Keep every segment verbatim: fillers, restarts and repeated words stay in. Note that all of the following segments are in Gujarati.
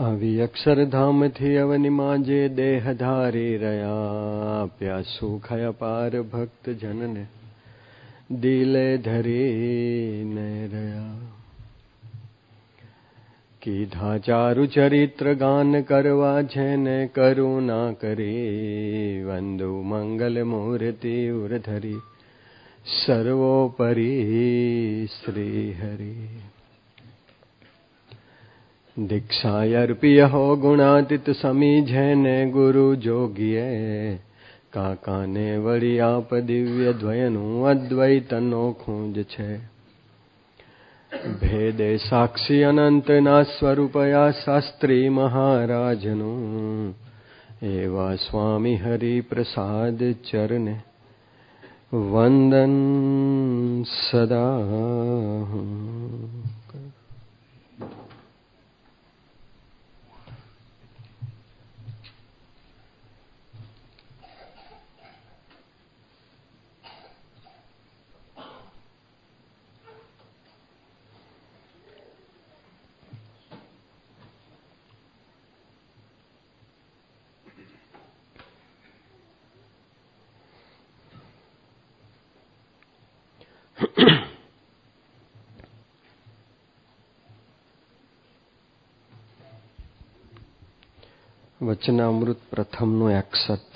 આવી અક્ષરધામથી અવનિમાં જે દેહ ધારી રહ્યા, પ્યાસુ ખયા પાર ભક્ત જનને દિલે ધરીને રહ્યા. કીધા ચારુ ચરિત્ર ગાન કરવા છે ને કરુણા કરી, વંદુ મંગલ મૂર્તિ ઉરધરી સર્વોપરી શ્રી હરિ. દીક્ષા અર્પિય હો ગુણાતીત સમીજે ને ગુરુ જોગીએ, કાકાને વળી આપ દિવ્ય દ્વયનું અદ્વૈતનો ખૂંજ છે. ભેદે સાક્ષી અનંતના સ્વરૂપયા શાસ્ત્રી મહારાજનું, એવા સ્વામી હરિપ્રસાદ ચરને વંદન સદા. વચનામૃત પ્રથમનું એકસઠ.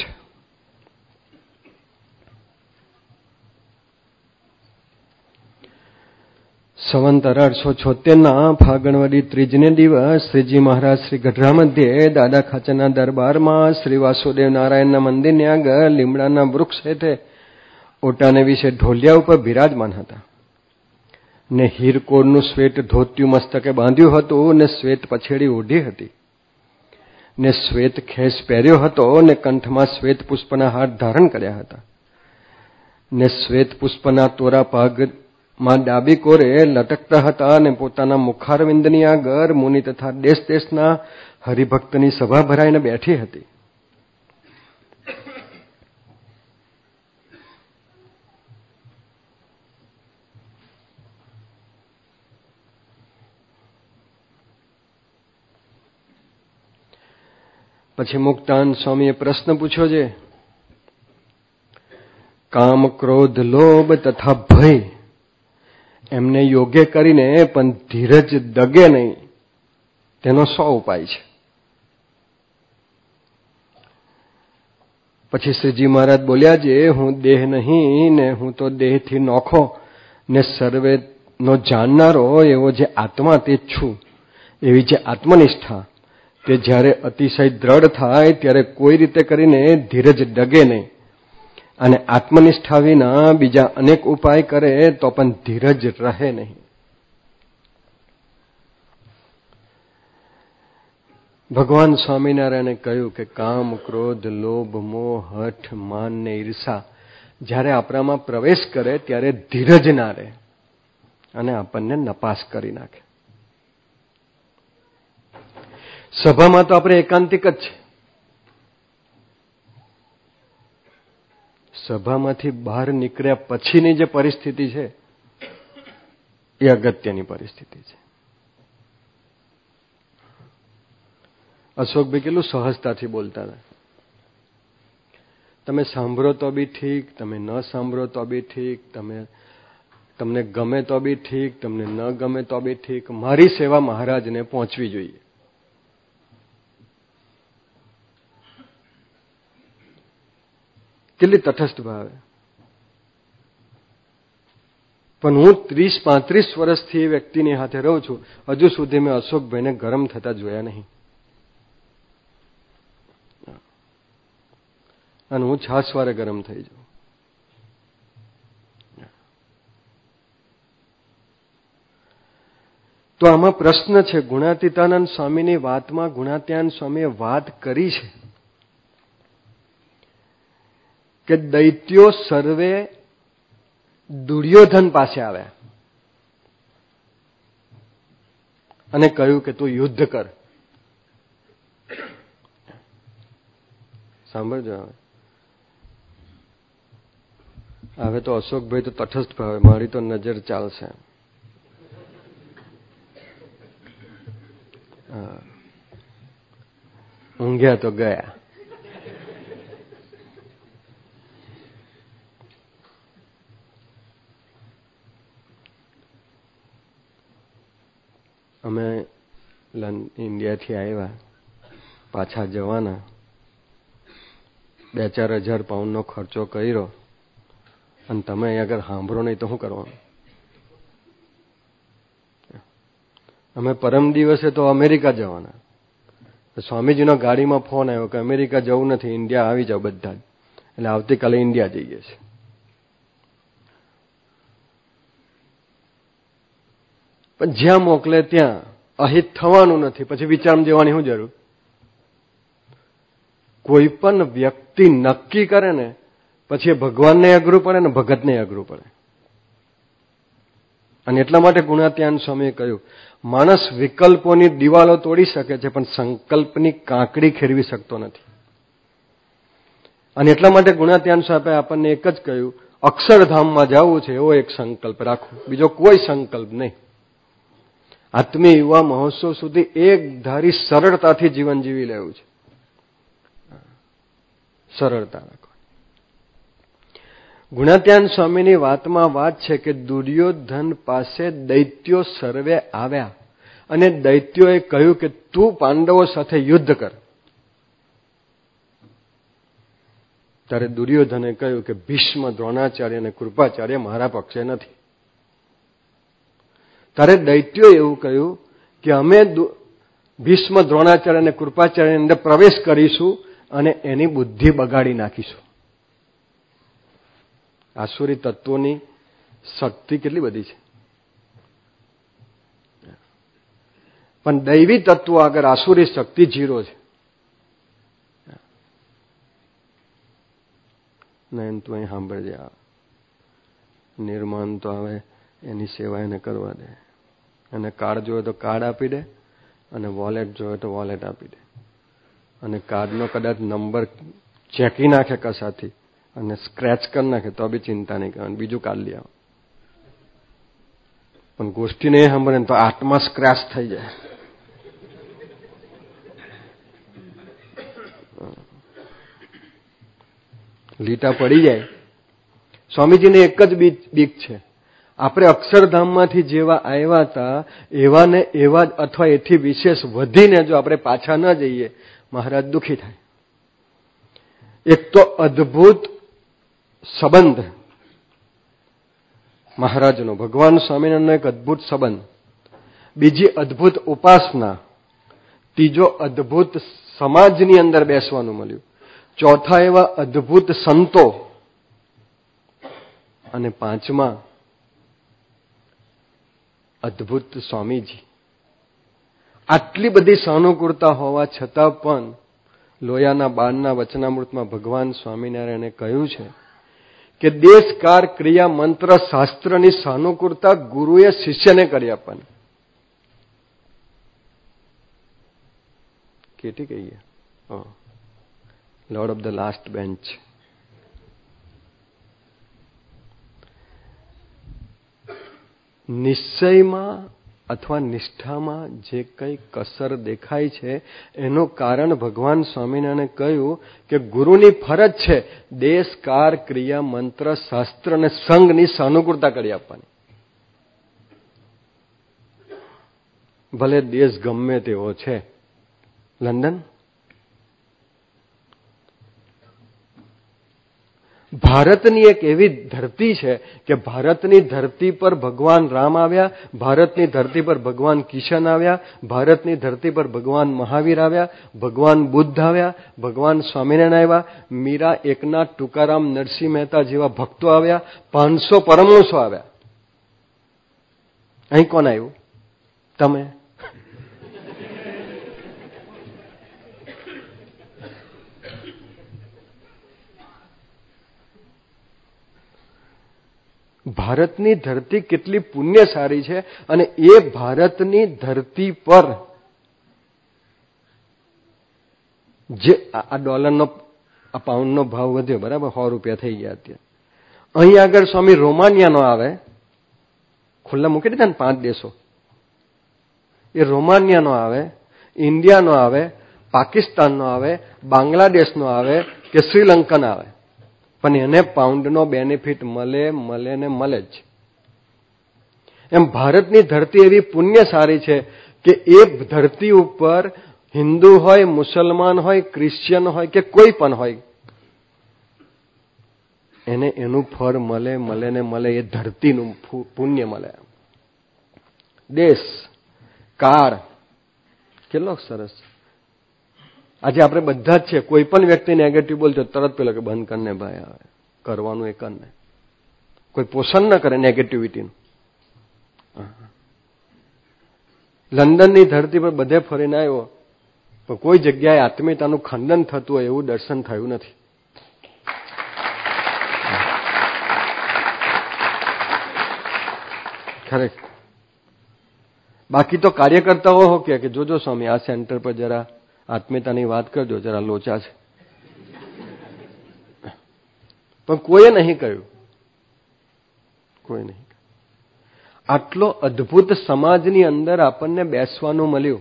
સંવંત અઢારસો છોતેર ના ફાગણવડી ત્રીજને દિવસ શ્રીજી મહારાજ શ્રી ગઢડા મધ્યે દાદા ખાચરના દરબારમાં શ્રી વાસુદેવ નારાયણના મંદિરની આગળ લીમડાના વૃક્ષ હેઠે ઓટાને વિશે ઢોલિયા ઉપર બિરાજમાન હતા ને હીરકોરનું શ્વેત ધોતિયું મસ્તકે બાંધ્યું હતું ને શ્વેત પછેડી ઓઢી હતી ને શ્વેત ખેસ પહેર્યો હતો ને કંઠમાં શ્વેત પુષ્પના હાર ધારણ કર્યા હતા ને શ્વેત પુષ્પના તોરા પાગમાં ડાબી કોરે લટકતા હતા અને પોતાના મુખારવિંદની આગળ મુનિ તથા દેશ દેશના હરિભક્તની સભા ભરાઈને બેઠી હતી. પછી મુક્તાન સ્વામીએ પ્રશ્ન પૂછ્યો છે, કામ ક્રોધ લોભ તથા ભય એમને યોગ્ય કરીને પણ ધીરજ દગે નહીં, તેનો શો ઉપાય છે? પછી શ્રીજી મહારાજ બોલ્યા છે, હું દેહ નહીં ને હું તો દેહથી નોખો ને સર્વેનો જાણનારો એવો જે આત્મા તે જ છું. એવી જે આત્મનિષ્ઠા તે જ્યારે અતિશય દ્રઢ થાય ત્યારે કોઈ રીતે કરીને ધીરજ ડગે નહીં, અને આત્મનિષ્ઠા વિના બીજા અનેક ઉપાય કરે તો પણ ધીરજ રહે નહીં. ભગવાન સ્વામિનારાયણે કહ્યું કે કામ ક્રોધ લોભ મોહ હઠ માન ને ઈર્ષા જ્યારે આપણામાં પ્રવેશ કરે ત્યારે ધીરજ ના રહે અને આપણને નપાસ કરી નાખે. સભામાં તો આપણે એકાંતિક જ છે. સભામાંથી બહાર નીકળ્યા પછીની જે પરિસ્થિતિ છે એ અગત્યની પરિસ્થિતિ છે. અશોકભાઈ કેટલું સહજતાથી બોલતા હતા. તમે સાંભળો તો બી ઠીક, તમે ન સાંભળો તો બી ઠીક, તમે તમને ગમે તો બી ઠીક, તમને ન ગમે તો બી ઠીક, મારી સેવા મહારાજને પહોંચવી જોઈએ. કેટલી તટસ્થ ભાવે. પણ હું ત્રીસ પાંત્રીસ વર્ષથી એ વ્યક્તિની હાથે રહું છું, હજુ સુધી મેં અશોકભાઈને ગરમ થતા જોયા નહીં. અને હું છાસવારે ગરમ થઈ જાઉં. તો આમાં પ્રશ્ન છે, ગુણાતીતાનંદ સ્વામીની વાતમાં ગુણાત્યાન સ્વામીએ વાત કરી છે કે દૈત્યો સર્વે દુર્યોધન પાસે આવ્યા અને કહ્યું કે તું યુદ્ધ કર. સાંભળજો. હવે હવે તો અશોકભાઈ તો તટસ્થ ભાવે, મારી તો નજર ચાલશે. ઊંઘ્યા તો ગયા. અમે ઇન્ડિયાથી આવ્યા, પાછા જવાના, બે ચાર હજાર પાઉન્ડનો ખર્ચો કર્યો અને તમે અહીં આગળ સાંભળો નહીં તો શું કરવાનું? અમે પરમ દિવસે તો અમેરિકા જવાના. સ્વામીજીનો ગાડીમાં ફોન આવ્યો કે અમેરિકા જવું નથી, ઇન્ડિયા આવી જાવ બધા જ. એટલે આવતીકાલે ઇન્ડિયા જઈએ છીએ. પણ જ્યાં મોકલે ત્યાં અહિત થવાનું નથી, પછી વિચારમાં જવાની શું જરૂર? કોઈ પણ વ્યક્તિ નક્કી કરે ને પછી એ ભગવાનને અઘરું પડે ને ભગતને અઘરું પડે. અને એટલા માટે ગુણાત્યાન સ્વામીએ કહ્યું, માણસ વિકલ્પોની દિવાલો તોડી શકે છે પણ સંકલ્પની કાંકડી ખેરવી શકતો નથી. અને એટલા માટે ગુણાત્યાન સ્વામીએ આપણને એક જ કહ્યું, અક્ષરધામમાં જવું છે એવો એક સંકલ્પ રાખો, બીજો કોઈ સંકલ્પ નહીં. આત્મીય યુવા મહોત્સવ સુધી એક ધારી સરળતાથી જીવન જીવી લેવું છે. સરળતા રાખો. ગુણાત્યાન સ્વામીની વાતમાં વાત છે કે દુર્યોધન પાસે દૈત્યો સર્વે આવ્યા અને દૈત્યોએ કહ્યું કે તું પાંડવો સાથે યુદ્ધ કર. ત્યારે દુર્યોધને કહ્યું કે ભીષ્મ, દ્રોણાચાર્ય અને કૃપાચાર્ય મારા પક્ષે નથી. ત્યારે દૈત્યોએ એવું કહ્યું કે અમે ભીષ્મ, દ્રોણાચાર્ય અને કૃપાચાર્યની અંદર પ્રવેશ કરીશું અને એની બુદ્ધિ બગાડી નાખીશું. આસુરી તત્વોની શક્તિ કેટલી બધી છે, પણ દૈવી તત્વો આગળ આસુરી શક્તિ જીરો છે. નહીં તું અહીં સાંભળજે, નિર્માણ તો હવે એની સેવા એને કરવા દે. અને કાર્ડ જોવે તો કાર્ડ આપી દે અને વોલેટ જોવે તો વોલેટ આપી દે. અને કાર્ડનો કદાચ નંબર ચેકી નાખે કશાથી અને સ્ક્રેચ કરી નાખે તો બી ચિંતા નહીં કરવાની, બીજું કાર્ડ લઈ આવો. પણ ગોષ્ઠી નહીં સાંભળે તો આત્મા સ્ક્રેચ થઈ જાય. લીટા પડી જાય. સ્વામીજીને એક જ બીક છે, આપણે અક્ષરધામમાંથી જેવા આવ્યા હતા એવા ને એવા જ અથવા એથી વિશેષ વધીને જો આપણે પાછા ન જઈએ, મહારાજ દુઃખી થાય. એક તો અદ્ભુત સંબંધ મહારાજનો, ભગવાન સ્વામિનારાયણનો એક અદ્ભુત સંબંધ, બીજી અદ્ભુત ઉપાસના, ત્રીજો અદ્ભુત સમાજની અંદર બેસવાનું મળ્યું, ચોથા એવા અદ્ભુત સંતો, અને પાંચમા અદ્ભુત સ્વામીજી. આટલી બધી સાનુકૂળતા હોવા છતાં પણ લોયાના બારના વચનામૃતમાં ભગવાન સ્વામિનારાયણે કહ્યું છે કે દેશકાર ક્રિયા મંત્ર શાસ્ત્રની સાનુકૂળતા ગુરુએ શિષ્યને કરી આપવાની. કેટલી કહીએ? Lord of the last bench. નિશ્ચયમાં અથવા નિષ્ઠામાં જે કંઈ કસર દેખાય છે એનું કારણ ભગવાન સ્વામિનારાયણે કહ્યું કે ગુરુની ફરજ છે દેશ, કાર, ક્રિયા, મંત્ર, શાસ્ત્ર અને સંઘની સાનુકૂળતા કરી આપવાની. ભલે દેશ ગમે તેવો છે, લંડન ભારતની એક એવી ધરતી છે કે ભારતની ધરતી પર ભગવાન રામ આવ્યા, ભારતની ધરતી પર ભગવાન કિશન આવ્યા, ભારતની ધરતી પર ભગવાન મહાવીર આવ્યા, ભગવાન બુદ્ધ આવ્યા, ભગવાન સ્વામિનારાયણ આવ્યા, મીરા, એકનાથ, ટુકારામ, નરસિંહ મહેતા જેવા ભક્તો આવ્યા, પાંચસો પરમહંસો આવ્યા. અહીં કોણ આવ્યું? તમે. ભારતની ધરતી કેટલી પુણ્યશાળી છે અને એ ભારતની ધરતી પર જે આ ડોલરનો આ પાઉન્ડનો ભાવ વધ્યો, બરાબર, સો રૂપિયા થઈ ગયા અત્યારે. અહીં આગળ સ્વામી રોમાનિયાનો આવે, ખુલ્લા મૂકી દીધા ને પાંચ દેશો, એ રોમાનિયાનો આવે, ઇન્ડિયાનો આવે, પાકિસ્તાનનો આવે, બાંગ્લાદેશનો આવે કે શ્રીલંકન આવે, પણ એને પાઉન્ડનો બેનિફિટ મળે મળે ને મળે જ. એમ ભારતની ધરતી એવી પુણ્ય સારી છે કે એ ધરતી ઉપર હિન્દુ હોય, મુસલમાન હોય, ક્રિશ્ચિયન હોય કે કોઈ પણ હોય, એને એનું ફળ મળે મળે ને મળે. એ ધરતીનું પુણ્ય મળે. દેશ કાળ કેટલો સરસ. આજે આપણે બધા જ છે, કોઈ પણ વ્યક્તિ નેગેટિવ બોલતો તરત પેલો કે બંધ કરને ભાઈ, આવે કરવાનું એ કરને. કોઈ પોષણ ન કરે નેગેટિવિટીનું. લંડનની ધરતી પર બધે ફરીને આવ્યો, પણ કોઈ જગ્યાએ આત્મીયતાનું ખંડન થતું હોય એવું દર્શન થયું નથી. ખરેખર. બાકી તો કાર્યકર્તાઓ હો કે જોજો સ્વામી આ સેન્ટર પર જરા આત્મીયતાની વાત કરજો, જરા લોચા છે, પણ કોઈએ નહીં કહ્યું, કોઈ નહીં. આટલો અદ્ભુત સમાજની અંદર આપણને બેસવાનું મળ્યું.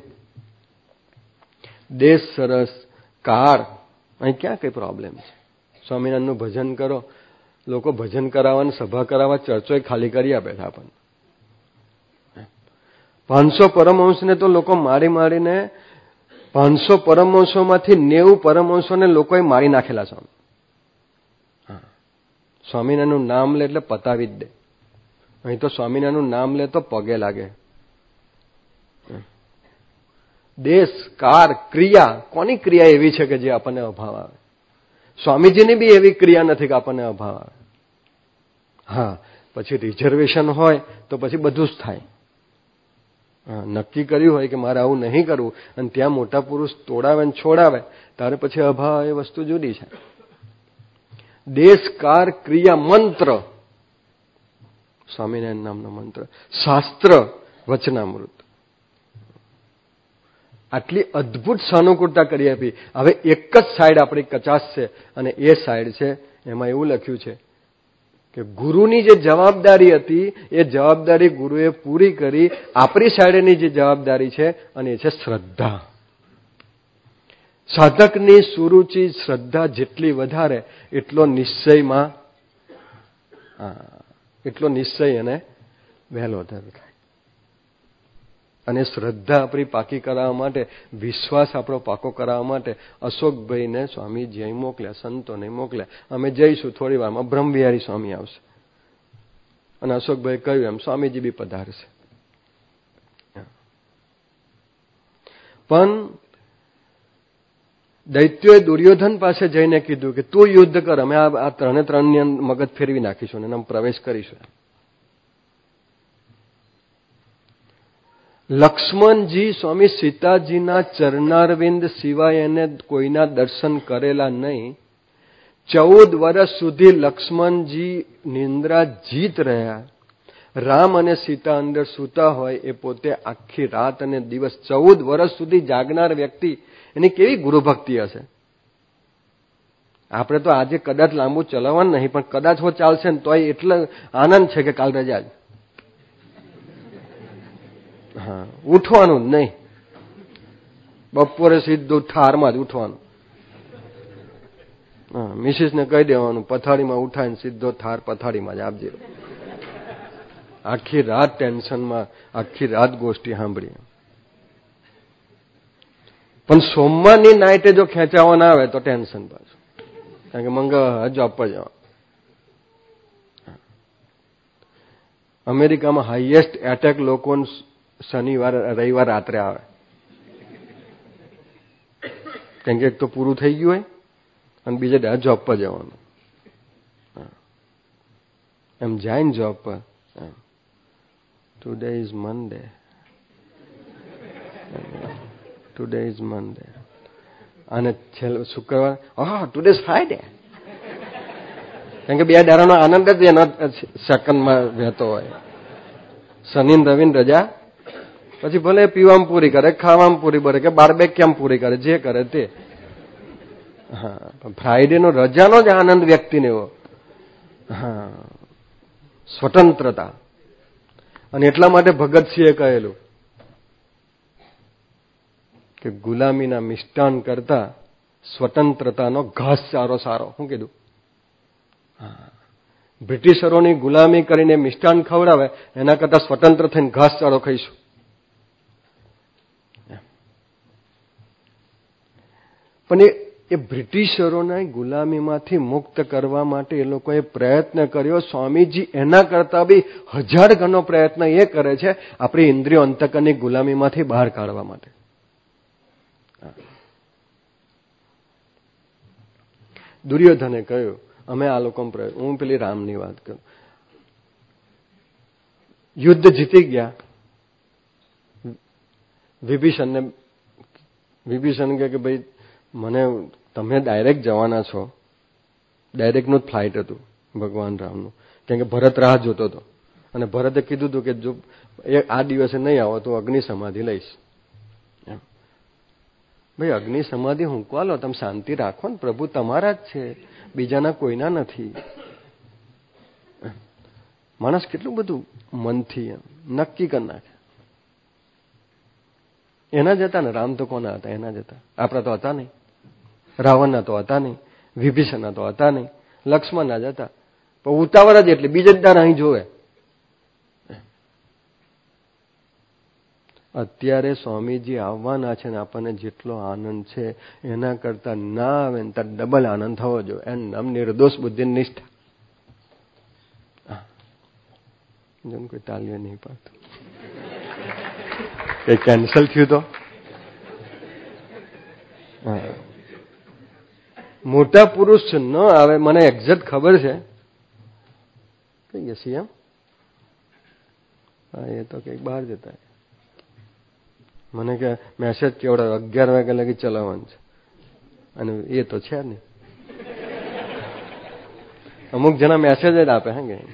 દેશ સરસ, કાળ, અહીં ક્યાં કઈ પ્રોબ્લેમ છે? સ્વામિનારાયણનું ભજન કરો, લોકો ભજન કરાવવા, સભા કરાવવા, ચર્ચો ખાલી કરી આપે છે આપણને. પાંચસો પરમહંસને તો લોકો મારી મારીને, પાંચસો પરમહંસોમાંથી નેવું પરમહંસોને લોકોએ મારી નાખેલા. સ્વામી સ્વામિનારાયણનું નામ લે એટલે પતાવી જ દે. અહીં તો સ્વામિનારાયણનું નામ લે તો પગે લાગે. દેશ કાળ ક્રિયા, કોની ક્રિયા એવી છે કે જે આપણને અભાવ આવે? સ્વામીજીની બી એવી ક્રિયા નથી કે આપણને અભાવ આવે. હા, પછી રિઝર્વેશન હોય તો પછી બધું જ થાય. નક્કી કર્યું હોય કે મારે આવું નહીં કરવું, અને ત્યાં મોટા પુરુષ તોડાવે ને છોડાવે, ત્યારે પછી અભાવ એ વસ્તુ જુદી છે. દેશ કાળ ક્રિયા મંત્ર, સ્વામિનારાયણ નામનો મંત્ર, શાસ્ત્ર વચનામૃત, આટલી અદ્ભુત સાનુકૂળતા કરી આપી. હવે એક જ સાઈડ આપણી કચાશ છે, અને એ સાઈડ છે એમાં એવું લખ્યું છે કે ગુરુની જે જવાબદારી હતી એ જવાબદારી ગુરુએ પૂરી કરી. આપણી સાઈડની જે જવાબદારી છે અને એ છે શ્રદ્ધા. સાધકની સુરુચિ શ્રદ્ધા જેટલી વધારે એટલો નિશ્ચયમાં એટલો નિશ્ચય એને વહેલો થાય. અને શ્રદ્ધા આપણી પાકી કરાવવા માટે, વિશ્વાસ આપણો પાકો કરાવવા માટે અશોકભાઈને સ્વામી જ્યાં મોકલ્યા, સંતોને મોકલ્યા. અમે જઈશું થોડી વારમાં, બ્રહ્મવિહારી સ્વામી આવશે. અને અશોકભાઈ કહ્યું એમ સ્વામીજી બી પધારશે. પણ દૈત્યોએ દુર્યોધન પાસે જઈને કીધું કે તું યુદ્ધ કર, અમે આ ત્રણે ત્રણની મગજ ફેરવી નાખીશું અને પ્રવેશ કરીશું. લક્ષ્મણજી સ્વામી સીતાજીના ચરણારવિંદ સિવાય એને કોઈના દર્શન કરેલા નહીં. ચૌદ વર્ષ સુધી લક્ષ્મણજી નિંદ્રા જીત રહ્યા. રામ અને સીતા અંદર સૂતા હોય, એ પોતે આખી રાત અને દિવસ ચૌદ વર્ષ સુધી જાગનાર વ્યક્તિ, એની કેવી ગુરુભક્તિ હશે? આપણે તો આજે કદાચ લાંબુ ચલાવવાનું નહીં, પણ કદાચ હો ચાલશે ને તોય એટલો આનંદ છે કે કાલ રજા જ. હા, ઉઠવાનું જ નહીં. બપોરે સીધું ઠારમાં જ ઉઠવાનું. હા, મિસિસને કહી દેવાનું પથારીમાં ઉઠાઈને સીધો ઠાર પથારીમાં જ આપજે. આખી રાત ટેન્શનમાં, આખી રાત ગોષ્ઠી સાંભળી. પણ સોમવારની નાઇટે જો ખેંચાવા ના આવે તો ટેન્શન પાછું, કારણ કે મંગળવાર જોબ પર જવા. અમેરિકામાં હાઈએસ્ટ એટેક લોકો શનિવાર રવિવાર રાત્રે આવે, કારણ કે એક તો પૂરું થઈ ગયું હોય અને બીજે દાડે જોબ પર જવાનું. એમ જાય ને જોબ પર, today is Monday, today is Monday, અને છેલ્લો શુક્રવાર, હા ટુડે ઇઝ ફ્રાઈડે, કારણ કે બે દાડાનો આનંદ જ એના સેકન્ડમાં વહેતો હોય. શનિ રવિ રજા, પછી ભલે પીવામાં પૂરી કરે, ખાવામાં પૂરી કરે, કે બારબેકિયામાં પૂરી કરે, જે કરે તે. હા, ફ્રાઈડે નો રજાનો જ આનંદ વ્યક્તિને એવો. હા, સ્વતંત્રતા. અને એટલા માટે ભગતસિંહે કહેલું કે ગુલામીના મિષ્ટાન કરતા સ્વતંત્રતાનો ઘાસચારો સારો. શું કીધું? બ્રિટિશરોની ગુલામી કરીને મિષ્ટાન ખવડાવે એના કરતા સ્વતંત્ર થઈને ઘાસચારો ખાઈશું. પણ એ એ બ્રિટિશરોના ગુલામીમાંથી મુક્ત કરવા માટે એ લોકોએ પ્રયત્ન કર્યો. સ્વામીજી એના કરતા બી હજાર ગણો પ્રયત્ન એ કરે છે આપણી ઇન્દ્રિયો અંતકરની ગુલામીમાંથી બહાર કાઢવા માટે. દુર્યોધને કહ્યું અમે આ લોકો પ્રયત્ન, હું પેલી રામની વાત કરું, યુદ્ધ જીતી ગયા. વિભીષણને વિભીષણ કહે કે ભાઈ મને તમે ડાયરેક્ટ જવાના છો. ડાયરેક્ટનું જ ફ્લાઇટ હતું ભગવાન રામનું, કેમ કે ભરત રાહ જોતો હતો અને ભરતે કીધું હતું કે જો આ દિવસે નહીં આવો તો અગ્નિ સમાધિ લઈશ. ભાઈ અગ્નિ સમાધિ હુંકવા લો, તમે શાંતિ રાખો ને, પ્રભુ તમારા જ છે, બીજાના કોઈના નથી. માણસ કેટલું બધું મનથી નક્કી કરી નાખે. એના જતા ને રામ તો કોના હતા? એના જતા. આપણા તો હતા નહીં, રાવણના તો હતા નહીં, વિભીષણના તો હતા નહીં, લક્ષ્મણના જ હતા. પણ ઉતાવળ જ એટલે બીજે જ દાર અહીં જોવે. અત્યારે સ્વામીજી આવવાના છે ને આપણને જેટલો આનંદ છે એના કરતા ના આવે ને ત્યાં ડબલ આનંદ થવો જોઈએ. એનું નામ નિર્દોષ બુદ્ધિ નિષ્ઠા. જેમ કોઈ તાલીઓ નહીં પાડતું, એ કેન્સલ થયું તો મોટા પુરુષ ન આવે. મને એક્ઝેક્ટ ખબર છે કઈ ગયા સીએમ, હા એ તો કઈક બહાર જતા. મને કે મેસેજ કેવડે અગિયાર વાગ્યા લગી ચલાવવાનું છે અને એ તો છે નહીં. અમુક જણા મેસેજ જ આપે. હે કે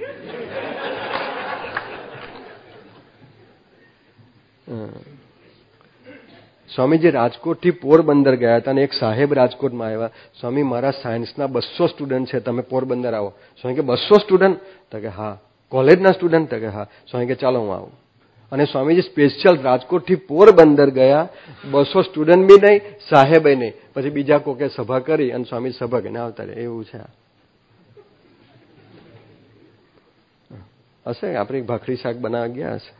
સ્વામીજી રાજકોટથી પોરબંદર ગયા હતા અને એક સાહેબ રાજકોટમાં આવ્યા. સ્વામી મારા સાયન્સના બસો સ્ટુડન્ટ છે, તમે પોરબંદર આવો. સ્વામી કે બસો સ્ટુડન્ટ? તો કે હા. કોલેજના સ્ટુડન્ટ? તો કે હા. સ્વામી કે ચાલો હું આવું. અને સ્વામીજી સ્પેશિયલ રાજકોટથી પોરબંદર ગયા. બસો સ્ટુડન્ટ બી નહીં, સાહેબે નહીં. પછી બીજા કોકે સભા કરી અને સ્વામી સભા કરીને આવતા રહે. એવું છે. હશે આપણે ભાખરી શાક બનાવવા ગયા હશે.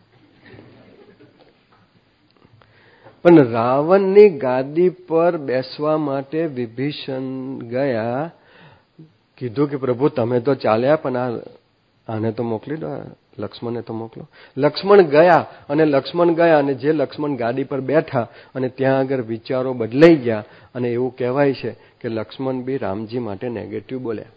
પણ રાવણની ગાદી પર બેસવા માટે વિભીષણ ગયા. કીધું કે પ્રભુ તમે તો ચાલ્યા પણ આ આને તો મોકલી દો, લક્ષ્મણને તો મોકલો. લક્ષ્મણ ગયા અને લક્ષ્મણ ગયા અને જે લક્ષ્મણ ગાદી પર બેઠા અને ત્યાં આગળ વિચારો બદલાઈ ગયા અને એવું કહેવાય છે કે લક્ષ્મણ બી રામજી માટે નેગેટિવ બોલ્યા.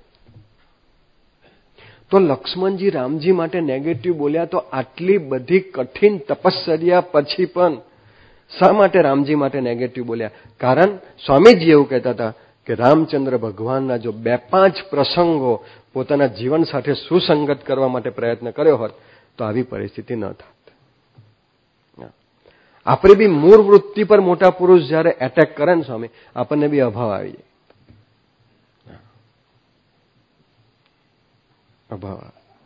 તો લક્ષ્મણજી રામજી માટે નેગેટિવ બોલ્યા તો આટલી બધી કઠિન તપશ્ચર્યા પછી પણ શા માટે રામજી માટે નેગેટિવ બોલ્યા? કારણ સ્વામીજી એવું કહેતા હતા કે રામચંદ્ર ભગવાનના જો બે પાંચ પ્રસંગો પોતાના જીવન સાથે સુસંગત કરવા માટે પ્રયત્ન કર્યો હોત તો આવી પરિસ્થિતિ ન થાત. આપણે બી મૂળ વૃત્તિ પર મોટા પુરુષ જયારે એટેક કરે ને સ્વામી, આપણને બી અભાવ આવી જાય. અભાવ.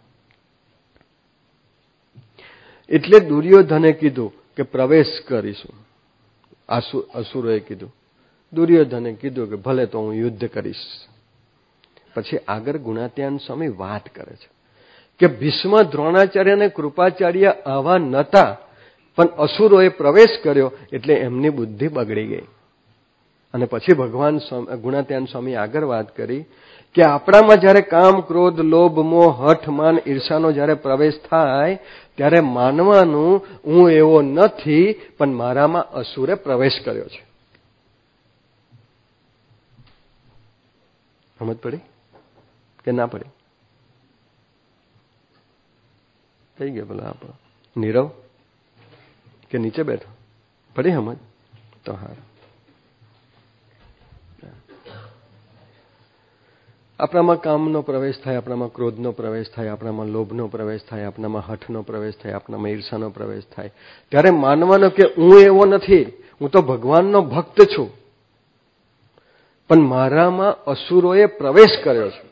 એટલે દુર્યોધને કીધું કે પ્રવેશ કરીશું. અસુરોએ કીધું. દુર્યોધને કીધું કે ભલે તો હું યુદ્ધ કરીશ. પછી આગળ ગુણાત્યાન સ્વામી વાત કરે છે કે ભીષ્મ, દ્રોણાચાર્ય અને કૃપાચાર્ય આવા નતા પણ અસુરોએ પ્રવેશ કર્યો એટલે એમની બુદ્ધિ બગડી ગઈ. અને પછી ભગવાન ગુણાત્યાન સ્વામી આગળ વાત કરી કે આપણામાં જયારે કામ, ક્રોધ, લોભ, મોહ, હઠ, માન, ઈર્ષાનો જયારે પ્રવેશ થાય ત્યારે માનવાનું હું એવો નથી પણ મારામાં અસુરે પ્રવેશ કર્યો છે. સમજ પડી કે ના પડી? થઈ ગયો બોલો આપણો નીરવ કે નીચે બેઠો? પડી સમજ? તો હા. આપણામાં કામનો પ્રવેશ થાય, આપણામાં ક્રોધનો પ્રવેશ થાય, આપણામાં લોભનો પ્રવેશ થાય, આપણામાં હઠનો પ્રવેશ થાય, આપણામાં ઈર્ષાનો પ્રવેશ થાય ત્યારે માનવાનો કે હું એવો નથી, હું તો ભગવાનનો ભક્ત છું પણ મારામાં અસુરોએ પ્રવેશ કર્યો છે.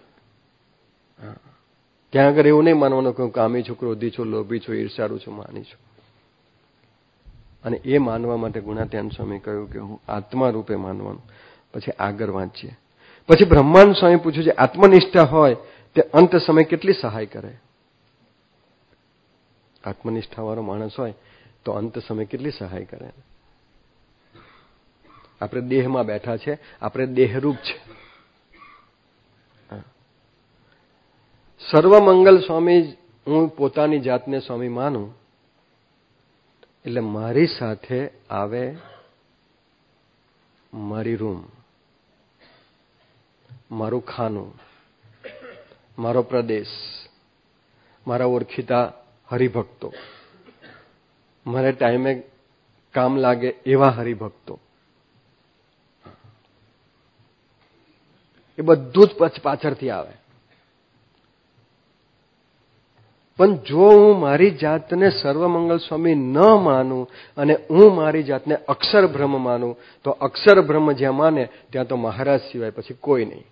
ત્યાં આગળ એવું નહીં માનવાનું કે હું કામી છું, ક્રોધી છું, લોભી છું, ઈર્ષાળુ છું, માની છું. અને એ માનવા માટે ગુણાત્યાન સ્વામી કહ્યું કે હું આત્મા રૂપે માનવાનું. પછી આગળ વાંચીએ. પછી બ્રહ્માનંદ સ્વામી પૂછ્યું છે આત્મનિષ્ઠા હોય તે અંત સમય કેટલી સહાય કરે? આત્મનિષ્ઠાવાળો માણસ હોય તો અંત સમય કેટલી સહાય કરે? આપણે દેહમાં બેઠા છે, આપણે દેહરૂપ છે. સર્વમંગલ સ્વામી હું પોતાની જાતને સ્વામી માનું એટલે મારી સાથે આવે મારી રૂમ, મારું ખાનું, મારો પ્રદેશ, મારા ઓળખીતા હરિભક્તો, મારે ટાઈમે કામ લાગે એવા હરિભક્તો, એ બધું જ પાછળથી આવે. પણ જો હું મારી જાતને સર્વમંગલ સ્વામી ન માનું અને હું મારી જાતને અક્ષર બ્રહ્મ માનું તો અક્ષર બ્રહ્મ જ્યાં માને ત્યાં તો મહારાજ સિવાય પછી કોઈ નહીં.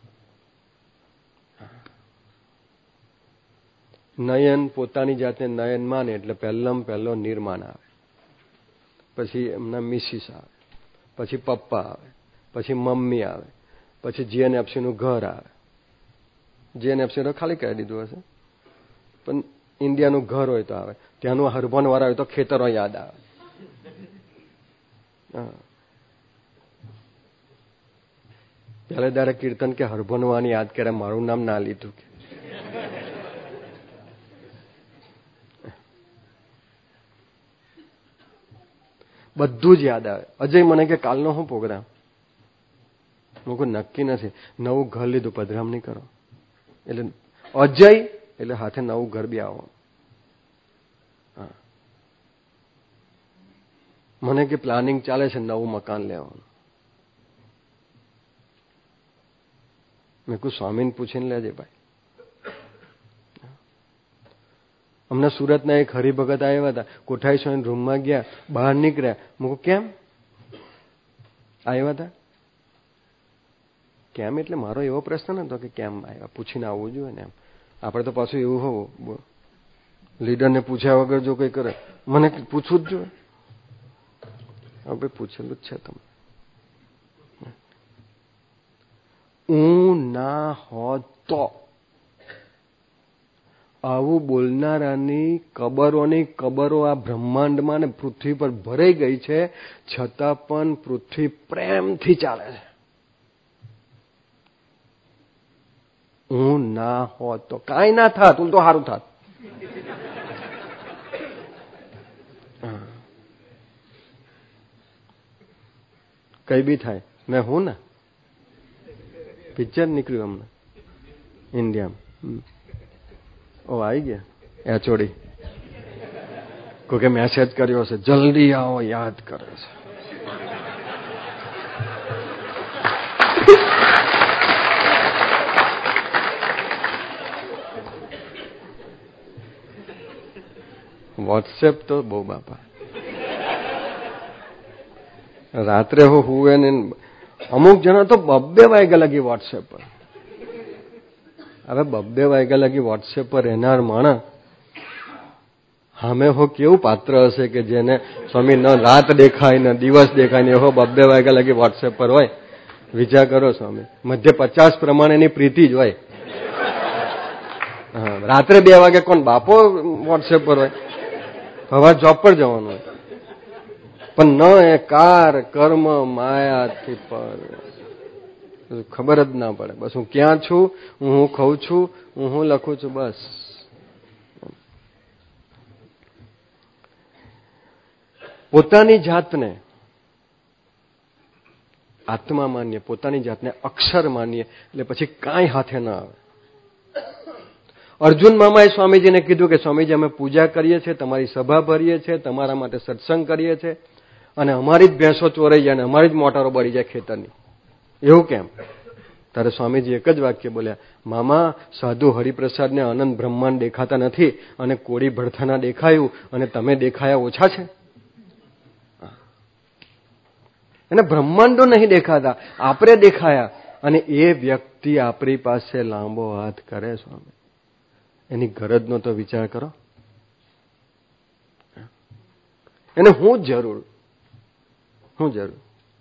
નયન પોતાની જાતને નયન માને એટલે પહેલાં પહેલો નિર્માણ આવે, પછી એમના મિસિસ આવે, પછી પપ્પા આવે, પછી મમ્મી આવે, પછી જીએનએફસીનું ઘર આવે. જીએનએફસી તો ખાલી કહી દીધું હશે, પણ ઇન્ડિયાનું ઘર હોય તો આવે, ત્યાંનું હરભન વાળા હોય તો ખેતરો યાદ આવે. પહેલે દારે કીર્તન કે હરભનવાની યાદ કરે, મારું નામ ના લીધું કે બધું જ યાદ આવે. અજય મને કે કાલનો શું પ્રોગ્રામ? હું કોઈ નક્કી નથી. નવું ઘર લીધું, પધરામ નહીં કરો. એટલે અજય એટલે હાથે નવું ઘર બી આવો. હા, મને કે પ્લાનિંગ ચાલે છે નવું મકાન લેવાનું. મેં કોઈ સ્વામીને પૂછીને લેજે ભાઈ. અમને સુરતના એક હરિભગત આવ્યા હતા, કોઠારી સ્વામી રૂમમાં ગયા, બહાર નીકળ્યા. મૂકું કેમ આવ્યા હતા? કેમ એટલે મારો એવો પ્રશ્ન નતો કે કેમ આવ્યા, પૂછીને આવવું જોઈએ ને. એમ આપણે તો પાછું એવું હોવું, લીડરને પૂછ્યા વગર જો કંઈ કરે, મને પૂછવું જ જોઈએ. હવે પૂછેલું જ છે તમને. હું ના હોત તો આવું બોલનારાની કબરોની કબરો આ બ્રહ્માંડમાં ને પૃથ્વી પર ભરાઈ ગઈ છે, છતાં પણ પૃથ્વી પ્રેમથી ચાલે છે. હું ના હોત તો કાંઈ ના થાત, હું તો સારું થાત. કઈ બી થાય, મેં હું ને પિક્ચર નીકળ્યું અમને ઇન્ડિયામાં. ઓ આવી ગયા એચોડી, કોઈ મેસેજ કર્યો હશે જલ્દી આવો યાદ કરે છે. વોટ્સએપ તો બહુ બાપા, રાત્રે હું હુએ ને અમુક જણા તો બબ્બે વાગ્યા લગી વોટ્સએપ પર. હવે બબ્બે વાગ્યા લગી વોટ્સએપ પર રહેનાર માણસ સામે હો કેવું પાત્ર હશે કે જેને સ્વામી ન રાત દેખાય ને દિવસ દેખાય ને એવો બબ્બે વાગ્યા લગી વોટ્સએપ પર હોય. વિચાર કરો સ્વામી, મધ્ય પચાસ પ્રમાણેની પ્રીતિ જ હોય. હા, રાત્રે બે વાગે કોણ બાપો વોટ્સએપ પર હોય? હવા જોબ પર જવાનું હોય. પણ ન એ કાર કર્મ માયાથી પર ખબર જ ના પડે. બસ હું ક્યાં છું, હું હું ખાઉં છું, હું હું લખું છું, બસ. પોતાની જાતને આત્મા માનીએ, પોતાની જાતને અક્ષર માનીએ એટલે પછી કાંઈ હાથે ના આવે. અર્જુન મામાએ સ્વામીજીને કીધું કે સ્વામીજી અમે પૂજા કરીએ છીએ, તમારી સભા ભરીએ છીએ, તમારા માટે સત્સંગ કરીએ છીએ અને અમારી જ ભેંસો ચોરાઈ જાય અને અમારી જ મોટરો બળી જાય ખેતરની. એવું કેમ? ત્યારે સ્વામીજી એક જ વાક્ય બોલ્યા, મામા સાધુ હરિપ્રસાદને અનંત બ્રહ્માંડ દેખાતા નથી અને કોળી ભડથાના દેખાયું અને તમે દેખાયા ઓછા છે. એને બ્રહ્માંડો નહીં દેખાતા, આપણે દેખાયા. અને એ વ્યક્તિ આપણી પાસે લાંબો હાથ કરે સ્વામી, એની ગરજનો તો વિચાર કરો. એને હું જ જરૂર શું જરૂર?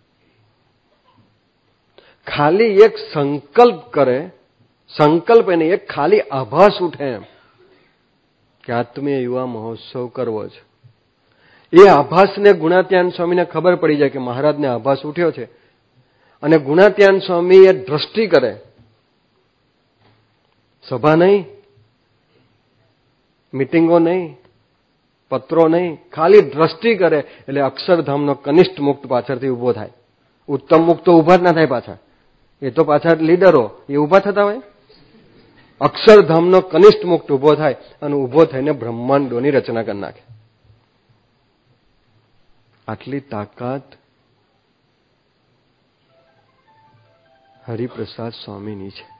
ખાલી એક સંકલ્પ કરે, સંકલ્પ એને એક ખાલી આભાસ ઉઠે એમ કે આત્મીય યુવા મહોત્સવ કરવો છે. એ આભાસને ગુણાત્યાન સ્વામીને ખબર પડી જાય કે મહારાજને આભાસ ઉઠ્યો છે, અને ગુણાત્યાન સ્વામી એ દ્રષ્ટિ કરે, સભા નહીં, મિટિંગો નહીં, પત્રો નહીં, ખાલી દ્રષ્ટિ કરે એટલે અક્ષરધામનો કનિષ્ઠ મુક્ત પાછળથી ઉભો થાય. ઉત્તમ મુક્ત તો ઉભા જ ના થાય પાછા, એ તો પાછા લીડરો એ ઉભા થતા હોય. અક્ષરધામનો કનિષ્ઠ મુક્ત ઉભો થાય અને ઉભો થઈને બ્રહ્માંડોની રચના કરી નાખે. આટલી તાકાત હરિપ્રસાદ સ્વામીની છે.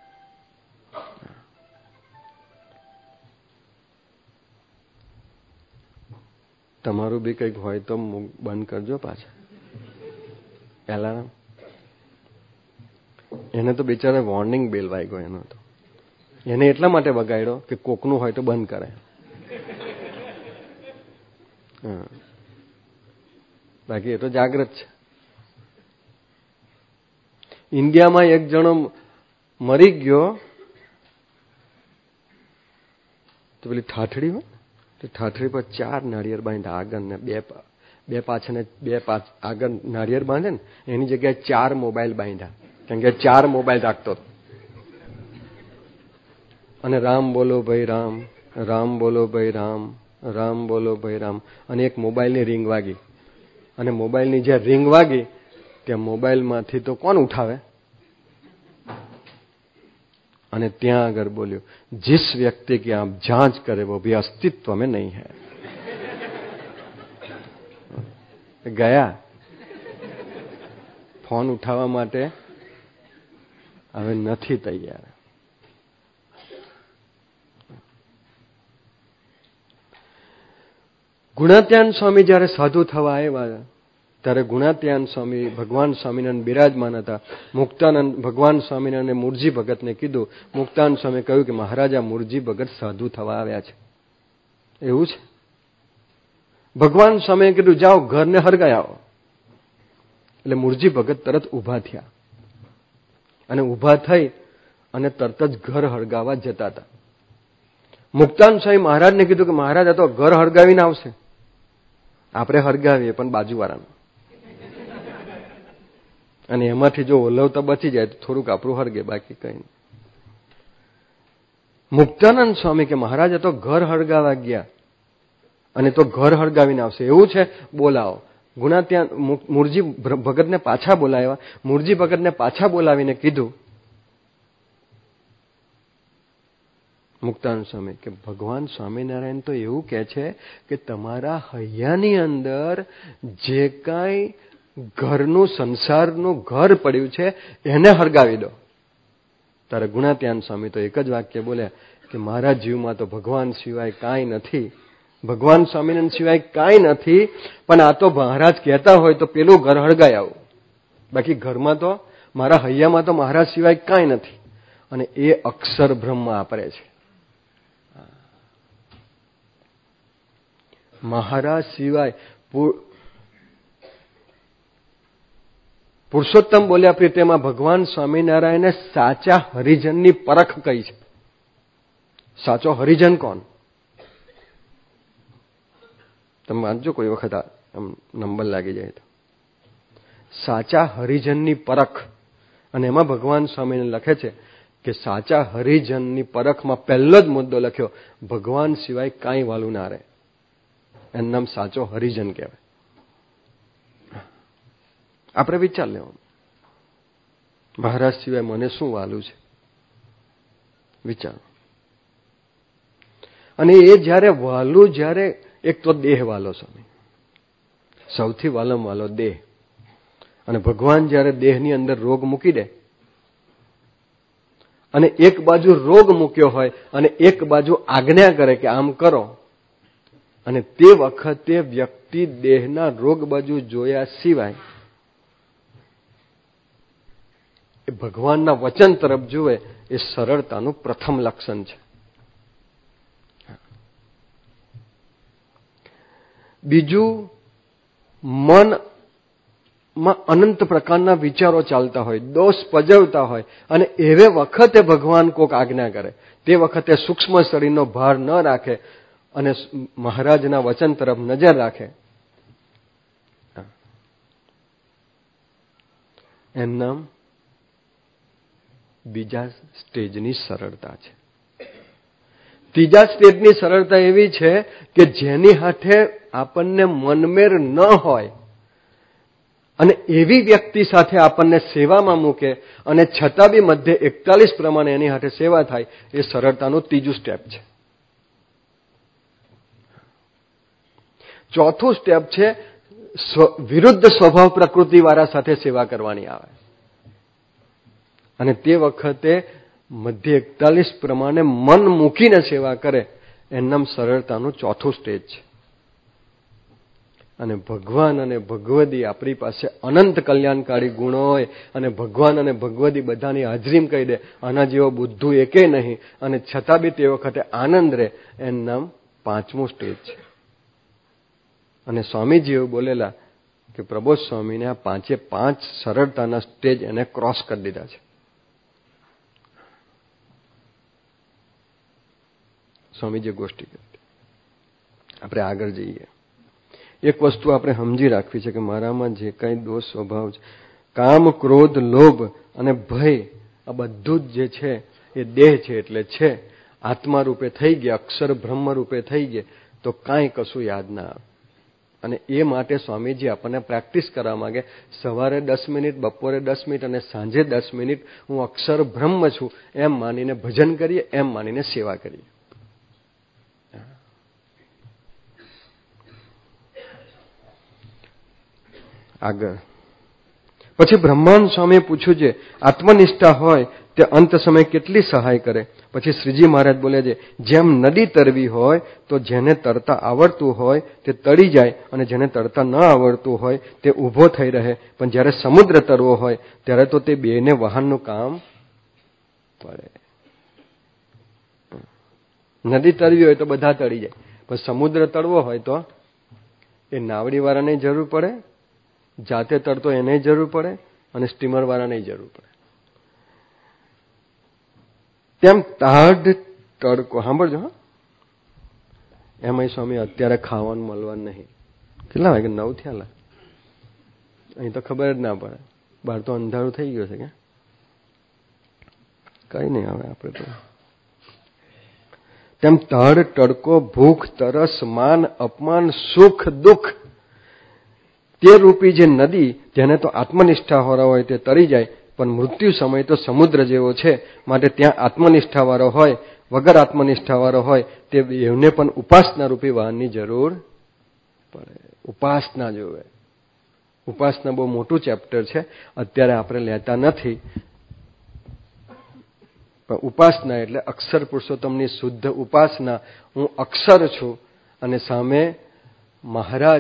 તમારું બી કંઈક હોય તો બંધ કરજો પાછા એલાર્મ. એને તો બિચારા વોર્નિંગ બેલ વાગ્યો એનો તો, એને એટલા માટે વગાડ્યો કે કોકનું હોય તો બંધ કરે. હા, બાકી એ તો જાગ્રત છે. ઇન્ડિયામાં એક જણો મરી ગયો તો પેલી ઠાઠડી હોય, ઠાઠડી પર ચાર નાળિયેર બાંધ્યા આગળ ને બે બે પાછળ બે પાછ આગળ નાળિયેર બાંધે ને એની જગ્યાએ ચાર મોબાઈલ બાંધ્યા, કારણ કે ચાર મોબાઈલ રાખતો હતો. અને રામ બોલો ભાઈ રામ, રામ બોલો ભાઈ રામ, રામ બોલો ભાઈ રામ. અને એક મોબાઈલની રિંગ વાગી, અને મોબાઈલની જે રિંગ વાગી ત્યાં મોબાઈલમાંથી તો કોણ ઉઠાવે? અને ત્યાં આગળ બોલ્યું, जिस व्यक्ति की आप जांच करे वो भी अस्तित्व में नहीं है. ગયા ફોન ઉઠાવવા માટે હવે નથી તૈયાર. ગુણાત્યાન સ્વામી જયારે સાધુ થવા આવ્યા ત્યારે ગુણાત્યાન સ્વામી ભગવાન સ્વામિનારાયણ બિરાજમાન હતા. મુક્તાનંદ ભગવાન સ્વામિનારાયણ મૂળજી ભગતને કીધું. મુક્તાનંદ સ્વામી કહ્યું કે મહારાજા મૂળજી ભગત સાધુ થવા આવ્યા છે. એવું છે? ભગવાન સ્વામીએ કીધું જાઓ ઘરને હરગાઈ આવો. એટલે મૂળજી ભગત તરત ઊભા થયા અને ઊભા થઈ અને તરત જ ઘર હળગાવા જતા હતા. મુક્તાનંદ સ્વામી મહારાજને કીધું કે મહારાજ આ તો ઘર હળગાવીને આવશે, આપણે હળગાવીએ પણ બાજુવાળાનું, અને એમાંથી જો ઓલવતા બચી જાય તો થોડુંક આપણું હળગે, બાકી કઈ નહીં. મુક્તાનંદ સ્વામી કે મહારાજ આ તો ઘર હળગાવા ગયા અને તો ઘર હળગાવીને આવશે. એવું છે? બોલાવો. ગુણા ત્યાં મૂળજી ભગતને પાછા બોલાવ્યા. મૂળજી ભગતને પાછા બોલાવીને કીધું મુક્તાનંદ સ્વામી કે ભગવાન સ્વામિનારાયણ તો એવું કહે છે કે તમારા હૈયાની અંદર જે કાંઈ ઘરનું સંસારનું ઘર પડ્યું છે એને હળગાવી દો. તારે ગુણાત્યાન સ્વામી તો એક જ વાક્ય બોલ્યા કે મારા જીવમાં તો ભગવાન સિવાય કાંઈ નથી, ભગવાન સ્વામિનારાયણ સિવાય કાંઈ નથી, પણ આ તો મહારાજ કહેતા હોય તો પેલું ઘર હળગાઈ આવું, બાકી ઘરમાં તો મારા હૈયામાં તો મહારાજ સિવાય કાંઈ નથી. અને એ અક્ષર બ્રહ્મ આપરે છે. મહારાજ સિવાય પુરુષોત્તમ બોલ્યા પ્રીતેમાં ભગવાન સ્વામિનારાયણે સાચા હરિજનની પરખ કહી છે. સાચો હરિજન કોણ? તમે વાંચજો કોઈ વખત આમ નંબર લાગી જાય તો. સાચા હરિજનની પરખ, અને એમાં ભગવાન સ્વામીને લખે છે કે સાચા હરિજનની પરખમાં પહેલો જ મુદ્દો લખ્યો ભગવાન સિવાય કાંઈ વાલું ના રહે. એનું નામ સાચો હરિજન કહેવાય. આપણે વિચાર લેવાનું, મહારાજ સિવાય મને શું વાલું છે? વિચારો. અને એ જયારે વાલું, જયારે એક તો દેહ વાલો સ્વામી, સૌથી વાલમ વાલો દેહ. અને ભગવાન જયારે દેહની અંદર રોગ મૂકી દે, અને એક બાજુ રોગ મૂક્યો હોય અને એક બાજુ આજ્ઞા કરે કે આમ કરો, અને તે વખતે વ્યક્તિ દેહના રોગ બાજુ જોયા સિવાય એ ભગવાનના વચન તરફ જુએ, એ સરળતાનું પ્રથમ લક્ષણ છે. બીજું, મન માં અનંત પ્રકારના વિચારો ચાલતા હોય, દોષ પજવતા હોય, અને એવે વખતે ભગવાન કોક આજ્ઞા કરે, તે વખતે સૂક્ષ્મ શરીરનો ભાર ન રાખે અને મહારાજના વચન તરફ નજર રાખે, એમ નામ બીજા સ્ટેજની સરળતા છે. ત્રીજા સ્ટેજની સરળતા એવી છે કે જેની હાથે આપણને મનમેર ન હોય અને એવી વ્યક્તિ સાથે આપણને સેવામાં મૂકે અને છતાં બી મધ્ય એકતાલીસ પ્રમાણે એની હાથે સેવા થાય, એ સરળતાનું ત્રીજું સ્ટેપ છે. ચોથું સ્ટેપ છે વિરુદ્ધ સ્વભાવ પ્રકૃતિ વાળા સાથે સેવા કરવાની આવે, અને તે વખતે મધ્ય એકતાલીસ પ્રમાણે મન મૂકીને સેવા કરે, એમ સરળતાનું ચોથું સ્ટેજ છે. અને ભગવાન અને ભગવદી આપણી પાસે અનંત કલ્યાણકારી ગુણો હોય અને ભગવાન અને ભગવદી બધાની હાજરીમ કહી દે, આના જેવો બુદ્ધુ એકે નહીં, અને છતાં બી તે વખતે આનંદ રહે, એનું નામ પાંચમું સ્ટેજ છે. અને સ્વામીજીઓ બોલેલા કે પ્રબોધ સ્વામીને આ પાંચે પાંચ સરળતાના સ્ટેજ એને ક્રોસ કરી દીધા છે. સ્વામીજીએ ગોષ્ઠી કરી. આપણે આગળ જઈએ. એક વસ્તુ આપણે સમજી રાખવી છે કે મારામાં જે કંઈ દોષ સ્વભાવ છે, કામ, ક્રોધ, લોભ અને ભય, આ બધું જ જે છે એ દેહ છે એટલે છે. આત્મા રૂપે થઈ ગયા, અક્ષર બ્રહ્મ રૂપે થઈ ગયા તો કાંઈ કશું યાદ ના આવે. અને એ માટે સ્વામીજી આપણને પ્રેક્ટિસ કરવા માંગે, સવારે દસ મિનિટ, બપોરે દસ મિનિટ અને સાંજે દસ મિનિટ હું અક્ષર બ્રહ્મ છું એમ માનીને ભજન કરીએ, એમ માનીને સેવા કરીએ. આગળ પછી બ્રહ્માંડ સ્વામીએ પૂછ્યું છે આત્મનિષ્ઠા હોય તે અંત સમય કેટલી સહાય કરે. પછી શ્રીજી મહારાજ બોલે છે, જેમ નદી તરવી હોય તો જેને તરતા આવડતું હોય તે તરી જાય, અને જેને તરતા ન આવડતું હોય તે ઊભો થઈ રહે. પણ જ્યારે સમુદ્ર તરવો હોય ત્યારે તો તે બેને વાહનનું કામ પડે. નદી તરવી હોય તો બધા તરી જાય, પણ સમુદ્ર તરવો હોય તો એ નાવડી વાળાને જરૂર પડે, જાતે તરતો એને જરૂર પડે, અને સ્ટીમર વાળાને જરૂર પડે. તેમ તાઢ તડકો, સાંભળજો હા, એમાં સ્વામી અત્યારે ખાવાનું મળવાનું નહીં. કેટલા વાગે? નવ થયા. અહીં તો ખબર જ ના પડે, બહાર તો અંધારું થઈ ગયું છે. કે કઈ નહીં, હવે આપણે તો તેમ તડ તડકો, ભૂખ, તરસ, માન, અપમાન, સુખ, દુઃખ, તે રૂપી જે નદી, જેને તો આત્મનિષ્ઠા વાળા હોય તે તરી જાય, પણ મૃત્યુ સમય તો સમુદ્ર જેવો છે. માટે ત્યાં આત્મનિષ્ઠા વાળો હોય, વગર આત્મનિષ્ઠા વાળો હોય, તે એમને પણ ઉપાસના રૂપી વાહનની જરૂર પડે. ઉપાસના જોવે. ઉપાસના બહુ મોટું ચેપ્ટર છે, અત્યારે આપણે લેતા નથી. પણ ઉપાસના એટલે અક્ષર પુરુષોત્તમની શુદ્ધ ઉપાસના. હું અક્ષર છું અને સામે મહારાજ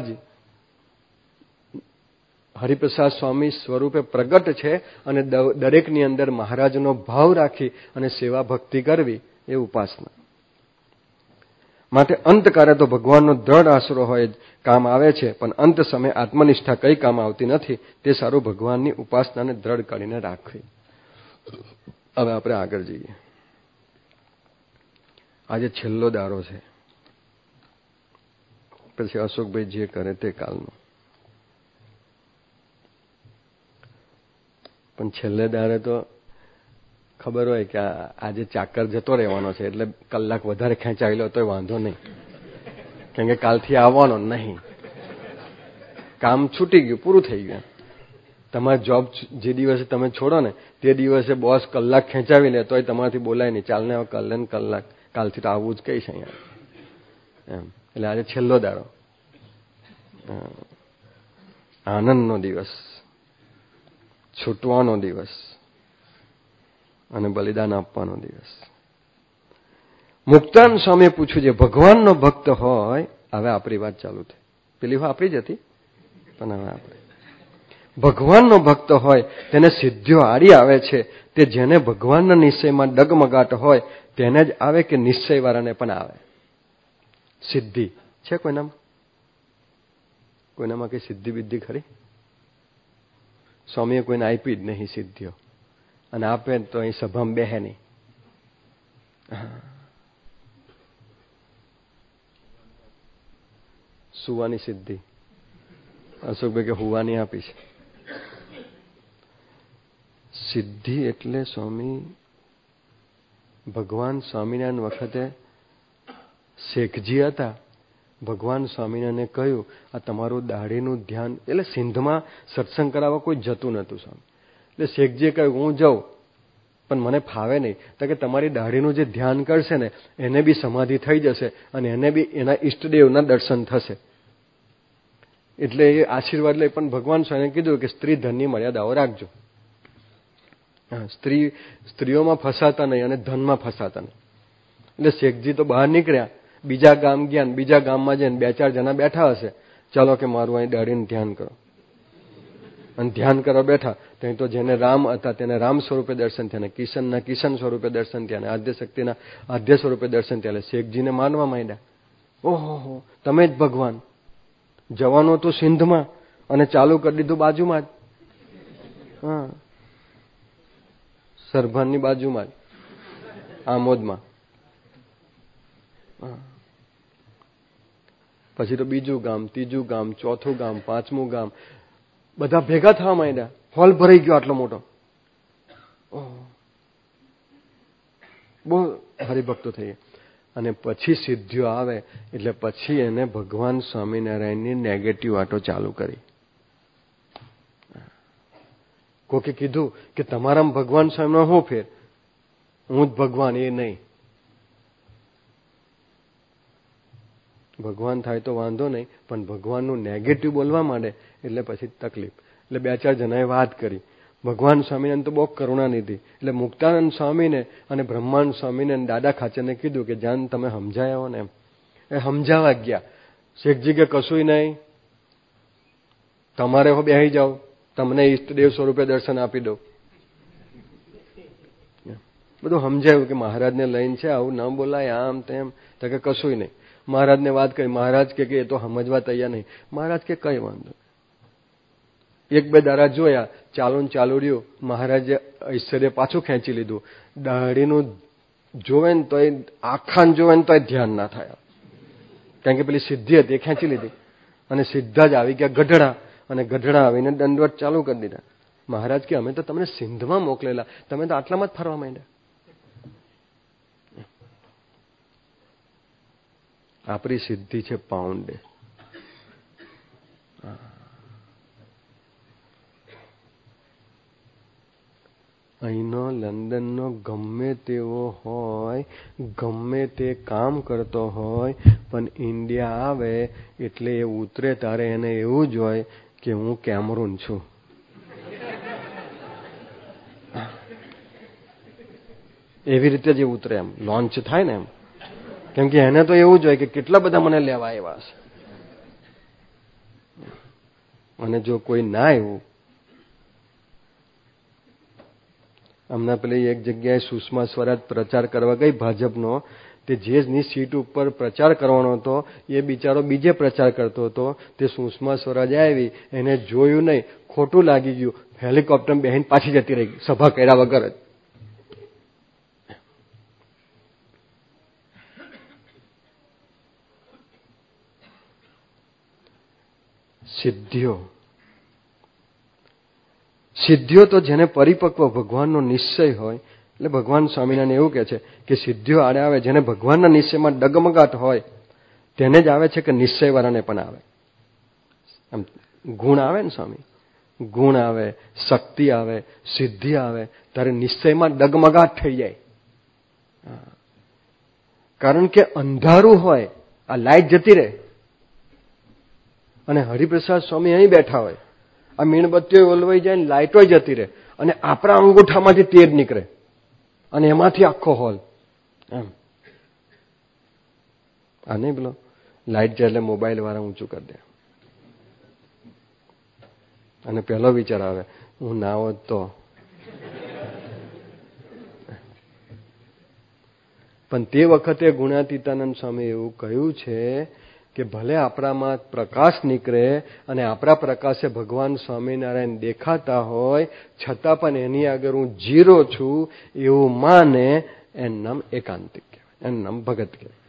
હરિપ્રસાદ સ્વામી સ્વરૂપે પ્રગટ છે, અને દરેકની અંદર મહારાજનો ભાવ રાખી અને સેવા ભક્તિ કરવી, એ ઉપાસના. માટે અંતકારે તો ભગવાનનો દ્રઢ આશરો હોય કામ આવે છે, પણ અંત સમયે આત્મનિષ્ઠા કઈ કામ આવતી નથી. તે સારું ભગવાનની ઉપાસનાને દ્રઢ કરીને રાખવી. હવે આપણે આગળ જઈએ. આજે છેલ્લો દારો છે, પછી અશોકભાઈ જે કરે તે કાલનો. પણ છેલ્લે દારે તો ખબર હોય કે આજે ચાકર જતો રહેવાનો છે, એટલે કલાક વધારે ખેંચાવી લો તો વાંધો નહીં, કેમ કે કાલથી આવવાનો નહીં. કામ છૂટી ગયું, પૂરું થઈ ગયું. તમારી જોબ જે દિવસે તમે છોડો ને તે દિવસે બોસ કલાક ખેંચાવી લે તોય તમારાથી બોલાય નહીં, ચાલને હવે કર લે ને કલાક, કાલથી તો આવવું જ કહીશ અહીંયા એમ. એટલે આજે છેલ્લો દાડો, આનંદનો દિવસ, છૂટવાનો દિવસ અને બલિદાન આપવાનો દિવસ. મુક્તાન સ્વામીએ પૂછ્યું છે, ભગવાનનો ભક્ત હોય, હવે આપણી વાત ચાલુ થઈ, પેલી વાત આપણી જ હતી, પણ હવે આપણે ભગવાનનો ભક્ત હોય તેને સિદ્ધિઓ આડી આવે છે. તે જેને ભગવાનના નિશ્ચયમાં ડગમગાટ હોય તેને જ આવે કે નિશ્ચયવાળાને પણ આવે? સિદ્ધિ છે કોઈનામાં? કોઈનામાં કઈ સિદ્ધિ બિદ્ધિ ખરી? સ્વામીએ કોઈને આપી જ નહીં સિદ્ધિઓ, અને આપે તો અહીં સભામાં બેહે નહીં. સુવાની સિદ્ધિ અશોકભાઈ કે હુવાની આપી છે. સિદ્ધિ એટલે સ્વામી ભગવાન સ્વામિનારાયણ વખતે શેખજી હતા. ભગવાન સ્વામિનારાયણે કહ્યું આ તમારું દાઢીનું ધ્યાન, એટલે સિંધમાં સત્સંગ કરાવવા કોઈ જતું નહોતું સ્વામી. એટલે શેખજીએ કહ્યું હું જાઉં પણ મને ફાવે નહીં. તો કે તમારી દાઢીનું જે ધ્યાન કરશે ને એને બી સમાધિ થઈ જશે અને એને બી એના ઈષ્ટદેવના દર્શન થશે. એટલે એ આશીર્વાદ લઈ. પણ ભગવાન સ્વામીએ કીધું કે સ્ત્રી ધનની મર્યાદાઓ રાખજો. સ્ત્રી સ્ત્રીઓમાં ફસાતા નહીં અને ધનમાં ફસાતા નહીં. એટલે શેખજી તો બહાર નીકળ્યા, બીજા ગામ ગયા. બીજા ગામમાં જઈને બે ચાર જણા બેઠા હશે, ચાલો કે મારું અહીં દાઢીનું ધ્યાન કરો. અને ધ્યાન કરવા બેઠા ત્યાં તો જેને રામ હતા તેને રામ સ્વરૂપે દર્શન થયા, કિશનના કિશન સ્વરૂપે દર્શન થયા, આદ્ય શક્તિના આદ્ય સ્વરૂપે દર્શન થયા. શેખજીને માનવા માંડ્યા, ઓહો તમે જ ભગવાન. જવાનું હતું સિંધમાં અને ચાલુ કરી દીધું બાજુમાં જ, હા સરભાનની બાજુમાં જ, આમોદમાં. પછી તો બીજું ગામ, ત્રીજું ગામ, ચોથું ગામ, પાંચમું ગામ, બધા ભેગા થવા માંડ્યા. હોલ ભરાઈ ગયો આટલો મોટો. બહુ હરિભક્તો થઈ. અને પછી સિદ્ધિઓ આવે એટલે પછી એને ભગવાન સ્વામિનારાયણની નેગેટિવ વાતો ચાલુ કરી. કોકે કીધું કે તમારામાં ભગવાન સ્વામીનો શું ફેર, હું જ ભગવાન એ નહીં. ભગવાન થાય તો વાંધો નહીં, પણ ભગવાનનું નેગેટિવ બોલવા માંડે એટલે પછી તકલીફ. એટલે બે ચાર જણાએ વાત કરી. ભગવાન સ્વામિનારાયણ તો બહુ કરુણાનિધિ. એટલે મુક્તાનંદ સ્વામીને અને બ્રહ્માંડ સ્વામીને દાદા ખાચરને કીધું કે જાન તમે સમજાયા હો ને એમ. એ સમજાવા ગયા. શેખજી કે કશું નહીં, તમારે હો બેસી જાઓ, તમને ઈષ્ટદેવ સ્વરૂપે દર્શન આપી દો. બધું સમજાયું કે મહારાજને લઈને છે, આવું ન બોલાય, આમ તેમ. તો કે કશું નહીં. મહારાજને વાત કરી. મહારાજ કે એ તો સમજવા તૈયાર નહીં. મહારાજ કે કઈ વાંધો. એક બે દાડા જોયા, ચાલુ ને ચાલુ રહ્યું. મહારાજે ઐશ્વર્ય પાછું ખેંચી લીધું. દાઢીનું જોવે ને તો આખાને જોવે ને તો ધ્યાન ના થાય, કારણ કે પેલી સિદ્ધિ હતી એ ખેંચી લીધી. અને સીધા જ આવી ગયા ગઢડા, અને ગઢડા આવીને દંડવત ચાલુ કરી દીધા. મહારાજ કે અમે તો તમને સિંધમાં મોકલેલા, તમે તો આટલામાં જ ફરવા માંડ્યા. આપણી સિદ્ધિ છે પાઉન્ડે. અહીંનો લંડનનો ગમે તેવો હોય, ગમે તે કામ કરતો હોય, પણ ઇન્ડિયા આવે એટલે એ ઉતરે તારે એને એવું જ હોય કે હું કેમરૂન છું. એવી રીતે જ ઉતરે, એમ લોન્ચ થાય ને એમ. કેમ કે એને તો એવું જ હોય કે કેટલા બધા મને લેવા આવ્યા છે. અને જો કોઈ ના એવું, હમણાં પેલી એક જગ્યાએ સુષ્મા સ્વરાજ પ્રચાર કરવા ગઈ ભાજપનો, તે જેની સીટ ઉપર પ્રચાર કરવાનો હતો એ બિચારો બીજે પ્રચાર કરતો હતો. તે સુષ્મા સ્વરાજ આવી, એને જોયું નહીં, ખોટું લાગી ગયું, હેલિકોપ્ટર બેહીને પાછી જતી રહી, સભા કર્યા વગર જ. સિદ્ધિઓ સિદ્ધિઓ તો જેને પરિપક્વ ભગવાનનો નિશ્ચય હોય, એટલે ભગવાન સ્વામિનારાયણ એવું કહે છે કે સિદ્ધિઓ આડે આવે જેને ભગવાનના નિશ્ચયમાં ડગમગાટ હોય તેને જ આવે છે, કે નિશ્ચયવાળાને પણ આવે. આમ ગુણ આવે ને સ્વામી, ગુણ આવે, શક્તિ આવે, સિદ્ધિ આવે, ત્યારે નિશ્ચયમાં ડગમગાટ થઈ જાય. કારણ કે અંધારું હોય, આ લાઈટ જતી રહે, અને હરિપ્રસાદ સ્વામી અહીં બેઠા હોય, આ મીણબત્તીઓ ઓલવાઈ જાય ને લાઇટો જતી રહે, અને આપણા અંગૂઠામાંથી તેજ નીકળે, અને એમાંથી આખો હોલ એમ. આ નહીં પેલો લાઇટ જાય એટલે મોબાઈલ વાળા ઊંચું કરી દે, અને પહેલો વિચાર આવે હું ના હોત તો. પણ તે વખતે ગુણાતીતાનંદ સ્વામી એવું કહ્યું છે કે ભલે આપણામાં પ્રકાશ નીકળે અને આપણા પ્રકાશે ભગવાન સ્વામિનારાયણ દેખાતા હોય છતાં પણ એની આગળ હું જીરો છું એવું માને એનું નામ એકાંતિક કહેવાય, એનું નામ ભગત કહેવાય.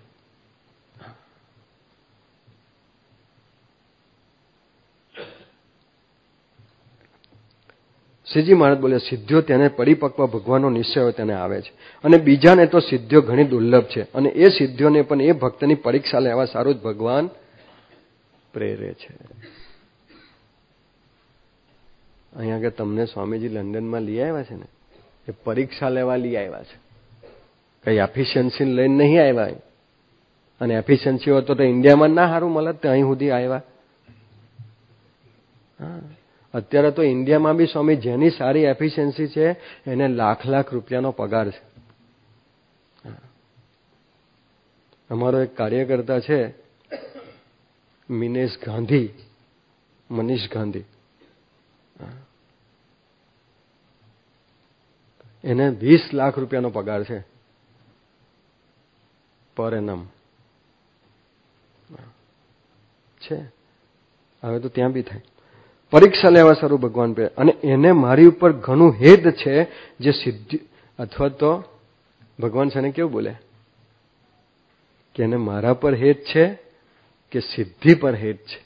શ્રીજી મહારાજ બોલે સિદ્ધિઓ તેને પરિપક્વ ભગવાનનો નિશ્ચય હોય તેને આવે છે અને બીજાને તો સિદ્ધિઓ ઘણી દુર્લભ છે અને એ સિદ્ધિઓને પણ એ ભક્તની પરીક્ષા લેવા સારું જ ભગવાન પ્રેરે છે. અહીંયા આગળ તમને સ્વામીજી લંડનમાં લઈ આવ્યા છે ને એ પરીક્ષા લેવા લઈ આવ્યા છે, કઈ એફિશિયન્સી લઈને નહીં આવ્યા. અને એફિશિયન્સી હોત તો ઇન્ડિયામાં ના સારું મળત અહીં સુધી આવ્યા. હા, અત્યારે તો ઇન્ડિયામાં બી સ્વામી જેની સારી એફિશિયન્સી છે એને લાખ લાખ રૂપિયાનો પગાર છે. અમારો એક કાર્યકર્તા છે મિનેશ ગાંધી, મનીષ ગાંધી, એને વીસ લાખ રૂપિયાનો પગાર છે પર એનમ છે. હવે તો ત્યાં બી થાય. પરીક્ષા લેવા સારું ભગવાન પે અને એને મારી ઉપર ઘણું હેત છે જે સિદ્ધિ અથવા તો ભગવાન છે ને કેવું બોલે કે એને મારા પર હેત છે કે સિદ્ધિ પર હેત છે.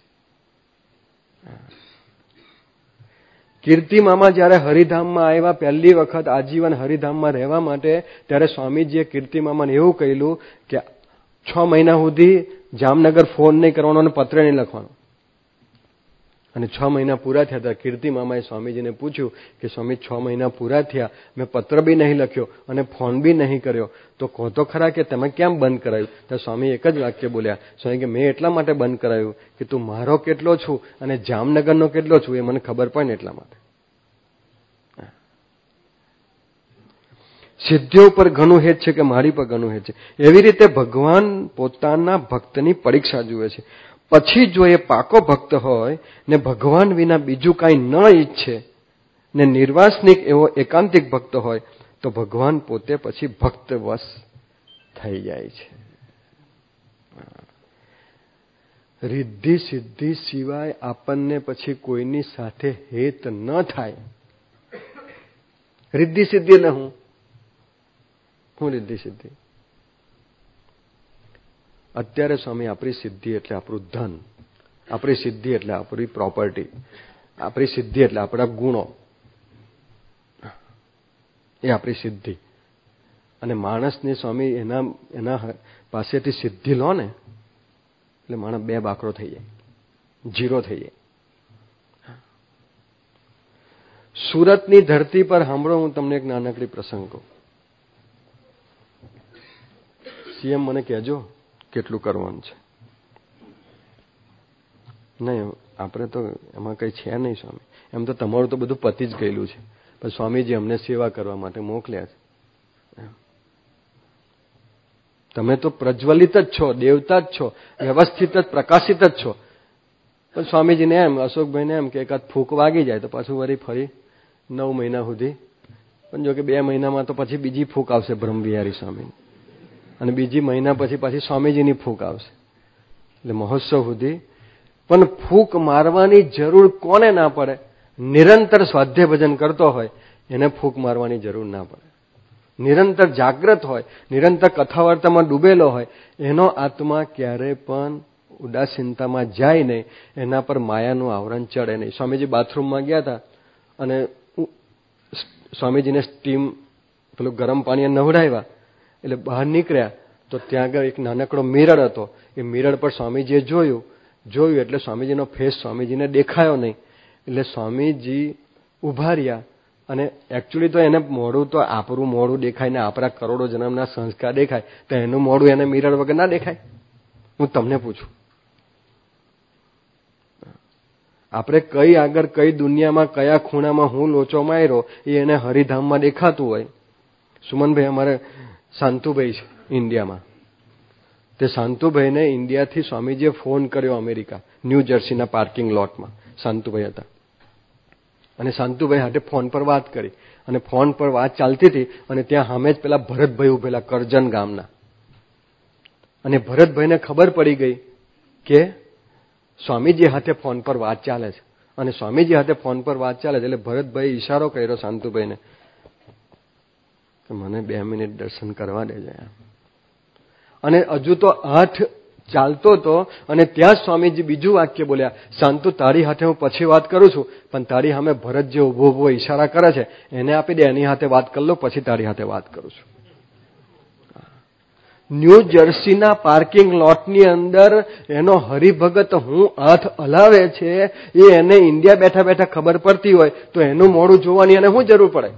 કીર્તિ મામા જયારે હરિધામમાં આવ્યા પહેલી વખત આજીવન હરિધામમાં રહેવા માટે ત્યારે સ્વામીજીએ કીર્તિ મામાને એવું કહેલું કે છ મહિના સુધી જામનગર ફોન નહીં કરવાનો અને પત્ર નહીં લખવાનો. અને છ મહિના પૂરા થયા હતા કીર્તિ મામાએ સ્વામીજીને પૂછ્યું કે સ્વામી છ મહિના પૂરા થયા, મેં પત્ર બી નહીં લખ્યો અને ફોન બી નહીં કર્યો, તો કહો તો ખરા કે તમે કેમ બંધ કરાયું? તો સ્વામી એક જ વાક્ય બોલ્યા, સ્વામી કે મેં એટલા માટે બંધ કરાયું કે તું મારો કેટલો છું અને જામનગરનો કેટલો છું એ મને ખબર પડે ને એટલા માટે. સિદ્ધિઓ પર ઘણું હેત છે કે મારી પર ઘણું હેત છે. એવી રીતે ભગવાન પોતાના ભક્તની પરીક્ષા જુએ છે. પછી જો એ પાકો ભક્ત હોય ને ભગવાન વિના બીજું કાંઈ ન ઈચ્છે ને નિર્વાસનિક એવો એકાંતિક ભક્ત હોય તો ભગવાન પોતે પછી ભક્તવશ થઈ જાય છે. રિદ્ધિ સિદ્ધિ સિવાય આપણને પછી કોઈની સાથે હેત ન થાય. રિદ્ધિ સિદ્ધિ ને હું હું રિદ્ધિ સિદ્ધિ અત્યારે સ્વામી આપણી સિદ્ધિ એટલે આપણું ધન, આપણી સિદ્ધિ એટલે આપણી પ્રોપર્ટી, આપણી સિદ્ધિ એટલે આપણા ગુણો, એ આપણી સિદ્ધિ. અને માણસને સ્વામી એના એના પાસેથી સિદ્ધિ લો ને એટલે માણસ બે બાકરો થઈ જાય, જીરો થઈ જાય. સુરતની ધરતી પર સાંભળો, હું તમને એક નાનકડી પ્રસંગ કહું. સીએમ મને કહેજો કેટલું કરવાનું છે. નહીં, આપણે તો એમાં કંઈ છે નહીં સ્વામી. એમ તો તમારું તો બધું પતી જ ગયેલું છે, પણ સ્વામીજી અમને સેવા કરવા માટે મોકલ્યા છે. તમે તો પ્રજ્વલિત જ છો, દેવતા જ છો, વ્યવસ્થિત જ પ્રકાશિત જ છો. પણ સ્વામીજીને એમ, અશોકભાઈને એમ કે એકાદ ફૂંક વાગી જાય તો પાછું વળી ફરી નવ મહિના સુધી. પણ જો કે બે મહિનામાં તો પછી બીજી ફૂંક આવશે બ્રહ્મવિહારી સ્વામી, અને બીજી મહિના પછી પાછી સ્વામીજીની ફૂંક આવશે. એટલે મહોત્સવ સુધી પણ ફૂંક મારવાની જરૂર કોને ના પડે? નિરંતર સ્વાધ્યાય ભજન કરતો હોય એને ફૂંક મારવાની જરૂર ના પડે. નિરંતર જાગ્રત હોય, નિરંતર કથા વાર્તામાં ડૂબેલો હોય, એનો આત્મા ક્યારેય પણ ઉદાસીનતામાં જાય નહીં, એના પર માયાનું આવરણ ચડે નહીં. સ્વામીજી બાથરૂમમાં ગયા હતા અને સ્વામીજીને સ્ટીમ પેલું ગરમ પાણી નવડાવ્યા એટલે બહાર નીકળ્યા તો ત્યાં આગળ એક નાનકડો મિરર હતો. એ મિરર પર સ્વામીજીએ જોયું જોયું એટલે સ્વામીજીનો ફેસ સ્વામીજીને દેખાયો નહીં. એટલે સ્વામીજી ઉભા રહ્યા અને એકચ્યુઅલી તો એને મોઢું તો આપણું મોઢું દેખાય ને આપણા કરોડો જન્મના સંસ્કાર દેખાય, તો એનું મોઢું એને મિરર વગર ના દેખાય? હું તમને પૂછું, આપણે કઈ આગળ કઈ દુનિયામાં કયા ખૂણામાં હું લોચો માર્યો એ એને હરિધામમાં દેખાતું હોય. સુમનભાઈ અમારે શાંતુભાઈ છે ઇન્ડિયામાં, તે શાંતુભાઈને ઇન્ડિયાથી સ્વામીજીએ ફોન કર્યો અમેરિકા, ન્યૂ જર્સીના પાર્કિંગ લોટમાં શાંતુભાઈ હતા. અને શાંતુભાઈ હાથે ફોન પર વાત કરી અને ફોન પર વાત ચાલતી હતી અને ત્યાં સામે જ પેલા ભરતભાઈ ઉભેલા કરજણ ગામના. અને ભરતભાઈને ખબર પડી ગઈ કે સ્વામીજી હાથે ફોન પર વાત ચાલે છે અને સ્વામીજી હાથે ફોન પર વાત ચાલે છે એટલે ભરતભાઈ ઈશારો કર્યો શાંતુભાઈને કે મને બે મિનિટ દર્શન કરવા દેજે. અને હજુ તો હાથ ચાલતો હતો અને ત્યાં સ્વામીજી બીજું વાક્ય બોલ્યા, શાંતુ તારી હાથે હું પછી વાત કરું છું, પણ તારી સામે ભરત જે ઉભો ઉભો ઈશારા કરે છે એને આપી દે, એની હાથે વાત કરી લો, પછી તારી હાથે વાત કરું છું. ન્યૂ જર્સીના પાર્કિંગ લોટની અંદર એનો હરિભગત હું હાથ હલાવે છે એ એને ઇન્ડિયા બેઠા બેઠા ખબર પડતી હોય તો એનું મોડું જોવાની એને શું જરૂર પડે?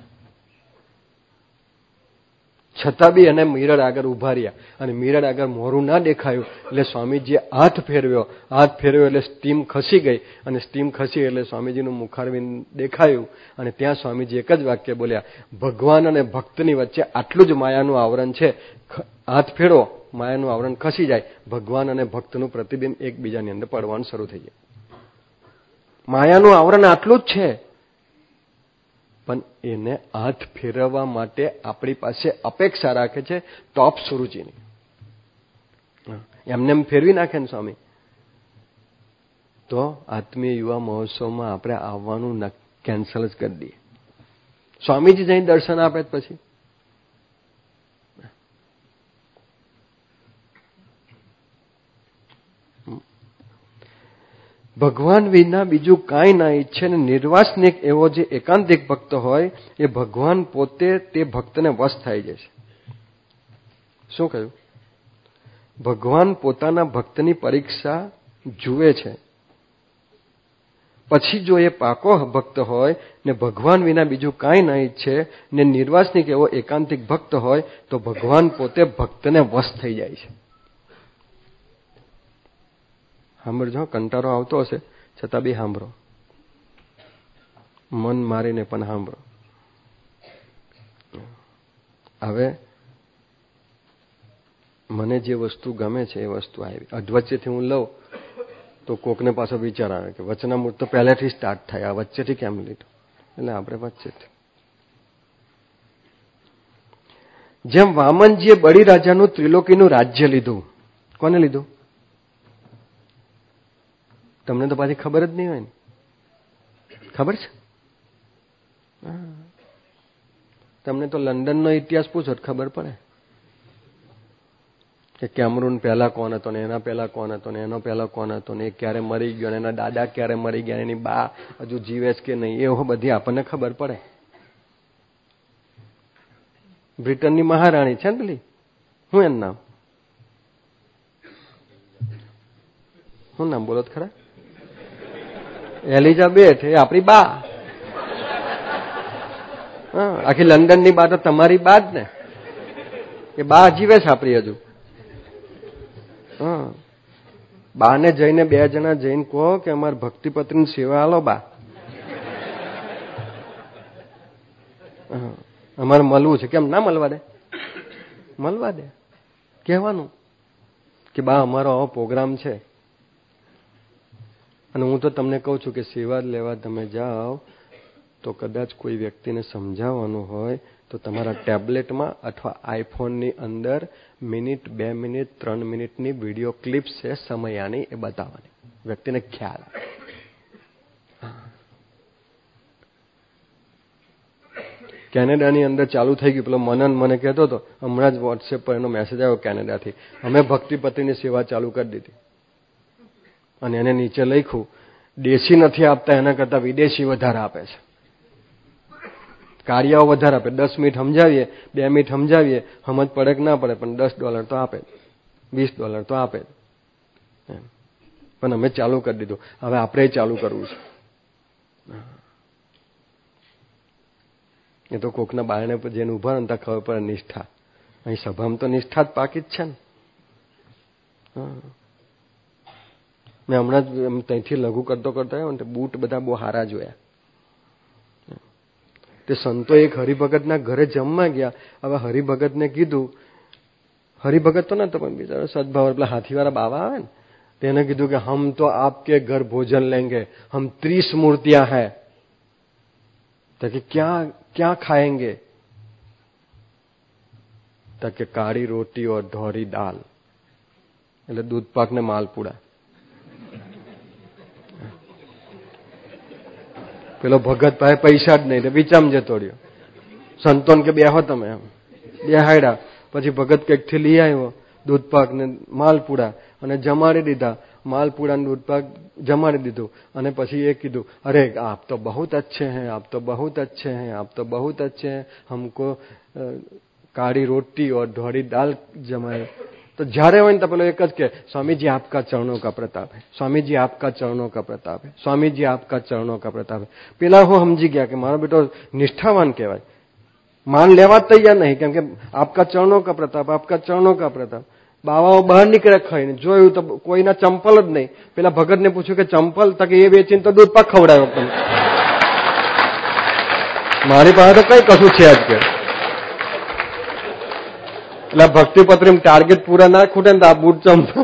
છતાં બી એને મિરર આગળ ઉભા રહ્યા અને મિરર આગળ મોરું ના દેખાયું એટલે સ્વામીજીએ હાથ ફેરવ્યો. હાથ ફેરવ્યો એટલે સ્ટીમ ખસી ગઈ અને સ્ટીમ ખસી એટલે સ્વામીજીનું મુખારવિંદ દેખાયું અને ત્યાં સ્વામીજી એક જ વાક્ય બોલ્યા, ભગવાન અને ભક્તની વચ્ચે આટલું જ માયાનું આવરણ છે. હાથ ફેરવો, માયાનું આવરણ ખસી જાય, ભગવાન અને ભક્તનું પ્રતિબિંબ એકબીજાની અંદર પડવાનું શરૂ થઈ જાય. માયાનું આવરણ આટલું જ છે, પણ એને હાથ ફેરવવા માટે આપણી પાસે અપેક્ષા રાખે છે ટોપ સુરુચિની. એમને એમ ફેરવી નાખે ને સ્વામી તો આત્મીય યુવા મહોત્સવમાં આપણે આવવાનું કેન્સલ જ કરી દઈએ. સ્વામીજી જઈને દર્શન આપે પછી ભગવાન વિના બીજું કાંઈ ના ઈચ્છે ને નિર્વાસનિક એવો જે એકાંતિક ભક્ત હોય એ ભગવાન પોતે તે ભક્તને વશ થઈ જાય છે. શું કહ્યું? ભગવાન પોતાના ભક્તની પરીક્ષા જુએ છે. પછી જો એ પાકો ભક્ત હોય ને ભગવાન વિના બીજું કાંઈ ના ઈચ્છે ને નિર્વાસનિક એવો એકાંતિક ભક્ત હોય તો ભગવાન પોતે ભક્તને વશ થઈ જાય છે. સાંભળજો, કંટાળો આવતો હશે છતાં બી સાંભળો, મન મારીને પણ સાંભળો. હવે મને જે વસ્તુ ગમે છે એ વસ્તુ આવી, અધવચ્ચેથી હું લઉં તો કોકને પાછો વિચાર આવે કે વચનામૃત તો પહેલેથી સ્ટાર્ટ થાય, આ વચ્ચેથી કેમ લીધું? એટલે આપણે વચ્ચેથી. જેમ વામનજીએ બળી રાજાનું ત્રિલોકીનું રાજ્ય લીધું. કોને લીધું? તમને તો પાછી ખબર જ નહીં હોય ને. ખબર છે? તમને તો લંડનનો ઇતિહાસ પૂછો તો ખબર પડે કે કેમરૂન પહેલા કોણ હતો ને એના પહેલા કોણ હતો ને એનો પહેલા કોણ હતો ને એ ક્યારે મરી ગયો ને એના દાદા ક્યારે મરી ગયા, એની બા હજુ જીવે છે કે નહીં, એવું બધી આપણને ખબર પડે. બ્રિટનની મહારાણી છે ને પેલી, શું એનું નામ? શું નામ બોલો ખરા? એલિઝાબેથ. એ આપણી બા. હા, આખી લંડન ની બા તો તમારી બા જ ને. એ બા જીવે છે આપણી હજુ. હા, બા ને જઈને બે જણા જઈને કહો કે અમારી ભક્તિપત્રીની સેવા આલો બા, અમારે મળવું છે. કેમ ના મળવા દે? મળવા દે. કહેવાનું કે બા અમારો આવો પ્રોગ્રામ છે. અને હું તો તમને કહું છું કે સેવા લેવા તમે જાઓ તો કદાચ કોઈ વ્યક્તિને સમજાવવાનું હોય તો તમારા ટેબ્લેટમાં અથવા આઈફોનની અંદર મિનિટ, બે મિનિટ, ત્રણ મિનિટની વિડીયો ક્લિપ્સ છે સમયાની, એ બતાવવાની, વ્યક્તિને ખ્યાલ આવે. કેનેડાની અંદર ચાલુ થઈ ગયું. પેલો મનન મને કહેતો હતો હમણાં જ વોટ્સએપ પર એનો મેસેજ આવ્યો કેનેડાથી, અમે ભક્તિપતિની સેવા ચાલુ કરી દીધી. અને એને નીચે લખ્યું દેશી નથી આપતા, એના કરતા વિદેશી વધારે આપે છે. કાર્યાઓ વધારે આપે. દસ મિનિટ સમજાવીએ, બે મિનિટ સમજાવીએ, સમજ પડે કે ના પડે, પણ દસ ડોલર તો આપે, વીસ ડોલર તો આપે. પણ અમે ચાલુ કરી દીધું, હવે આપણે ચાલુ કરવું છે. એ તો કોકના બારણે પર જેને ઉભા ને ત્યાં ખબર પડે નિષ્ઠા. અહીં સભામાં તો નિષ્ઠા જ પાકી જ છે ને. મેં હમણાં જ ત્યાંથી લઘુ કરતો કરતો આવ્યો ને બૂટ બધા બહુ સારા જોયા. તે સંતો એક હરિભગતના ઘરે જમવા ગયા. હવે હરિભગતને કીધું, હરિભગત તો નતો પણ બિચારો સદભાવ પેલા હાથીવાળા બાવા આવે ને તેને કીધું કે હમ તો આપકે ઘર ભોજન લેંગે, હમ ત્રીસ મૂર્તિयां हैं. તો કે ક્યાં ક્યાં ખાएंगे? તો કે કાળી રોટી और धौरी दाल. એટલે દૂધપાક ને માલપુડા. પેલો ભગત પાસે પૈસા જ નહીં એટલે વિચામ જતો રહ્યો. સંતોન કે બેહો તમે, એમ બેહાડ્યા. પછી ભગત કંઈક થી લઈ આવ્યો દૂધપાક ને માલપુડા અને જમાડી દીધા. માલપુડા ને દૂધપાક જમાડી દીધું અને પછી એ કીધું, અરે આપ તો બહુત અચ્છે હૈ, આપ તો બહુત અચ્છે હૈ, આપ તો બહુત અચ્છે હૈ, હમકો કાળી રોટી ઓર ધોળી દાલ જમાય. તો જ્યારે હોય ને તો પેલો એક જ કે, સ્વામીજી આપકા ચરણો કા પ્રતાપ હૈ, સ્વામીજી આપકા ચરણો કા પ્રતાપ હૈ, સ્વામીજી આપકા ચરણો કા પ્રતાપ હૈ. પેલા હું સમજી ગયા કે મારો બેટો નિષ્ઠાવાન કહેવાય, માન લેવા તૈયાર નહીં, કેમ કે આપકા ચરણો કા પ્રતાપ, આપકા ચરણો કા પ્રતાપ. બાવાઓ બહાર નીકળે ખાઈને, જોયું તો કોઈના ચંપલ જ નહીં. પેલા ભગતને પૂછ્યું કે ચંપલ? તકે એ વેચીને તો દૂધ પાક ખવડાવ્યો તમે. મારી પાસે તો કઈ કશું છે જ કે. એટલે ભક્તિપત્રી ટાર્ગેટ પૂરા ના ખૂટે ને તો આ બૂટ ચંપલ.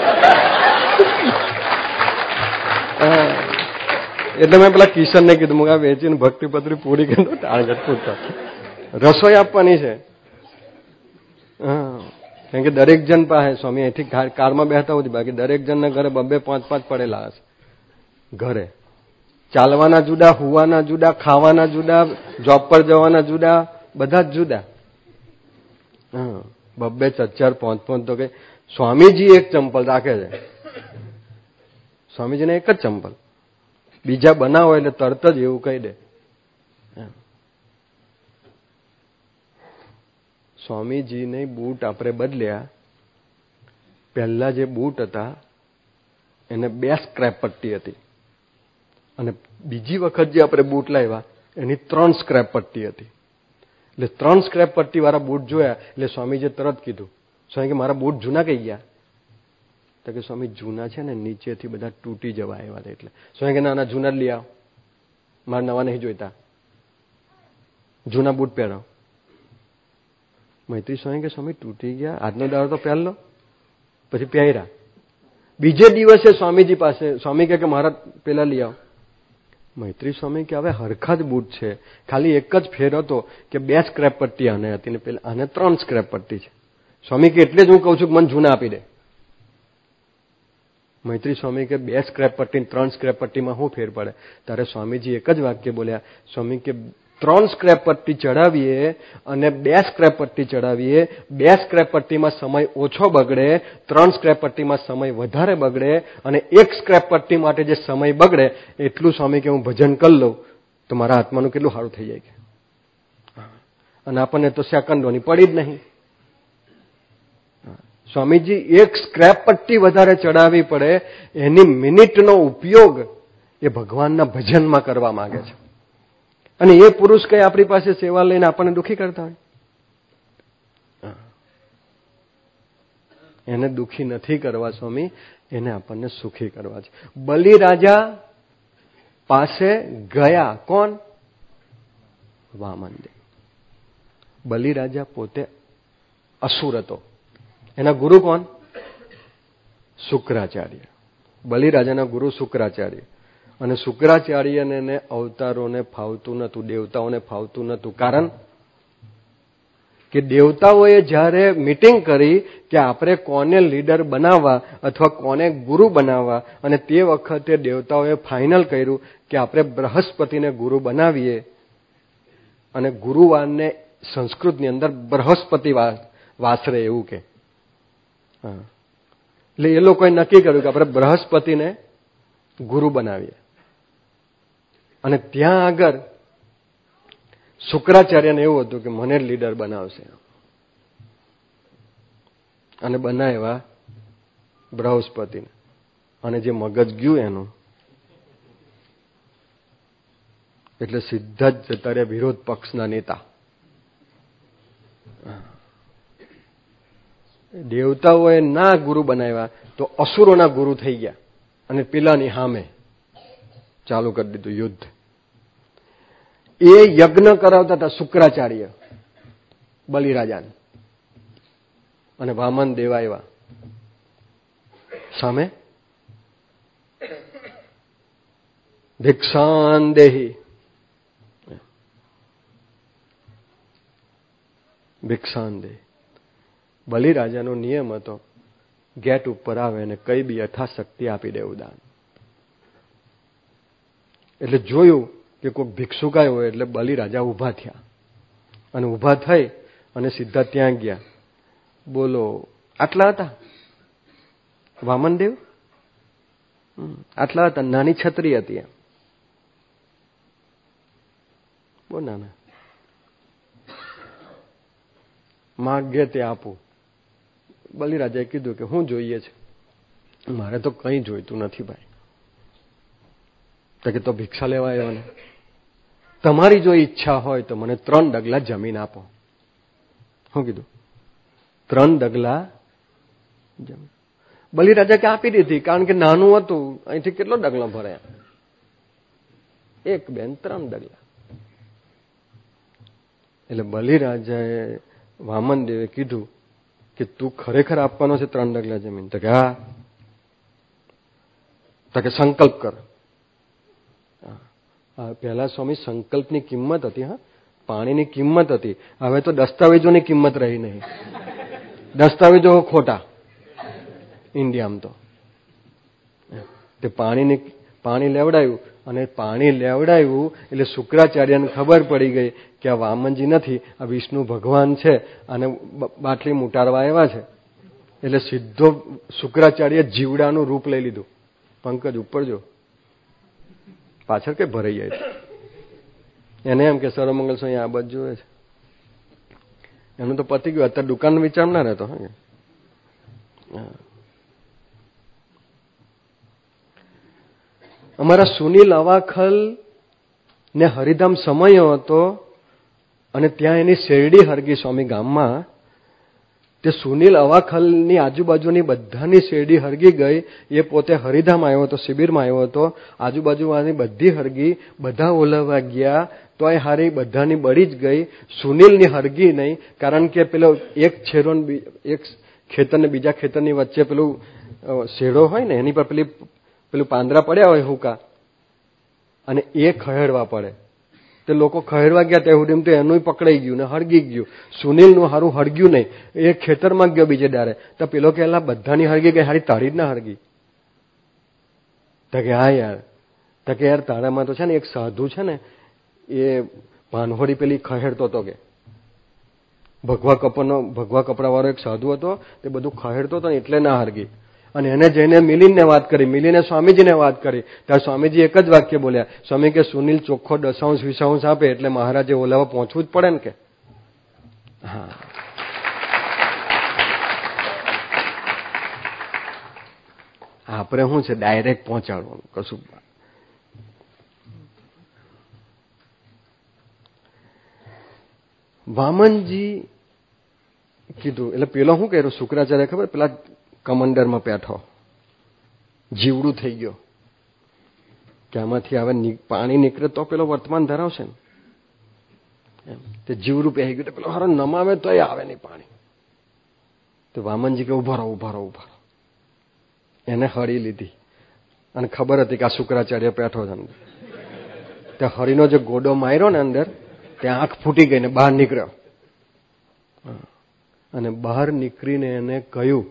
એટલે મેં પેલા કિશનને કીધું, હું આ વેચીને ભક્તિપત્રી પૂરી કરી દો, ટાર્ગેટ પૂરતો. રસોઈ આપવાની છે. હા, કેમ કે દરેક જણ પાસે સ્વામી અહીંથી કારમાં બેઠા હોય, બાકી દરેક જણના ઘરે બબે પાંચ પાંચ પડેલા હશે. ઘરે ચાલવાના જુદા, હુવાના જુદા, ખાવાના જુદા, જોબ પર જવાના જુદા, બધા જ જુદા. હા, બબ્બે ચાર પાંચ પાંચ તો કે સ્વામીજી એક ચંપલ રાખે છે. સ્વામીજીને એક જ ચંપલ, બીજા બનાવો એટલે તરત જ એવું કહી દે. સ્વામીજીને બૂટ આપણે બદલ્યા. પહેલા જે બૂટ હતા એને બે સ્ક્રેપ પટ્ટી હતી અને બીજી વખત જે આપણે બૂટ લાવ્યા એની ત્રણ સ્ક્રેપ પટ્ટી હતી. એટલે ત્રણ સ્ક્રેપ પટ્ટી વાળા બૂટ જોયા એટલે સ્વામીજીએ તરત કીધું, સ્વામી કે મારા બૂટ જૂના કઈ ગયા? તો કે સ્વામી જૂના છે ને નીચેથી બધા તૂટી જવા આવ્યા હતા. એટલે સ્વામી કે ના જૂના જ લઈ આવો, મારા નવા નહીં જોઈતા, જૂના બૂટ પહેરો. મૈત્રી સ્વામી કે સ્વામી તૂટી ગયા, આજનો દાડો તો પહેરલો. પછી પહેર્યા. બીજે દિવસે સ્વામીજી પાસે સ્વામી કે મારા પેલા લઈ આવો. મૈત્રી સ્વામી કે હવે હરખા જ બૂટ છે, ખાલી એક જ ફેર હતો કે બે સ્ક્રેપ પટ્ટી આને હતી ને પેલા આને ત્રણ સ્ક્રેપ પટ્ટી છે. સ્વામી કે એટલે જ હું કહું છું કે મને જૂના આપી દે. મૈત્રી સ્વામી કે બે સ્ક્રેપ પટ્ટી ત્રણ સ્ક્રેપ પટ્ટીમાં શું ફેર પડે? ત્યારે સ્વામીજી એક જ વાક્ય બોલ્યા, સ્વામી કે ત્રણ સ્ક્રેપ પટ્ટી ચડાવીએ અને બે સ્ક્રેપ પટ્ટી ચડાવીએ, બે સ્ક્રેપ પટ્ટીમાં સમય ઓછો બગડે, ત્રણ સ્ક્રેપ પટ્ટીમાં સમય વધારે બગડે, અને એક સ્ક્રેપ પટ્ટી માટે જે સમય બગડે એટલું સ્વામી કે હું ભજન કરી લઉં તો મારા આત્માનું કેટલું સારું થઈ જાય. અને આપણને તો સેકન્ડોની પડી જ નહીં. સ્વામીજી એક સ્ક્રેપ પટ્ટી વધારે ચડાવવી પડે એની મિનિટનો ઉપયોગ એ ભગવાનના ભજનમાં કરવા માંગે છે. અને એ પુરુષ કઈ આપણી પાસે સેવા લઈને આપણને દુઃખી કરતા હોય? એને દુઃખી નથી કરવા સ્વામી, એને આપણને સુખી કરવા છે. બલિરાજા પાસે ગયા કોણ? વામનદેવ. બલિરાજા પોતે અસુર હતો. એના ગુરુ કોણ? શુક્રાચાર્ય. બલિરાજાના ગુરુ શુક્રાચાર્ય. અને શુક્રાચાર્યને એને અવતારોને ફાવતું નહોતું, દેવતાઓને ફાવતું નહોતું. કારણ કે દેવતાઓએ જ્યારે મીટિંગ કરી કે આપણે કોને લીડર બનાવવા અથવા કોને ગુરુ બનાવવા, અને તે વખતે દેવતાઓએ ફાઇનલ કર્યું કે આપણે બૃહસ્પતિને ગુરુ બનાવીએ. અને ગુરુવારને સંસ્કૃતની અંદર બૃહસ્પતિ વાસરે એવું કે. એટલે એ લોકોએ નક્કી કર્યું કે આપણે બૃહસ્પતિને ગુરુ બનાવીએ. અને ત્યાં આગળ શુક્રાચાર્યને એવું હતું કે મને લીડર બનાવશે, અને બનાવ્યા બૃહસ્પતિને. અને જે મગજ ગયું એનું, એટલે સીધા જ જતા રહ્યા વિરોધ પક્ષના નેતા. દેવતાઓએ ના ગુરુ બનાવ્યા તો અસુરોના ગુરુ થઈ ગયા અને પેલાની સામે ચાલુ કરી દીધું યુદ્ધ. એ યજ્ઞ કરાવતા હતા શુક્રાચાર્ય બલિરાજાને, અને વામન દેવ આવ્યા સામે. ભિક્ષાન દેહી, ભિક્ષાન દેહી. બલિરાજાનો નિયમ હતો ગેટ ઉપર આવે અને કઈ બી યથાશક્તિ આપી દેવું દાન. એટલે જોયું કે કોઈ ભિક્ષુકાય હોય એટલે બલિરાજા ઊભા થયા અને ઊભા થઈ અને સીધા ત્યાં ગયા. બોલો આટલા હતા વામનદેવ, આટલા હતા. નાની છત્રી હતી, બહુ નાના. માગે તે આપું. બલિરાજાએ કીધું કે હું જોઈએ છે? મારે તો કંઈ જોઈતું નથી ભાઈ. તો કે તો ભિક્ષા લેવા આવ્યા ને, તમારી જો ઈચ્છા હોય તો મને ત્રણ ડગલા જમીન આપો. શું કીધું? ત્રણ ડગલા જમીન. બલિરાજા કે આપી દીધી, કારણ કે નાનું હતું. અહીંથી કેટલો ડગલો ભરે? એક બેન ત્રણ ડગલા. એટલે બલિરાજાએ વામનદેવે કીધું કે તું ખરેખર આપવાનો છે ત્રણ ડગલા જમીન? તો કે હા. તો કે સંકલ્પ કર. પહેલા સ્વામી સંકલ્પની કિંમત હતી, હા, પાણીની કિંમત હતી. હવે તો દસ્તાવેજોની કિંમત રહી નહીં. દસ્તાવેજો ખોટા ઇન્ડિયામાં તો. તે પાણીની પાણી લેવડાયું અને પાણી લેવડાયું એટલે શુક્રાચાર્યને ખબર પડી ગઈ કે આ વામનજી નથી, આ વિષ્ણુ ભગવાન છે અને બાટલી મુટારવા આવ્યા છે. એટલે સીધો શુક્રાચાર્ય જીવડાનું રૂપ લઈ લીધું. પંકજ ઉપર જો, પાછળ કે ભરાઈ જાય છે. એને એમ કે સર્વમંગલ સ્વામી આ બાજુ જોવે છે. એમનું તો પતી ગયું. અત્યારે દુકાન વિચાર ના રહેતો. હા, અમારા સુનિલ અવાખલ ને હરિધામ સમયો હતો અને ત્યાં એની શેરડી હરગી સ્વામી ગામમાં. તે સુનિલ અવાખલની આજુબાજુની બધાની શેરડી હરગી ગઈ. એ પોતે હરિધામ આવ્યો હતો, શિબિરમાં આવ્યો હતો. આજુબાજુની બધી હરગી, બધા ઓલવવા ગયા તો એ હારી બધાની બળી જ ગઈ. સુનિલની હરગી નહીં, કારણ કે પેલો એક છેડો એક ખેતરને બીજા ખેતરની વચ્ચે પેલું શેડો હોય ને એની પર પેલી પેલું પાંદડા પડ્યા હોય હુકા, અને એ ખહેડવા પડે. તે લોકો ખહેડવા ગયા ત્યાં સુધી તો એનું પકડાઈ ગયું ને હળગી ગયું. સુનિલનું હારું હળગ્યું નહીં, એ ખેતરમાં ગયો બીજે દાડે. તો પેલો કે બધાની હળગી ગઈ, હારી તારી જ ના હળગી. તો કે હા યાર. તો કે યાર તારામાં તો છે ને એક સાધુ છે ને, એ ભાનહોડી પેલી ખહેડતો હતો કે ભગવા કપડનો ભગવા કપડા વાળો એક સાધુ હતો, તે બધું ખહેડતો હતો ને એટલે ના હરગી. અને એને જઈને મિલિનને વાત કરી, મિલીને સ્વામીજીને વાત કરી. ત્યારે સ્વામીજી એક જ વાક્ય બોલ્યા, સ્વામી કે સુનિલ ચોખ્ખો દશાંશ વિસાંશ આપે એટલે મહારાજે ઓલાવા પહોંચવું જ પડે ને કે. હા, આપણે શું છે ડાયરેક્ટ પહોંચાડવાનું કશું. વામનજી કીધું એટલે પેલો શું કર્યું શુક્રાચાર્ય ખબર? પેલા કમંડરમાં પેઠો જીવડું થઈ ગયો કે આમાંથી હવે પાણી નીકળે તો પેલો વર્તમાન ધરાવશે ને. તે જીવડું પહેરી ગયું. પેલો હારો નમાવે તોય આવે નહીં પાણી. તો વામનજી કે ઉભા રહો ઉભા રહો ઉભા રહો. એને હળી લીધી અને ખબર હતી કે આ શુક્રાચાર્ય પેઠો છે અંદર. ત્યાં હળીનો જે ગોડો માર્યો ને અંદર, ત્યાં આંખ ફૂટી ગઈ ને બહાર નીકળ્યો. અને બહાર નીકળીને એને કહ્યું,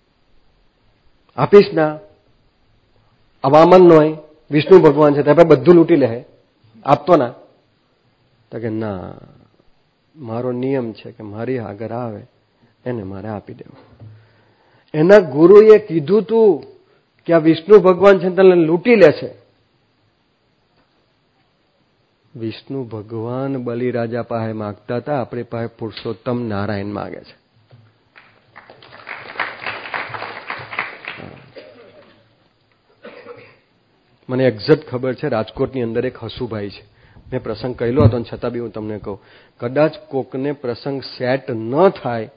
આપીશ ના? આ વામન નો વિષ્ણુ ભગવાન છે, ત્યાં બધું લૂંટી લે, આપતો ના? તો કે ના, મારો નિયમ છે કે મારી આગળ આવે એને મારે આપી દેવું. એના ગુરુએ કીધું તું કે આ વિષ્ણુ ભગવાન છે તને લૂંટી લે છે. વિષ્ણુ ભગવાન બલિરાજા પાસે માગતા હતા, આપણી પાસે પુરુષોત્તમ નારાયણ માગે છે. મને એક્ઝેક્ટ ખબર છે, રાજકોટની અંદર એક હસુભાઈ છે. મેં પ્રસંગ કહેલો હતો છતાં બી હું તમને કહું, કદાચ કોકને પ્રસંગ સેટ ન થાય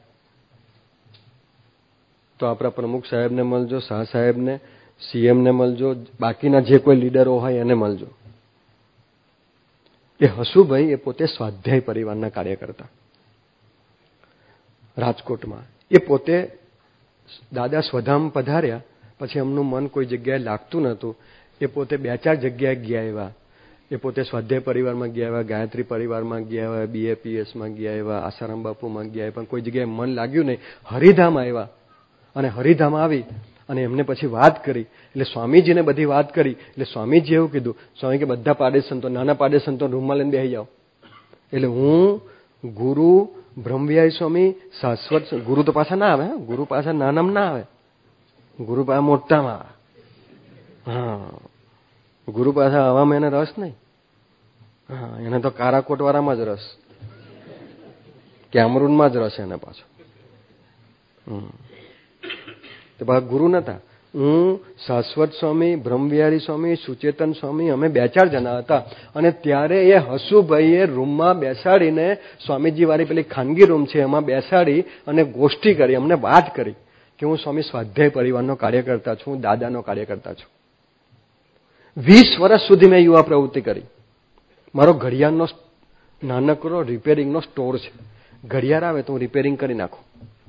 તો આપણા પ્રમુખ સાહેબને મળજો, શાહ સાહેબને, સીએમને મળજો, બાકીના જે કોઈ લીડરો હોય એને મળજો. એ હસુભાઈ એ પોતે સ્વાધ્યાય પરિવારના કાર્યકર્તા રાજકોટમાં. એ પોતે દાદા સ્વધામ પધાર્યા પછી એમનું મન કોઈ જગ્યાએ લાગતું નહોતું. એ પોતે બે ચાર જગ્યાએ ગયા એવા. એ પોતે સ્વાધ્યાય પરિવારમાં ગયા એવા, ગાયત્રી પરિવારમાં ગયા એવા, બીએપીએસમાં ગયા એવા, આસારામ બાપુમાં ગયા એવા, પણ કોઈ જગ્યાએ મન લાગ્યું નહીં. હરિધામ આવ્યા અને હરિધામ આવી અને એમને પછી વાત કરી. એટલે સ્વામીજીને બધી વાત કરી. એટલે સ્વામીજી એવું કીધું, સ્વામી કે બધા પાડે સંતો, નાના પાડે સંતો રૂમમાં લઈને બેસી જાઓ. એટલે હું, ગુરુ, બ્રહ્મવિહારી સ્વામી, શાશ્વત ગુરુ તો પાછા ના આવે, ગુરુ પાછા નાનામાં ના આવે, ગુરુ પાછા મોટામાં આવે. હા, ગુરુ પાછા આવામાં એને રસ નહીં. હા, એને તો કારાકોટ વાળામાં જ રસ, કે અમરૂનમાં જ રસ એને પાછો. તો પાછા ગુરુ નતા. હું, શાશ્વત સ્વામી, બ્રહ્મવિહારી સ્વામી, સુચેતન સ્વામી, અમે બે ચાર જણા હતા. અને ત્યારે એ હસુભાઈએ રૂમમાં બેસાડીને, સ્વામીજી વાળી પેલી ખાનગી રૂમ છે એમાં બેસાડી અને ગોષ્ઠી કરી, અમને વાત કરી કે હું સ્વામી સ્વાધ્યાય પરિવારનો કાર્યકર્તા છું, દાદાનો કાર્યકર્તા છું. વીસ વર્ષ સુધી મેં યુવા પ્રવૃત્તિ કરી. મારો ઘડિયાળનો નાનકડો રિપેરિંગનો સ્ટોર છે. ઘડિયાળ આવે તો હું રિપેરિંગ કરી નાખું.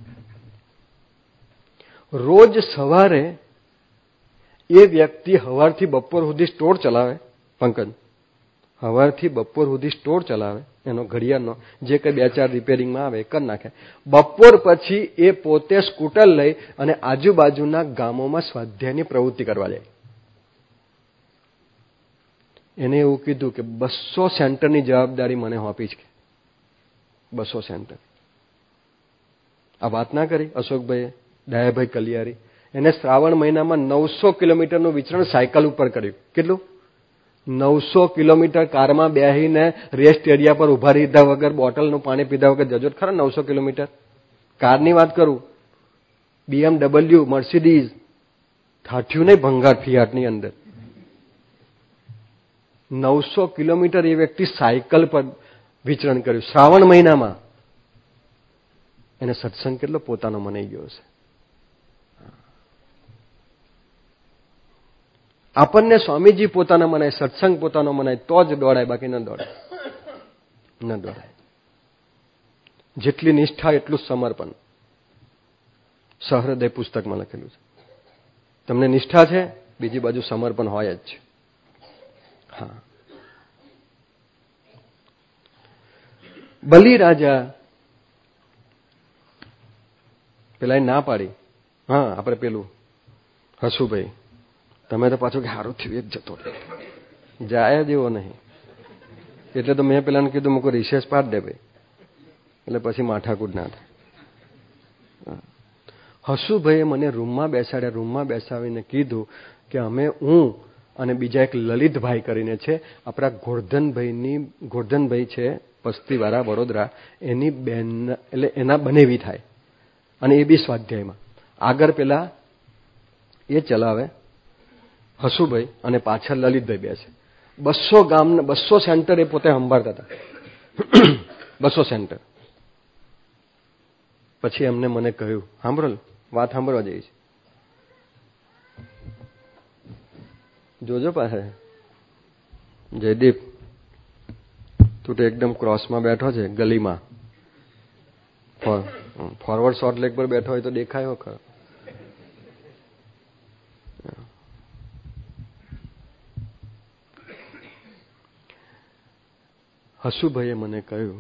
રોજ સવારે એ વ્યક્તિ સવારથી બપોર સુધી સ્ટોર ચલાવે. પંકજ, સવારથી બપોર સુધી સ્ટોર ચલાવે એનો ઘડિયાળનો, જે કંઈ બે ચાર રિપેરિંગમાં આવે કરી નાખે. બપોર પછી એ પોતે સ્કૂટર લઈ અને આજુબાજુના ગામોમાં સ્વાધ્યાયની પ્રવૃત્તિ કરવા જાય. એને એવું કીધું કે બસો સેન્ટરની જવાબદારી મને સોંપી છે. બસો સેન્ટર. આ વાત ના કરી અશોકભાઈએ, ડાયાભાઈ કલિયારી. એને શ્રાવણ મહિનામાં નવસો કિલોમીટરનું વિચરણ સાયકલ ઉપર કર્યું. કેટલું? નવસો કિલોમીટર કારમાં બેસીને રેસ્ટ એરિયા પર ઉભા લીધા વગર, બોટલનું પાણી પીધા વગર. જજો ખરા નવસો કિલોમીટર. કારની વાત કરું, બીએમડબલ્યુ, મર્સિડીઝ, થાઠ્યું નહીં ભંગાર ફિયાટની અંદર. નવસો કિલોમીટર એ વ્યક્તિ સાયકલ પર વિચરણ કર્યું શ્રાવણ મહિનામાં. એને સત્સંગ કેટલો પોતાનો મનાઈ ગયો છે. આપણને સ્વામીજી પોતાના મનાય, સત્સંગ પોતાનો મનાય તો જ દોડાય, બાકી ન દોડાય, ન દોડાય. જેટલી નિષ્ઠા એટલું સમર્પણ. સહૃદય પુસ્તકમાં લખેલું છે. તમને નિષ્ઠા છે, બીજી બાજુ સમર્પણ હોય જ છે. હા, બલિ રાજા પેલા ના પાડી. હા, આપણે પેલું હસુભાઈ, તમે તો પાછું કે સારું થયું એક જતો જાય જેવો નહીં. એટલે તો મેં પેલાને કીધું મૂકો રિસેસ પાડ દે ભાઈ, એટલે પછી માઠાકૂટ ના થાય. હસુભાઈએ મને રૂમમાં બેસાડ્યા. રૂમમાં બેસાડીને કીધું કે અમે, હું અને બીજા એક લલિતભાઈ કરીને છે, આપણા ગોરધનભાઈની, ગોરધનભાઈ છે પસ્તીવાળા વડોદરા, એની બેન, એટલે એના બનેવી થાય. અને એ બી સ્વાધ્યાયમાં આગળ પેલા એ ચલાવે હસુભાઈ, અને પાછળ લલિતભાઈ બેસે. બસો ગામ, બસો સેન્ટર એ પોતે સંભાળતા હતા. બસો સેન્ટર. પછી એમને મને કહ્યું, સાંભળો વાત સાંભળવા જઈશ, જોજો પાસે. જયદીપ, તું તો એકદમ ક્રોસમાં બેઠો છે ગલીમાં, ફોરવર્ડ શોર્ટ લેગ પર બેઠો હોય તો દેખાયો ખરો. હસુભાઈએ મને કહ્યું,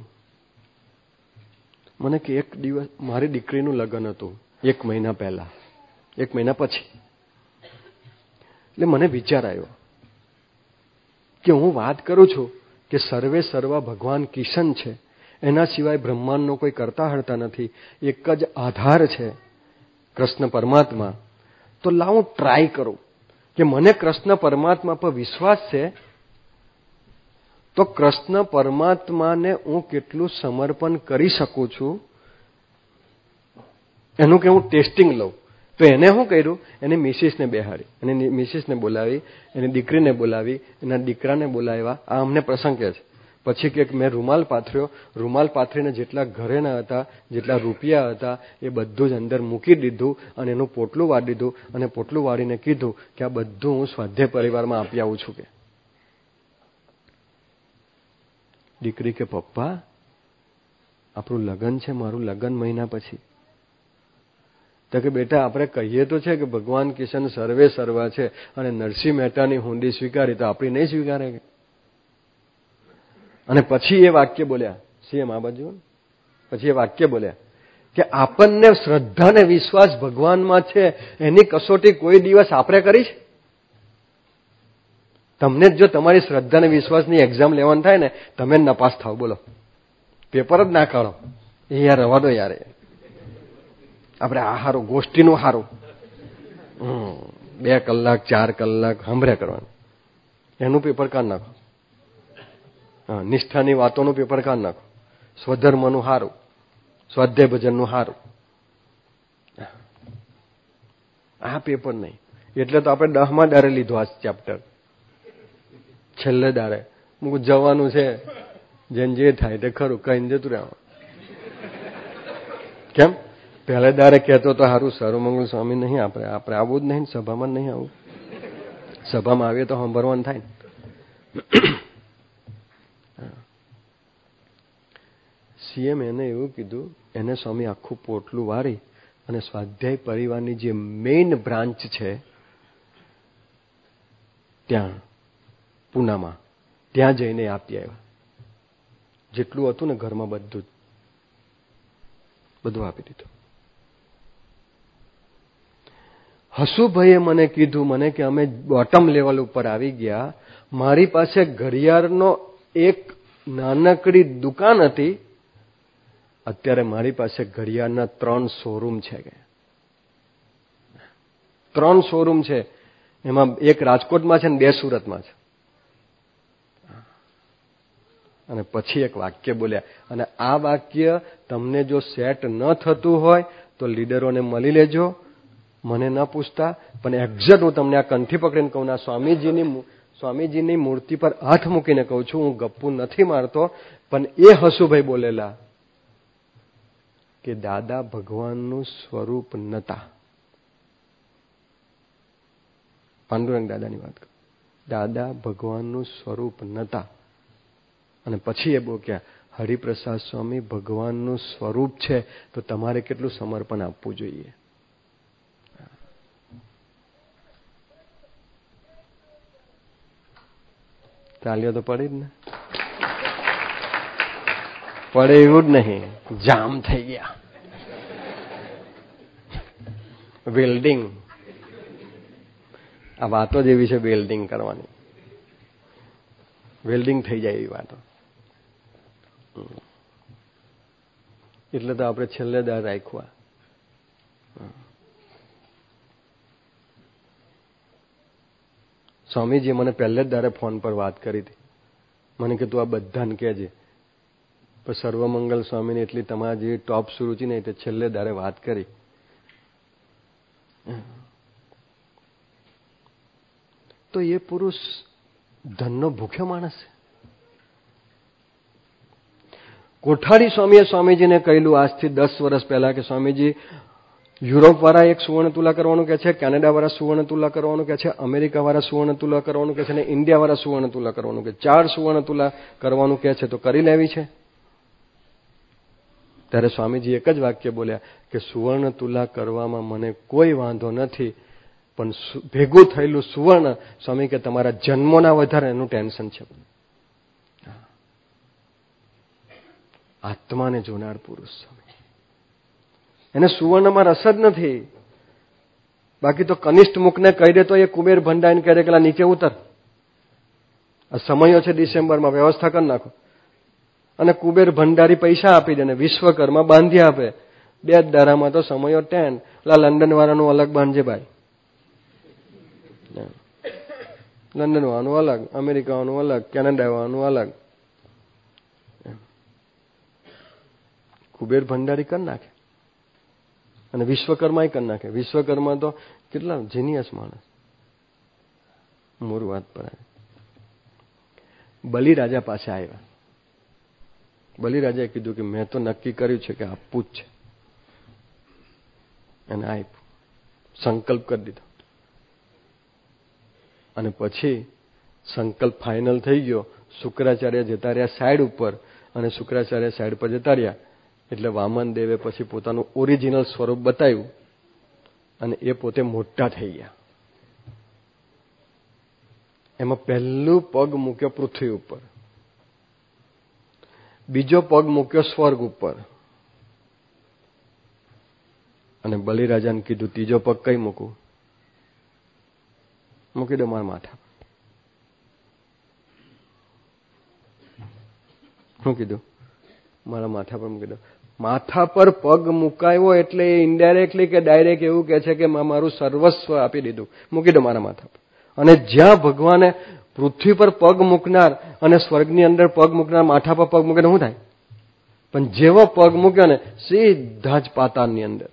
મને કે એક દિવસ મારી દીકરીનું લગ્ન હતું એક મહિના પહેલા, એક મહિના પછી. એટલે મને વિચાર આવ્યો કે હું વાત કરું છું કે સર્વે સર્વા ભગવાન કિશન છે, એના સિવાય બ્રહ્માંડનો કોઈ કરતા હરતા નથી, એક જ આધાર છે કૃષ્ણ પરમાત્મા. તો લાવ હું ટ્રાય કરું કે મને કૃષ્ણ પરમાત્મા પર વિશ્વાસ છે, તો કૃષ્ણ પરમાત્માને હું કેટલું સમર્પણ કરી શકું છું એનું કે હું ટેસ્ટિંગ લઉં. તો એને શું કર્યું, એને મિસિસને બેહાડી, એને મિસિસને બોલાવી, એની દીકરીને બોલાવી, એના દીકરાને બોલાવ્યા. આ અમને પ્રસંગ કહે છે. પછી કે મેં રૂમાલ પાથર્યો, રૂમાલ પાથરીને જેટલા ઘરેના હતા, જેટલા રૂપિયા હતા, એ બધું જ અંદર મૂકી દીધું અને એનું પોટલું વાળી દીધું. અને પોટલું વાળીને કીધું કે આ બધું હું સ્વાધ્યાય પરિવારમાં આપી આવું છું. કે દીકરી કે પપ્પા, આપણું લગ્ન છે, મારું લગ્ન મહિના પછી. તો કે બેટા આપણે કહીએ તો છે કે ભગવાન કિશન સર્વે સર્વા છે, અને નરસિંહ મહેતાની હુંડી સ્વીકારી તો આપણી નહીં સ્વીકારે. અને પછી એ વાક્ય બોલ્યા, સીએમ આ બાજુ, પછી એ વાક્ય બોલ્યા કે આપણને શ્રદ્ધા અને વિશ્વાસ ભગવાનમાં છે એની કસોટી કોઈ દિવસ આપણે કરી છે? તમને જ જો તમારી શ્રદ્ધા અને વિશ્વાસની એક્ઝામ લેવાનું થાય ને, તમે નપાસ થાવ. બોલો, પેપર જ ના કાઢો. એ યાર રવા દો યાર. આપણે આ હારું, ગોષ્ઠીનું હારું, બે કલાક ચાર કલાક સાંભળ્યા કરવાનું, એનું પેપર કાઢ નાખો. હા, નિષ્ઠાની વાતોનું પેપર કાઢ નાખો. સ્વધર્મનું હારું, સ્વાધ્યાય ભજનનું હારું. આ પેપર નહીં. એટલે તો આપણે દહમાં દારે લીધો આ ચેપ્ટર. છેલ્લે દાડે જવાનું છે, જેને જે થાય તે ખરું, કહીને જતું રહેવાનું. કેમ? પહેલે દારે કહેતો તો સારું, સર્વમંગલ સ્વામી નહીં, આપણે આપણે આવું જ નહીં, સભામાં નહીં આવું. સભામાં આવીએ તો સાંભળવાનું થાય ને. સીએમ એને એવું કીધું, એને સ્વામી આખું પોટલું વાળી અને સ્વાધ્યાય પરિવારની જે મેઇન બ્રાન્ચ છે ત્યાં પૂનામાં, ત્યાં જઈને આપી આવ્યા. જેટલું હતું ને ઘરમાં બધું જ બધું આપી દીધું. હસુભાઈએ મને કીધું, મને કે અમે બોટમ લેવલ ઉપર આવી ગયા. મારી પાસે ઘડિયાળનો એક નાનકડી દુકાન હતી, અત્યારે મારી પાસે ઘડિયાળના ત્રણ શોરૂમ છે. ત્રણ શોરૂમ છે. એમાં એક રાજકોટમાં છે ને બે સુરતમાં છે. અને પછી એક વાક્ય બોલ્યા, અને આ વાક્ય તમને જો સેટ ન થતું હોય તો લીડરોને મળી લેજો, મને ન પૂછતા. પણ એક્ઝેક્ટ હું તમને આ કંઠી પકડીને કહું, ના સ્વામીજીની સ્વામીજીની મૂર્તિ પર હાથ મૂકીને કહું છું, હું ગપ્પુ નથી મારતો. પણ એ હસુભાઈ બોલેલા કે દાદા ભગવાનનું સ્વરૂપ નતા. પાંડુરંગ દાદાની વાત કરું, દાદા ભગવાનનું સ્વરૂપ નતા. અને પછી એ બોલ્યા, હરિપ્રસાદ સ્વામી ભગવાનનું સ્વરૂપ છે, તો તમારે કેટલું સમર્પણ આપવું જોઈએ. તાલીઓ તો પડી જ ને, પડે એવું જ નહીં, જામ થઈ ગયા. વેલ્ડિંગ, આ વાતો જ એવી છે, વેલ્ડિંગ કરવાની, વેલ્ડિંગ થઈ જાય એવી વાતો. એટલે તો આપણે છેલ્લે દાર રાખ્યા. સ્વામીજી મને પહેલે જ દારે ફોન પર વાત કરી હતી. મને કે તું આ બધાને કહેજે. પણ સર્વમંગલ સ્વામીની એટલી તમારા જેવી ટોપ સુરુચિ નહીં, તે છેલ્લે દારે વાત કરી. તો એ પુરુષ ધનનો ભૂખ્યો માણસ છે. કોઠારી સ્વામીએ સ્વામીજીને કહેલું આજથી દસ વર્ષ પહેલા કે સ્વામીજી, યુરોપ વાળા એક સુવર્ણ તુલા કરવાનું કે છે, કેનેડા વાળા સુવર્ણ તુલા કરવાનું કે છે, અમેરિકા વાળા સુવર્ણ તુલા કરવાનું કે છે, અને ઇન્ડિયા વાળા સુવર્ણ તુલા કરવાનું કે, ચાર સુવર્ણ તુલા કરવાનું કે છે, તો કરી લેવી છે. ત્યારે સ્વામીજી એક જ વાક્ય બોલ્યા કે સુવર્ણ તુલા કરવામાં મને કોઈ વાંધો નથી, પણ ભેગું થયેલું સુવર્ણ, સ્વામી કે તમારા જન્મોના વધારે એનું ટેન્શન છે. આત્માને જોનાર પુરુષ સ્વામી, એને સુવર્ણમાં રસ જ નથી. બાકી તો કનિષ્ઠ મુખને કહી દે તો એ કુબેર ભંડારીને કહે દે કે નીચે ઉતર, આ સમયો છે ડિસેમ્બરમાં, વ્યવસ્થા કરી નાખો. અને કુબેર ભંડારી પૈસા આપી દે ને વિશ્વકર્મા બાંધી આપે. બે જ દારામાં તો સમયો ટેન. લંડન વાળાનું અલગ બાંધજે ભાઈ, લંડન વાળાનું અલગ, અમેરિકા વાળાનું અલગ, કેનેડા વાળાનું અલગ. કુબેર ભંડારી કરી નાખે અને વિશ્વકર્મા કરી નાખે. વિશ્વકર્મા તો કેટલા જીનિયસ માણસ. મોર વાત પર આવે. બલિરાજા પાસે આવ્યા. બલિરાજાએ કીધું કે મેં તો નક્કી કર્યું છે કે આપવું જ છે, અને આપ્યું, સંકલ્પ કરી દીધો. અને પછી સંકલ્પ ફાઇનલ થઈ ગયો. શુક્રાચાર્ય જતા રહ્યા સાઈડ ઉપર, અને શુક્રાચાર્ય સાઈડ પર જતા રહ્યા એટલે વામન દેવે પછી પોતાનું ઓરિજિનલ સ્વરૂપ બતાવ્યું, અને એ પોતે મોટા થઈ ગયા. એમાં પહેલું પગ મૂક્યો પૃથ્વી ઉપર, બીજો પગ મૂક્યો સ્વર્ગ ઉપર, અને બલિરાજાને કીધું ત્રીજો પગ કઈ મૂકું? મૂકી દો મારા માથા. શું કીધું? મારા માથા પર મૂકી દો. માથા પર પગ મુકાયો એટલે ઇનડાયરેક્ટલી કે ડાયરેક્ટ એવું કે છે કે મારું સર્વસ્વ આપી દીધું, મૂકી દો મારા માથા પર. અને જ્યાં ભગવાને પૃથ્વી પર પગ મૂકનાર અને સ્વર્ગની અંદર પગ મૂકનાર માથા પર પગ મૂકે તો શું થાય? પણ જેવો પગ મૂક્યો ને સીધા જ પાતાળની અંદર,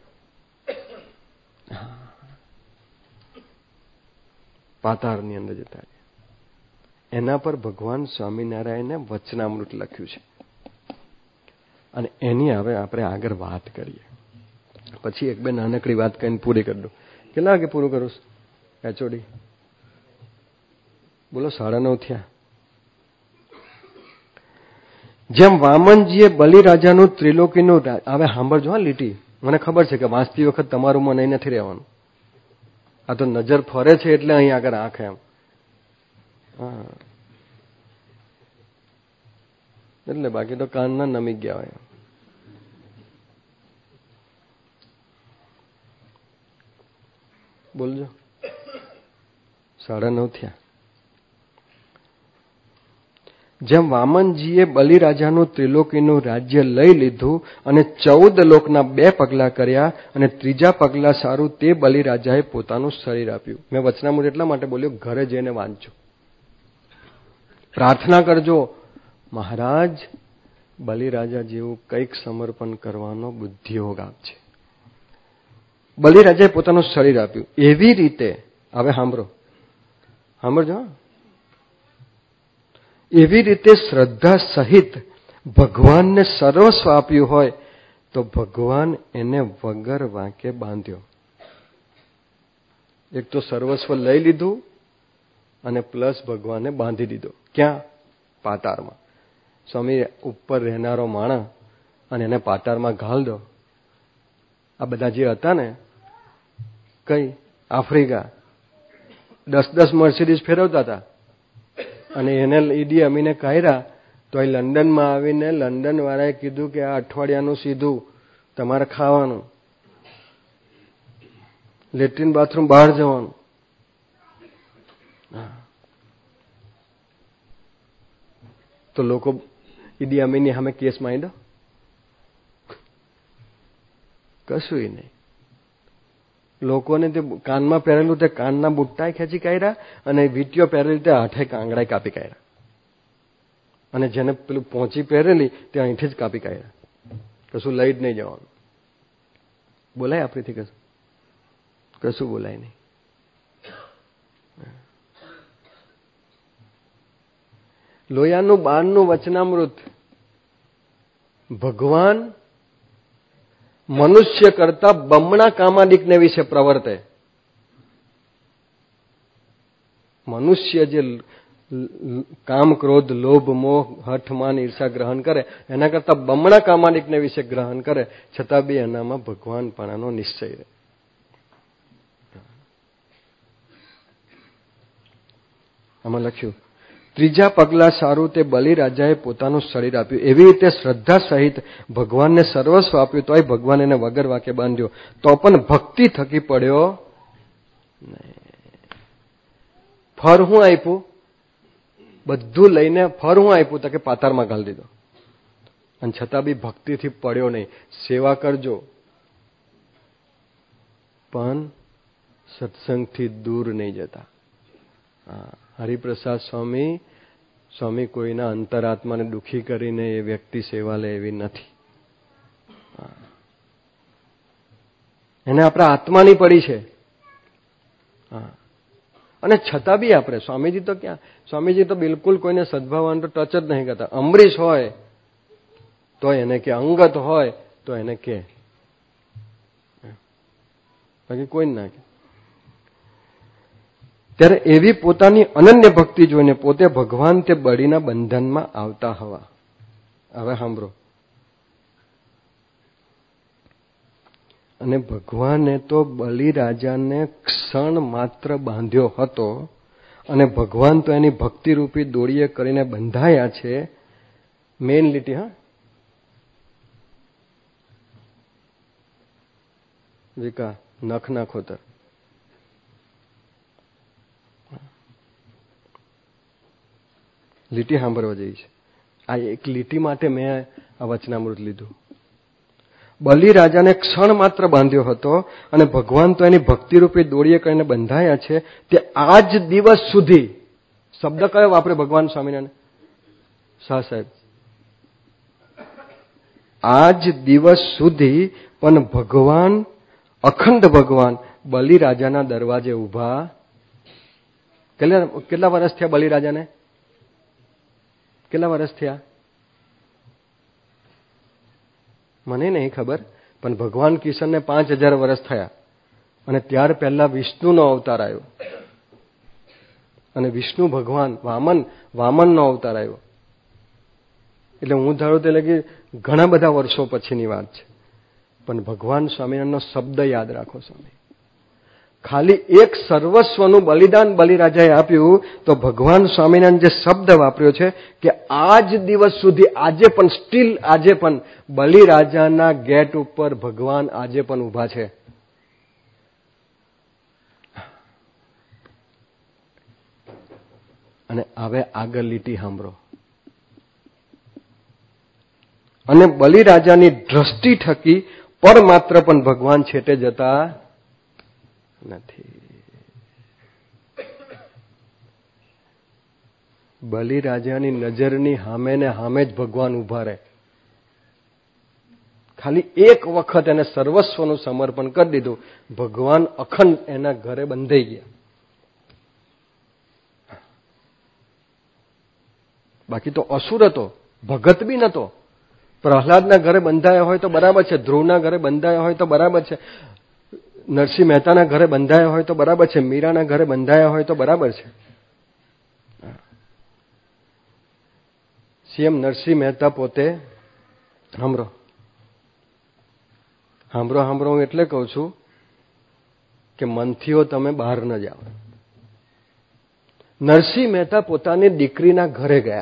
પાતાળની અંદર જતા રહ્યા. એના પર ભગવાન સ્વામિનારાયણે વચનામૃત લખ્યું છે અને એની હવે આપણે આગળ વાત કરીએ. પછી એક બે નાનકડી વાત કહીને પૂરી કરી દઉં. કેટલા વાગે પૂરું કરું? એચઓડી બોલો. સાડા નવ થયા. જેમ વામનજીએ બલિરાજાનું ત્રિલોકીનું, હવે સાંભળજો હા લીટી. મને ખબર છે કે વાંચતી વખત તમારું મન અહીં નથી રહેવાનું. આ તો નજર ફરે છે એટલે અહીં આગળ આંખ એમ. હા, એટલે બાકી તો કાનના નમી ગયા હોય. બોલજો. સાડા નવ થયા. જેમ વામનજીએ બલિરાજાનું ત્રિલોકીનું રાજ્ય લઈ લીધું અને ચૌદ લોકના બે પગલા કર્યા અને ત્રીજા પગલા સારું તે બલિરાજાએ પોતાનું શરીર આપ્યું. મેં વચનામૃત એટલા માટે બોલ્યો, ઘરે જઈને વાંચજો, પ્રાર્થના કરજો, મહારાજ બલિરાજા જેવું કંઈક સમર્પણ કરવાનો બુદ્ધિયોગ આપજે. બલિરાજાએ પોતાનું શરીર આપ્યું. એવી રીતે, હવે સાંભળો, સાંભળજો, એવી રીતે શ્રદ્ધા સહિત ભગવાનને સર્વસ્વ આપ્યું હોય તો ભગવાન એને વગર વાંકે બાંધ્યો. એક તો સર્વસ્વ લઈ લીધું અને પ્લસ ભગવાનને બાંધી દીધો. ક્યાં? પાતાળમાં. સ્વામી ઉપર રહેનારો માણસ અને એને પાતાળમાં ઘાલ દો. આ બધા જે હતા ને, કઈ આફ્રિકા, દસ દસ મર્સિડીઝ ફેરવતા હતા અને એને ઈડી અમીને કાઢ્યા તો એ લંડનમાં આવીને લંડન વાળાએ કીધું કે આ અઠવાડિયાનું સીધું તમારે ખાવાનું, લેટ્રિન બાથરૂમ બહાર જવાનું. તો લોકો ઈડી અમીનની સામે કેસ માંડ્યો? કશું નહીં. લોકોને તે કાનમાં પહેરેલું તે કાનના બુટ્ટા ખેંચી કાઢ્યા અને વીટીઓ પહેરેલી તે હાથે કાંગડા કાપી કાઢ્યા અને જેને પેલું પહોંચી પહેરેલી તે અહીંથી જ કાપી કાઢ્યા. કશું લઈ જ નહીં જવાનું. બોલાય આપણીથી કશું? કશું બોલાય નહીં. લોયાનું બારનું વચનામૃત. ભગવાન મનુષ્ય કરતા બમણા કામાદિકને વિશે પ્રવર્તે. મનુષ્ય જે કામ, ક્રોધ, લોભ, મોહ, હઠ, માન, ઈર્ષા ગ્રહણ કરે એના કરતા બમણા કામાદિકને વિશે ગ્રહણ કરે, છતાં બી એનામાં ભગવાનપણાનો નિશ્ચય રહે. આમાં લખ્યું, ત્રીજા પગલા સારું તે બલિરાજાએ પોતાનું શરીર આપ્યું. એવી રીતે શ્રદ્ધા સહિત ભગવાનને સર્વસ્વ આપ્યું તોય ભગવાન એને વગર વાકે બાંધ્યો, તો પણ ભક્તિ થકી પડ્યો નહીં. ફર હું આપ્યું? બધું લઈને ફર હું આપ્યું? તો કે પાતાળમાં ઘાલી દીધો. અને છતાં બી ભક્તિથી પડ્યો નહીં. સેવા કરજો પણ સત્સંગથી દૂર નહીં જતા. હા, હરિપ્રસાદ સ્વામી સ્વામી કોઈના અંતરાત્માને દુઃખી કરીને એ વ્યક્તિ સેવા લે એવી નથી. એને આપણા આત્માની પડી છે. હા, અને છતાં બી આપણે, સ્વામીજી તો ક્યાં, સ્વામીજી તો બિલકુલ કોઈને સદભાવન તો ટચ જ નહીં કરતા. અમરીશ હોય તો એને કે, અંગત હોય તો એને કે, બાકી કોઈ ના કે. ત્યારે એવી પોતાની અનન્ય ભક્તિ જોઈને પોતે ભગવાન તે બળીના બંધનમાં આવતા હવા. હવે સાંભળો, અને ભગવાને તો બલિરાજાને ક્ષણ માત્ર બાંધ્યો હતો અને ભગવાન તો એની ભક્તિરૂપી દોરીએ કરીને બંધાયા છે. મેઇન લીટી, હા વિકા નખ ના ખોતર. લીટી સાંભળવા જઈ છે. આ એક લીટી માટે મેં આ વચનામૃત લીધું. બલિરાજાને ક્ષણ માત્ર બાંધ્યો હતો અને ભગવાન તો એની ભક્તિરૂપી દોરીએ કરીને બંધાયા છે તે આજ દિવસ સુધી. શબ્દ કયો વાપરે ભગવાન સ્વામિનારાયણ? શાહ સાહેબ, આજ દિવસ સુધી પણ ભગવાન, અખંડ ભગવાન બલિરાજાના દરવાજે ઉભા. કેટલા કેટલા વર્ષ થયા બલિરાજાને? કેટલા વર્ષ થયા મને નહીં ખબર, પણ ભગવાન કિશનને પાંચ હજાર વર્ષ થયા અને ત્યાર પહેલા વિષ્ણુનો અવતાર આવ્યો અને વિષ્ણુ ભગવાન વામન વામનનો અવતાર આવ્યો. એટલે હું ધારું તે લગી ઘણા બધા વર્ષો પછીની વાત છે. પણ ભગવાન સ્વામિનારાયણનો શબ્દ યાદ રાખો સ્વામી. ખાલી એક સર્વસ્વનું બલિદાન બલિરાજાએ આપ્યું તો ભગવાન સ્વામિનારાયણ જે શબ્દ વાપર્યો છે કે આજ દિવસ સુધી, આજે પણ, સ્ટીલ આજે પણ બલિરાજાના ગેટ ઉપર ભગવાન આજે પણ ઉભા છે. અને હવે આગળ લીટી સાંભળો. અને બલિરાજાની દ્રષ્ટિ થકી પર માત્ર પણ ભગવાન છેટે જતા નથી. બલિરાજાની નજરની સામે ને સામે જ ભગવાન ઉભા રહે. ખાલી એક વખત એને સર્વસ્વનું સમર્પણ કરી દીધું, ભગવાન અખંડ એના ઘરે બંધાઈ ગયા. બાકી તો અસુર હતો, ભગત બી નતો. પ્રહલાદના ઘરે બંધાયા હોય તો બરાબર છે, ધ્રુવના ઘરે બંધાયા હોય તો બરાબર છે, નરસિંહ મહેતાના ઘરે બંધાયા હોય તો બરાબર છે, મીરાના ઘરે બંધાયા હોય તો બરાબર છે. સીએમ નરસિંહ મહેતા પોતે સાંભળો સાંભળો સાંભળો હું એટલે કહું છું કે મનથીઓ તમે બહાર ન જાઓ. નરસિંહ મહેતા પોતાની દીકરીના ઘરે ગયા.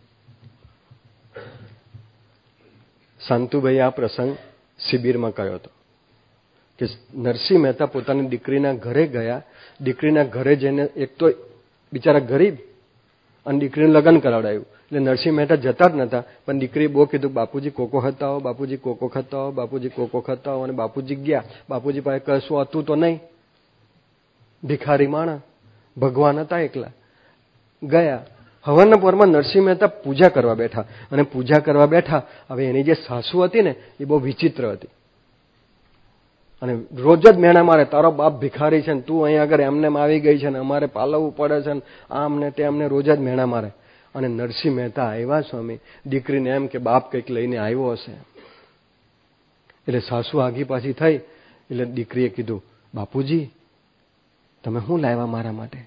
શાંતુભાઈ આ પ્રસંગ શિબિરમાં કર્યો હતો કે નરસિંહ મહેતા પોતાની દીકરીના ઘરે ગયા. દીકરીના ઘરે જઈને એક તો બિચારા ગરીબ અને દીકરીનું લગ્ન કરાવડાયું. એટલે નરસિંહ મહેતા જતા જ નતા, પણ દીકરીએ બહુ કીધું બાપુજી કોકો ખાતા હો, બાપુજી કોકો ખાતા હો, બાપુજી કોકો ખાતા હો. અને બાપુજી ગયા. બાપુજી પાસે કશું હતું તો નહીં, ભિખારી માણસ, ભગવાન હતા એકલા. ગયા. હવનના પોરમાં નરસિંહ મહેતા પૂજા કરવા બેઠા અને પૂજા કરવા બેઠા. હવે એની જે સાસુ હતી ને એ બહુ વિચિત્ર હતી અને રોજ જ મેણા મારે, તારો બાપ ભિખારી છે ને તું અહીં આગળ એમને આવી ગઈ છે ને અમારે પાલવવું પડે છે ને આમ ને તેમને રોજ જ મેણા મારે. અને નરસિંહ મહેતા આવ્યા સ્વામી, દીકરીને એમ કે બાપ કંઈક લઈને આવ્યો હશે. એટલે સાસુ આગી પાછી થઈ. એટલે દીકરીએ કીધું બાપુજી તમે શું લાવ્યા મારા માટે?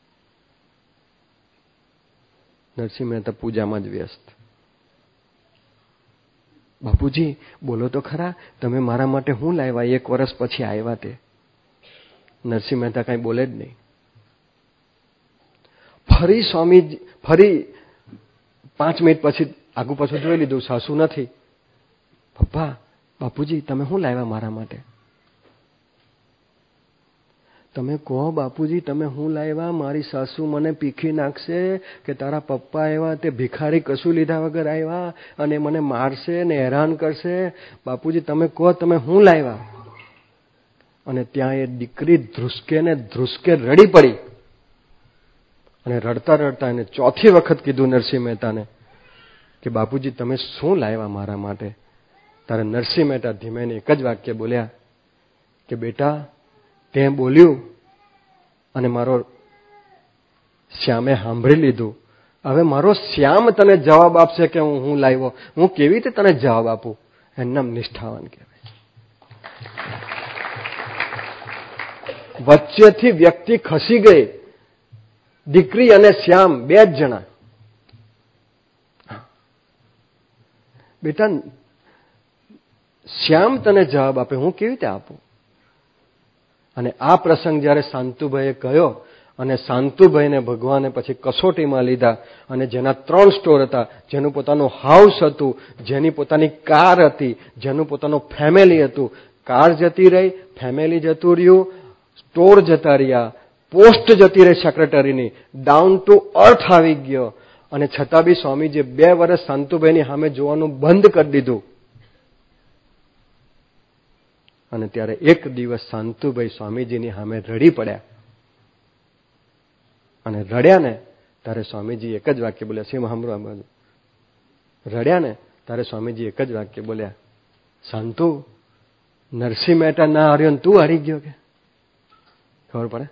નરસિંહ મહેતા પૂજામાં જ વ્યસ્ત. બાપુજી બોલો તો ખરા, તમે મારા માટે શું લાવ્યા? એક વર્ષ પછી આવ્યા તે. નરસિંહ મહેતા કઈ બોલે જ નહીં. ફરી સ્વામી ફરી પાંચ મિનિટ પછી આગુ પાછું જોઈ લીધું, સાસુ નથી. પપ્પા બાપુજી તમે શું લાવ્યા મારા માટે? તમે કહો બાપુજી તમે શું લાવ્યા? મારી સાસુ મને પીખી નાખશે કે તારા પપ્પા એવા તે ભિખારી કશું લીધા વગર આવ્યા અને મને મારશે ને હેરાન કરશે. બાપુજી તમે કહો તમે શું લાવ્યા? અને ત્યાં એ દીકરી ધ્રુસકે ને ધ્રુસકે રડી પડી અને રડતા રડતા એને ચોથી વખત કીધું નરસિંહ મહેતાને કે બાપુજી તમે શું લાવ્યા મારા માટે? તારે નરસિંહ મહેતા ધીમેને એક જ વાક્ય બોલ્યા કે બેટા તે બોલ્યું અને મારો શ્યામે સાંભળી લીધું. હવે મારો શ્યામ તને જવાબ આપશે કે હું હું લાવ્યો, હું કેવી રીતે તને જવાબ આપું? એનું નામ નિષ્ઠાવાન કહેવાય. વચ્ચેથી વ્યક્તિ ખસી ગઈ, દીકરી અને શ્યામ બે જ જણા. બેટા શ્યામ તને જવાબ આપે, હું કેવી રીતે આપું? અને આ પ્રસંગ જ્યારે શાંતુભાઈએ કહ્યો અને શાંતુભાઈને ભગવાને પછી કસોટીમાં લીધા અને જેના ત્રણ સ્ટોર હતા, જેનું પોતાનું હાઉસ હતું, જેની પોતાની કાર હતી, જેનું પોતાનું ફેમિલી હતું, કાર જતી રહી, ફેમિલી જતું રહ્યું, સ્ટોર જતા રહ્યા, પોસ્ટ જતી રહી સેક્રેટરીની, ડાઉન ટુ અર્થ આવી ગયો, અને છતાં બી સ્વામીજી બે વર્ષ શાંતુભાઈની સામે જોવાનું બંધ કરી દીધું. અને ત્યારે એક દિવસ શાંતુભાઈ સ્વામીજીની સામે રડી પડ્યા. અને રડ્યા ને ત્યારે સ્વામીજી એક જ વાક્ય બોલ્યા, સિંહ સાંભળો આ બાજુ. રડ્યા ને ત્યારે સ્વામીજી એક જ વાક્ય બોલ્યા, શાંતુ, નરસિંહ મહેતા ના હાર્યો તું હારી ગયો કે? ખબર પડે?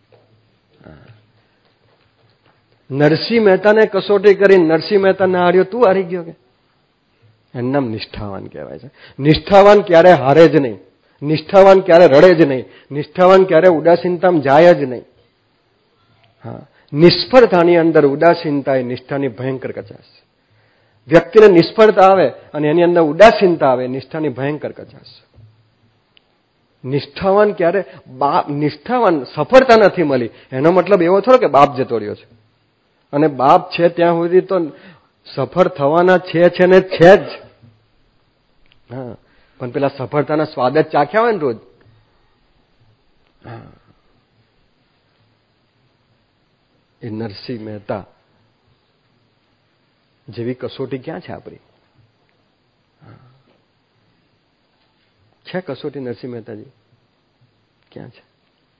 નરસિંહ મહેતાને કસોટી કરી નરસિંહ મહેતા ના હાર્યો તું હારી ગયો કે? એનું નામ નિષ્ઠાવાન કહેવાય છે. નિષ્ઠાવાન ક્યારે હારે જ નહીં, નિષ્ઠાવાન ક્યારે રડે જ નહીં, નિષ્ઠાવાન ક્યારે ઉદાસીનતામાં જાય જ નહીં. હા, નિષ્ફળતાની અંદર ઉદાસીનતા એ નિષ્ઠાની ભયંકર કચાશ. વ્યક્તિને નિષ્ફળતા આવે અને એની અંદર ઉદાસીનતા આવે, નિષ્ઠાની ભયંકર કચાશ. નિષ્ઠાવાન ક્યારે બાપ નિષ્ઠાવાન સફળતા નથી મળી એનો મતલબ એવો થોડો કે બાપ જતો રહ્યો છે. અને બાપ છે ત્યાં સુધી તો સફળ થવાના છે છે ને છે જ. હા, પણ પેલા સફળતાના સ્વાદ જ ચાખ્યા હોય ને રોજ. એ નરસિંહ મહેતા જેવી કસોટી ક્યાં છે આપણી? છે કસોટી નરસિંહ મહેતાજી? ક્યાં છે?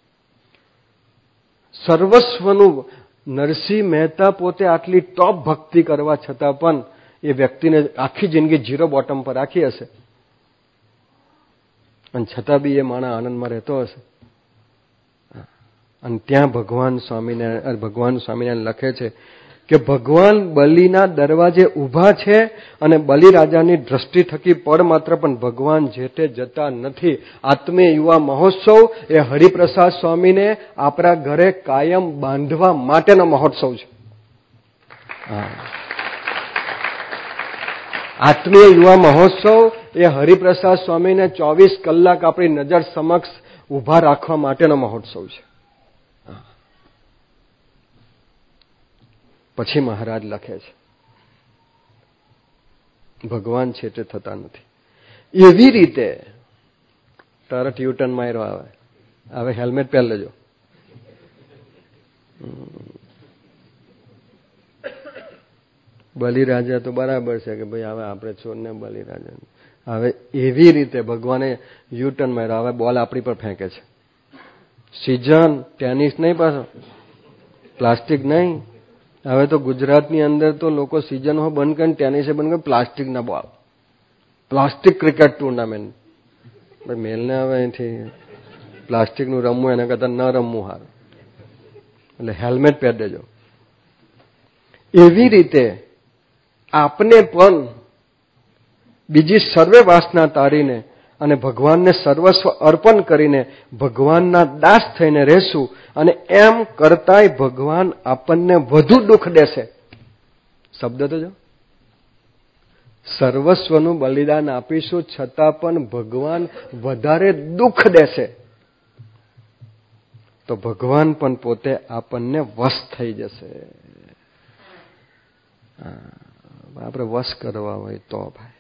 સર્વસ્વનું નરસિંહ મહેતા પોતે આટલી ટોપ ભક્તિ કરવા છતાં પણ એ વ્યક્તિને આખી જિંદગી ઝીરો બોટમ પર રાખી હશે, અને છતાં બી એ માણસ આનંદમાં રહેતો હશે. અને ત્યાં ભગવાન સ્વામિનારાયણ ભગવાન સ્વામિનારાયણ લખે છે કે ભગવાન બલિના દરવાજે ઊભા છે અને બલિરાજાની દ્રષ્ટિ થકી પડ માત્ર પણ ભગવાન જેતે જતા નથી. આત્મીય યુવા મહોત્સવ એ હરિપ્રસાદ સ્વામીને આપણા ઘરે કાયમ બાંધવા માટેનો મહોત્સવ છે. આત્મીય યુવા મહોત્સવ એ હરિપ્રસાદ સ્વામીને ચોવીસ કલાક આપણી નજર સમક્ષ ઊભા રાખવા માટેનો મહોત્સવ છે. પછી મહારાજ લખે છે ભગવાન છે તે થતા નથી. એવી રીતે તરત યુટર્ન માર્યો આવે, હવે હેલ્મેટ પહેર લેજો. બલિરાજા તો બરાબર છે કે ભાઈ હવે આપણે છોડને બલિરાજા. હવે એવી રીતે ભગવાને યુટર્ન માર્યો, હવે બોલ આપણી પર ફેંકે છે. સિઝન ટેનિસ નહીં, પાછો પ્લાસ્ટિક નહીં. હવે તો ગુજરાતની અંદર તો લોકો સિઝન બંધ કરીને ટેનિસે બંધ કરીને પ્લાસ્ટિકના બોલ, પ્લાસ્ટિક ક્રિકેટ ટુર્નામેન્ટ. મેલને હવે અહીંથી પ્લાસ્ટિકનું રમવું એના કરતાં ન રમવું સારું. એટલે હેલ્મેટ પહેર દેજો. એવી રીતે આપને પણ બીજી સર્વે વાસના તારીને અને ભગવાનને સર્વસ્વ અર્પણ કરીને ભગવાનના દાસ થઈને રહેશું, અને એમ કરતાંય ભગવાન આપણને વધુ દુઃખ દેશે. શબ્દ તો જો, સર્વસ્વનું બલિદાન આપીશું છતાં પણ ભગવાન વધારે દુઃખ દેશે. તો ભગવાન પણ પોતે આપણને વશ થઈ જશે. આપણે વશ કરવા હોય તો ભાઈ.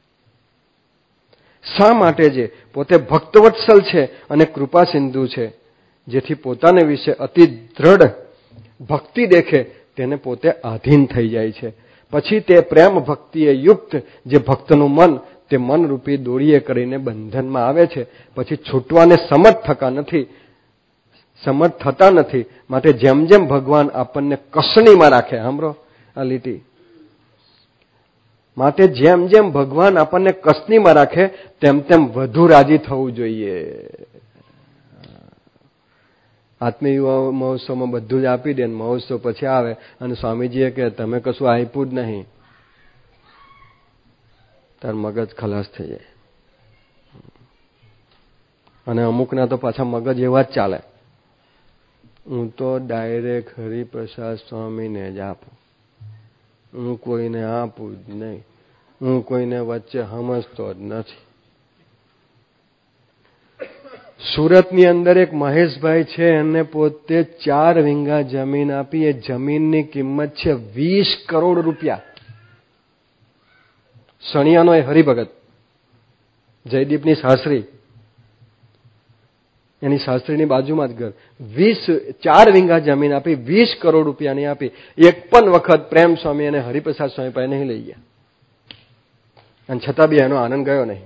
શા માટે? જે પોતે ભક્તવત્સલ છે અને કૃપા સિંધુ છે, જેથી પોતાને વિશે અતિ દ્રઢ ભક્તિ દેખે તેને પોતે આધીન થઈ જાય છે. પછી તે પ્રેમ ભક્તિએ યુક્ત જે ભક્તનું મન તે મનરૂપી દોરીએ કરીને બંધનમાં આવે છે. પછી છૂટવાને સમર્થ થતા નથી સમર્થ થતા નથી માટે જેમ જેમ ભગવાન આપણને કસણીમાં રાખે, સાંભળો આ લીટી, માટે જેમ જેમ ભગવાન આપણને કસનીમાં રાખે તેમ તેમ વધુ રાજી થવું જોઈએ. આત્મીય યુવા મહોત્સવમાં બધું જ આપી દે, મહોત્સવ પછી આવે અને સ્વામીજીએ કે તમે કશું આપ્યું જ નહીં, તાર મગજ ખલાસ થઈ જાય. અને અમુકના તો પાછા મગજ એવા જ ચાલે, હું તો ડાયરેક્ટ હરિપ્રસાદ સ્વામીને જ આપું, હું કોઈને આપું જ નહીં, હું કોઈને વચ્ચે સમજતો જ નથી. સુરતની અંદર એક મહેશભાઈ છે, એને પોતે ચાર વીંગા જમીન આપી. એ જમીનની કિંમત છે વીસ કરોડ રૂપિયા. સણિયાનો એ હરિભગત જયદીપની સાસરી એની શાસ્ત્રીની બાજુમાં જ ઘર. વીસ ચાર વીંગા જમીન આપી, વીસ કરોડ રૂપિયાની આપી. એક પણ વખત પ્રેમ સ્વામી અને હરિપ્રસાદ સ્વામી પાસે નહીં લઈ ગયા, અને છતાં બી એનો આનંદ ગયો નહીં.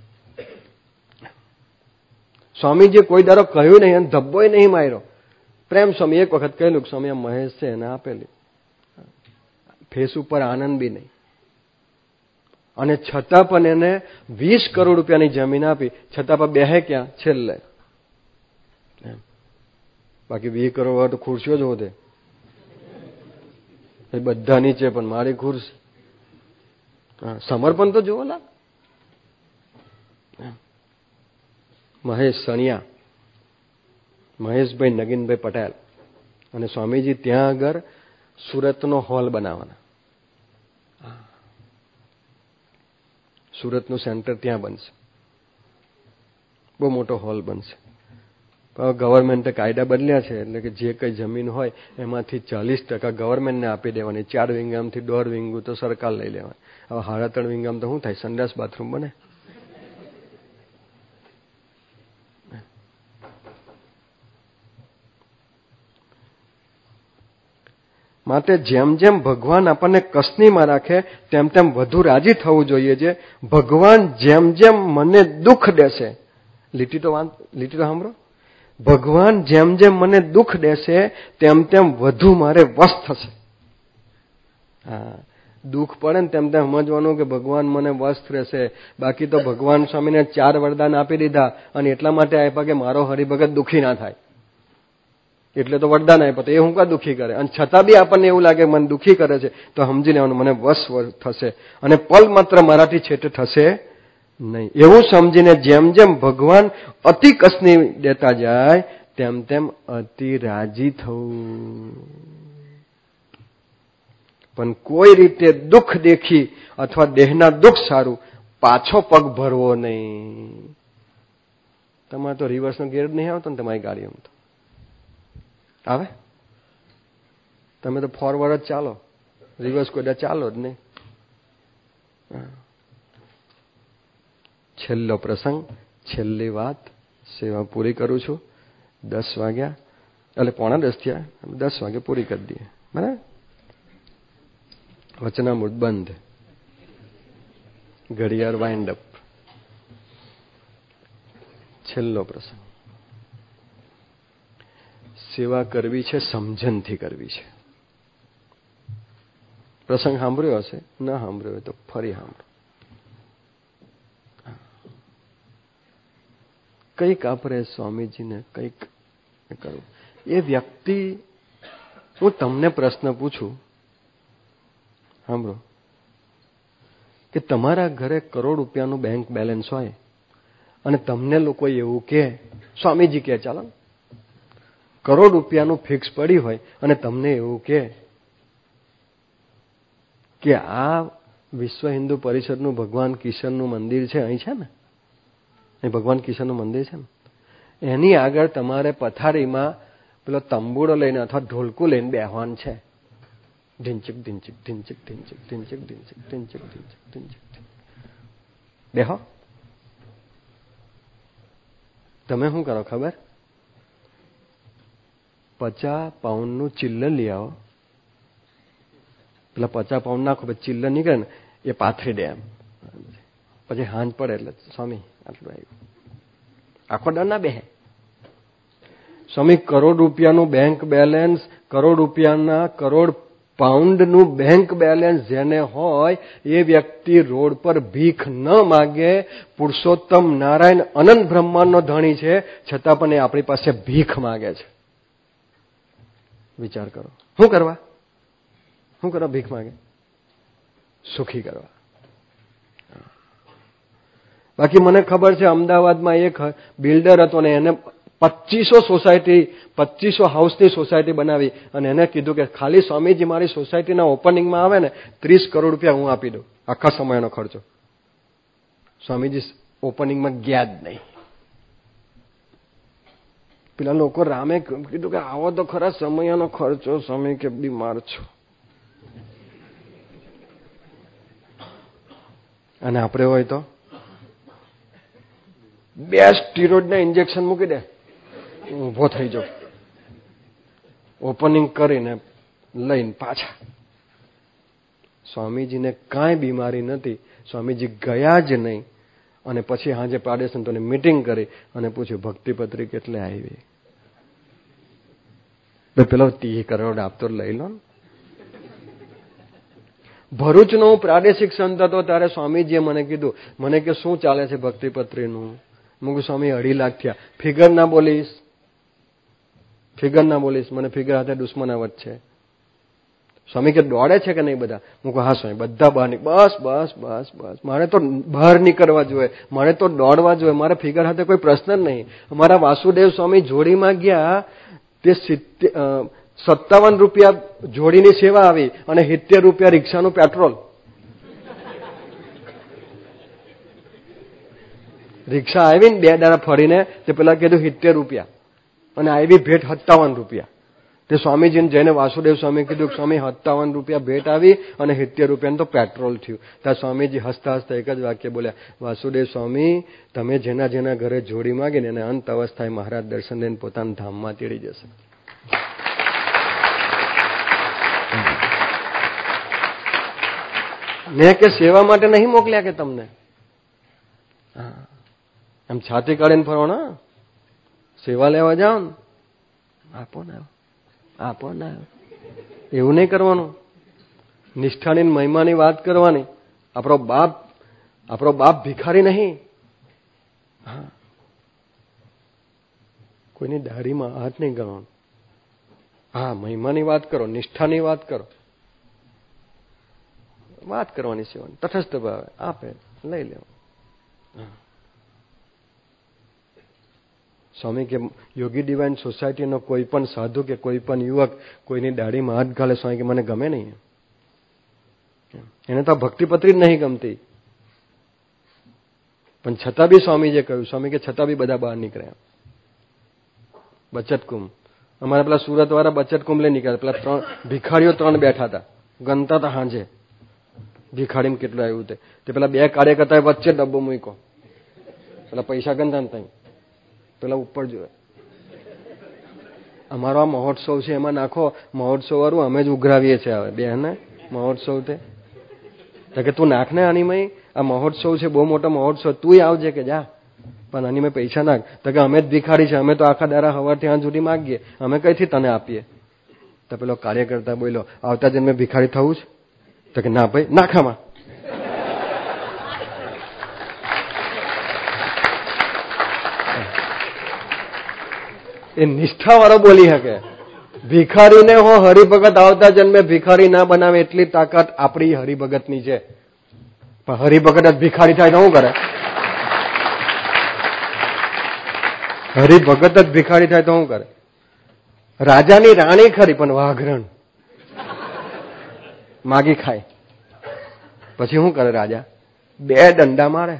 સ્વામીજી કોઈ દારો કહ્યું નહીં અને ધબ્બોય નહીં માર્યો. પ્રેમ સ્વામી એક વખત કહેલું સ્વામી આ મહેશ છે એને આપેલી, ફેસ ઉપર આનંદ બી નહીં. અને છતાં પણ એને વીસ કરોડ રૂપિયાની જમીન આપી, છતાં પણ બેહે ક્યાં? છેલ્લે. બાકી વીસ કરોડ વાળા તો ખુરશીઓ જ હોતે, એ બધા નીચે પણ મારી ખુરશી. સમર્પણ તો જુઓ લા. મહેશ સણિયા, મહેશભાઈ નગીનભાઈ પટેલ અને સ્વામીજી ત્યાં આગળ સુરતનો હોલ બનાવવાના. સુરતનું સેન્ટર ત્યાં બનશે, બહુ મોટો હોલ બનશે. ગવર્મેન્ટે કાયદા બદલ્યા છે, એટલે કે જે કઈ જમીન હોય એમાંથી ચાલીસ ટકા ગવર્મેન્ટને આપી દેવાની. ચાર વીંગામથી દોઢ વીંગું તો સરકાર લઈ લેવાની. હવે સાડા ત્રણ વીંગામ તો શું થાય? સંડાસ બાથરૂમ બને. માટે જેમ જેમ ભગવાન આપણને કસનીમાં રાખે તેમ તેમ વધુ રાજી થવું જોઈએ. છે ભગવાન જેમ જેમ મને દુઃખ દેશે, લીટી તો વાંચ લીટી તો સાંભળો. ભગવાન જેમ જેમ મને દુઃખ દેશે તેમ તેમ વધુ મારે વશ થશે. હા, દુઃખ પડે ને તેમ તેમ સમજવાનું કે ભગવાન મને વશ રહેશે. બાકી તો ભગવાન સ્વામીને ચાર વરદાન આપી દીધા અને એટલા માટે આપ્યા કે મારો હરિભગત દુઃખી ના થાય, એટલે તો વરદાન આપ્યા. તો એ હું કા દુઃખી કરે? અને છતાં બી આપણને એવું લાગે મને દુઃખી કરે છે, તો સમજી લેવાનું મને વશ થશે અને પલ માત્ર મારાથી છેટે થશે નહીં. એવું સમજીને જેમ જેમ ભગવાન અતિ કસની દેતા જાય તેમ તેમ અતિ રાજી થવું. પણ કોઈ રીતે દુઃખ દેખી અથવા દેહના દુઃખ સારું પાછો પગ ભરવો નહીં. તમારે તો રિવર્સનો ગેર જ નહીં આવતો ને તમારી ગાડીમાં તો આવે. તમે તો ફોરવર્ડ જ ચાલો, રિવર્સ કોઈ ચાલો જ નહીં. છેલ્લો પ્રસંગ, છેલ્લી વાત, સેવા પૂરી કરું છું. દસ વાગ્યા એટલે પોણા દસ થયા, દસ વાગે પૂરી કરી દઈએ. બરાબર. વચનામૃત બંધ, ઘડિયાળ વાઇન્ડ અપ. છેલ્લો પ્રસંગ. સેવા કરવી છે, સમજણથી કરવી છે. પ્રસંગ સાંભળ્યો હશે, ન સાંભળ્યો હોય તો ફરી સાંભળો. કંઈક આપણે સ્વામીજીને કંઈક કરવું. એ વ્યક્તિ, હું તમને પ્રશ્ન પૂછું, સાંભળો, કે તમારા ઘરે કરોડ રૂપિયાનું બેંક બેલેન્સ હોય અને તમને લોકો એવું કે, સ્વામીજી કે ચાલો કરોડ રૂપિયાનું ફિક્સ પડી હોય અને તમને એવું કે કે આ વિશ્વ હિન્દુ પરિષદનું ભગવાન કિશનનું મંદિર છે, અહીં છે ને, એ ભગવાન કિશનનું મંદિર છે ને, એની આગળ તમારે પથારીમાં પેલો તંબુડો લઈને અથવા ઢોલકું લઈને બેહવાન છે. ઢીંચક ઢીંચક ઢીંચક ઢીંચક ઢીંચક ઢીંચક ઢીંચક ઢીંચક ઢીંચક બેહો. તમે શું કરો ખબર? પચાસ પાઉન્ડનું ચિલ્લર લઈ આવો. પેલા પચાસ પાઉન્ડ નાખો, પછી ચિલ્લર નીકળે ને એ પાથરી દે એમ. પછી હાંજ પડે એટલે સ્વામી આટલું આવ્યું. આખો દર ના બેહે. સ્વામી કરોડ રૂપિયાનું બેંક બેલેન્સ, કરોડ રૂપિયાના કરોડ પાઉન્ડનું બેંક બેલેન્સ જેને હોય એ વ્યક્તિ રોડ પર ભીખ ન માગે. પુરુષોત્તમ નારાયણ અનંત બ્રહ્માંડનો ધણી છે, છતાં પણ એ આપણી પાસે ભીખ માગે છે. વિચાર કરો, શું કરવા? શું કરવા ભીખ માગે? સુખી કરવા. બાકી મને ખબર છે અમદાવાદમાં એક બિલ્ડર હતો ને એને પચીસો સોસાયટી પચીસો હાઉસની સોસાયટી બનાવી અને એને કીધું કે ખાલી સ્વામીજી મારી સોસાયટીના ઓપનિંગમાં આવે ને ત્રીસ કરોડ રૂપિયા હું આપી દઉં, આખા સમયનો ખર્ચો. સ્વામીજી ઓપનિંગમાં ગયા જ નહીં. પેલા લોકો રામે કીધું કે આવો તો ખરા સમયનો ખર્ચો, સ્વામી કે બીમાર છો. અને આપણે હોય તો બે સ્ટીરોઇડના ઇન્જેક્શન મૂકી દે, ઊભો થઈ જાઉં, ઓપનિંગ કરીને લઈને પાછા. સ્વામીજીને કાંઈ બીમારી નથી, સ્વામીજી ગયા જ નહીં. અને પછી હાજે પાડે સંતોની મીટિંગ કરી અને પૂછ્યું ભક્તિપત્રી કેટલે આવી? પેલો ત્રીસ કરોડ આપતો લઈ લો ને. ભરૂચનો પ્રાદેશિક સંત હતો ત્યારે સ્વામીજીએ મને કીધું, મને કે શું ચાલે છે ભક્તિપત્રીનું? મુકુ સ્વામી અઢી લાખ થયા. ફિગર ના બોલીશ, ફિગર ના બોલીશ, મને ફિગર હાથે દુશ્મનાવટ છે. સ્વામી કે દોડે છે કે નહીં બધા? હું કહું હા સ્વામી બધા બહાર નીકળ. બસ બસ બસ બસ મારે તો બહાર નીકળવા જોઈએ, મારે તો દોડવા જોઈએ, મારે ફિગર હાથે કોઈ પ્રશ્ન જ નહીં. અમારા વાસુદેવ સ્વામી જોડીમાં ગયા, તે સત્તાવન રૂપિયા જોડીની સેવા આવી અને સિત્તેર રૂપિયા રિક્ષાનું પેટ્રોલ. રિક્ષા આવી ને બે દાડા ફરીને તે પેલા કીધું સિત્તેર રૂપિયા અને આવી ભેટ સત્તાવન રૂપિયા. તે સ્વામીજીને જઈને વાસુદેવ સ્વામી કીધું સ્વામી સત્તાવન રૂપિયા ભેટ આવી અને સિત્તેર રૂપિયાનું તો પેટ્રોલ થયું. ત્યાં સ્વામીજી હસતા હસતા એક જ વાક્ય બોલ્યા, વાસુદેવ સ્વામી તમે જેના જેના ઘરે જોડી માગીને એને અંત અવસ્થાએ મહારાજ દર્શન લઈને પોતાના ધામમાં તેડી જશે. મેં કે સેવા માટે નહીં મોકલ્યા કે તમને? એમ છાતી કાઢીને ફરો ને, સેવા લેવા જાઓ ને, આપો ને આપો ને, એવું નહીં કરવાનું. નિષ્ઠાની મહિમાની વાત કરવાની. આપણો બાપ આપણો બાપ ભિખારી નહીં. હા, કોઈની દાઢીમાં હાથ નહીં કરવાનો. હા, મહિમાની વાત કરો, નિષ્ઠાની વાત કરો, વાત કરવાની સેવાની. તટસ્થ ભાવે આપે લઈ લેવું. સ્વામી કે યોગી ડિવાઇન સોસાયટીનો કોઈ પણ સાધુ કે કોઈ પણ યુવક કોઈની દાઢીમાં હાથ ઘાલે, સ્વામી કે મને ગમે નહીં. એને તો ભક્તિપત્રી જ નહીં ગમતી. પણ છતાં બી સ્વામીજીએ કહ્યું, સ્વામી કે છતાં બી બધા બહાર નીકળ્યા. બચત કુંભ અમારા પેલા સુરત વાળા બચત કુંભ લઈ નીકળ્યા. પેલા ત્રણ ભિખારીઓ ત્રણ બેઠા હતા, ગણતા હતા હાંજે ભિખારીમાં કેટલું આવ્યું તે. તે પેલા બે કાર્યકર્તાએ વચ્ચે ડબ્બો મૂક્યો. પેલા પૈસા ગણતા ને ત્યાં પેલા ઉપર જોયે. અમારો આ મહોત્સવ છે એમાં નાખો, મહોત્સવ વાળું અમે જ ઉઘરાવીએ છીએ. હવે બે ને મહોત્સવ તે કે તું નાખ ને આનીમય, આ મહોત્સવ છે બહુ મોટો મહોત્સવ, તું આવજે કે જા, પણ આની મેં પૈસા નાખ. તો કે અમે જ ભિખારી છે, અમે તો આખા દારા હવારથી હાંજ સુધી માગીએ, અમે કઈથી તને આપીએ? તો પેલો કાર્યકર્તા બોલ્યો, આવતા જન્મે ભિખારી થવું છે? તો કે ના ભાઈ નાખામાં. એ નિષ્ઠા વાળો બોલી શકે. ભિખારીને હો હરિભગત આવતા જન્મે ભિખારી ના બનાવે એટલી તાકાત આપણી હરિભગતની છે. પણ હરિભગત જ ભિખારી થાય તો શું કરે? હરિભગત જ ભિખારી થાય તો શું કરે? રાજાની રાણી ખરી પણ વાઘરણ માગી ખાય. પછી શું કરે રાજા? બે દંડા મારે.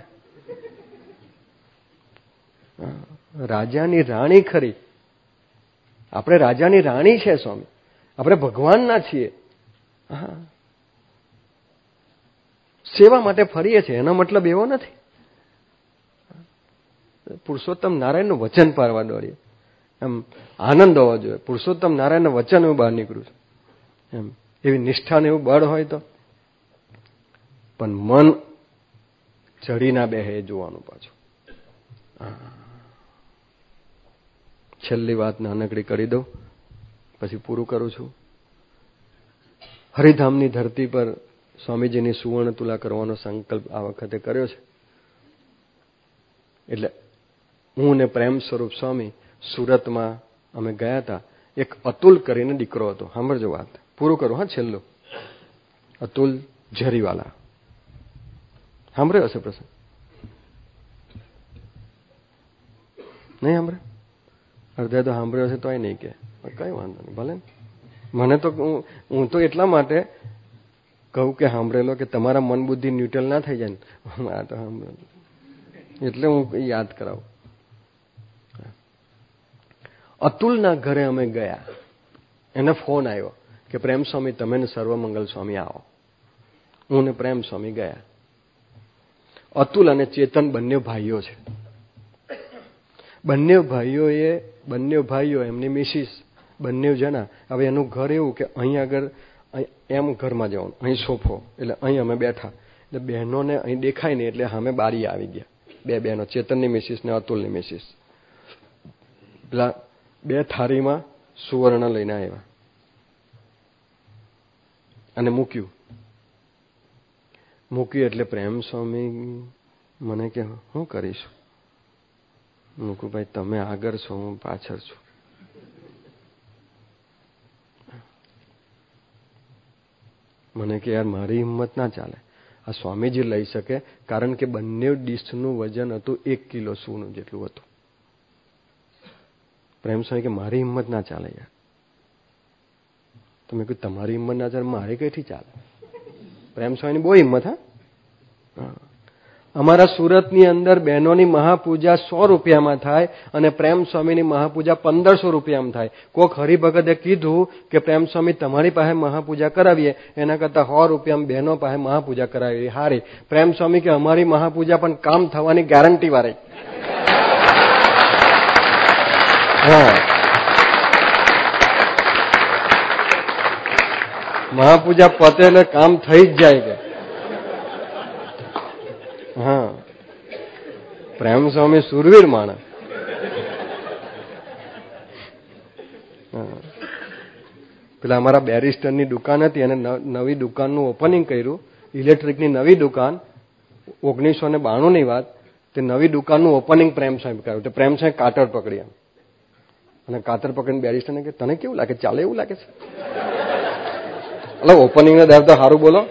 રાજાની રાણી ખરી. આપણે રાજાની રાણી છે સ્વામી, આપણે ભગવાનના છીએ. હા, સેવા માટે ફરીએ છીએ એનો મતલબ એવો નથી પુરુષોત્તમ નારાયણનું વચન પારવા દોડીએ. એમ આનંદ હોવો જોઈએ. પુરુષોત્તમ નારાયણનું વચન હું બહાર નીકળું છું એમ એવી નિષ્ઠાને એવું બળ હોય તો. પણ મન ચડી ના બેહે એ જોવાનું પાછું. છેલ્લી વાત નાનકડી કરી દઉં પછી પૂરું કરું છું. હરિધામની ધરતી પર સ્વામીજીની સુવર્ણ તુલા કરવાનો સંકલ્પ આ વખતે કર્યો છે. એટલે હું ને પ્રેમ સ્વરૂપ સ્વામી સુરતમાં અમે ગયા હતા. એક અતુલ કરીને દીકરો હતો. સાંભળજો વાત, પૂરું કરું હા છેલ્લું. અતુલ ઝરીવાલા સાંભળ્યો હશે પ્રસંગ? નહીં સાંભળે? અડધા તો સાંભળ્યો હશે તોય નહીં કે કઈ વાંધો નહીં ભલે. મને તો હું તો એટલા માટે કહું કે સાંભળેલો કે તમારા મન બુદ્ધિ ન્યુટ્રલ ના થઈ જાય ને. આ તો સાંભળેલું એટલે હું યાદ કરાવું. અતુલના ઘરે અમે ગયા. એને ફોન આવ્યો કે પ્રેમ સ્વામી તમે ને સર્વમંગલ સ્વામી આવો. હું ને પ્રેમ સ્વામી ગયા. અતુલ અને ચેતન બંને ભાઈઓ છે. બંને ભાઈઓએ બંને ભાઈઓ એમની મિસિસ બંને જણા. હવે એનું ઘર એવું કે અહીં આગળ એમ ઘરમાં જવાનું, અહીં સોફો, એટલે અહીં અમે બેઠા, એટલે બહેનોને અહીં દેખાય નહીં, એટલે અમે બારી આવી ગયા. બે બહેનો, ચેતનની મિસિસ ને અતુલની મિસિસ. પેલા બે થાળીમાં સુવર્ણ લઈને આવ્યા અને મૂક્યું. મૂક્યું એટલે પ્રેમ સ્વામી મને કે હું કરીશું? મૂકું ભાઈ તમે આગળ છો, હું પાછળ છું. મને કે યાર મારી હિંમત ના ચાલે. આ સ્વામીજી લઈ શકે, કારણ કે બંને ડીશનું વજન હતું એક કિલો સોનું જેટલું હતું. પ્રેમ સ્વામી કે મારી હિંમત ના ચાલે યાર. તમે કહ્યું તમારી હિંમત ના ચાલે, મારી કઈથી ચાલે? પ્રેમ સ્વામીની બહુ હિંમત. હા, અમારા સુરતની અંદર બહેનોની મહાપૂજા સો રૂપિયામાં થાય અને પ્રેમ સ્વામીની મહાપૂજા પંદરસો રૂપિયામાં થાય. કોક હરિભગતે કીધું કે પ્રેમ સ્વામી તમારી પાસે મહાપૂજા કરાવીએ એના કરતા સો રૂપિયામાં બહેનો પાસે મહાપૂજા કરાવી હારી. પ્રેમ સ્વામી કે અમારી મહાપૂજા પણ કામ થવાની ગેરંટી વાળી. હા, મહાપૂજા પતે એટલે કામ થઈ જ જાય કે. હા, પ્રેમ સ્વામી સુરવીર માણસ. પેલા અમારા બેરિસ્ટરની દુકાન હતી અને નવી દુકાનનું ઓપનિંગ કર્યું, ઇલેક્ટ્રિકની નવી દુકાન, ઓગણીસો ને બાણું ની વાત. તે નવી દુકાનનું ઓપનિંગ પ્રેમ સ્વામી કર્યું. તો પ્રેમ સ્વામી કાતર પકડી એમ, અને કાતર પકડીને બેરિસ્ટરને કે તને કેવું લાગે, ચાલે એવું લાગે છે? એટલે ઓપનિંગ ને દર તો સારું બોલો.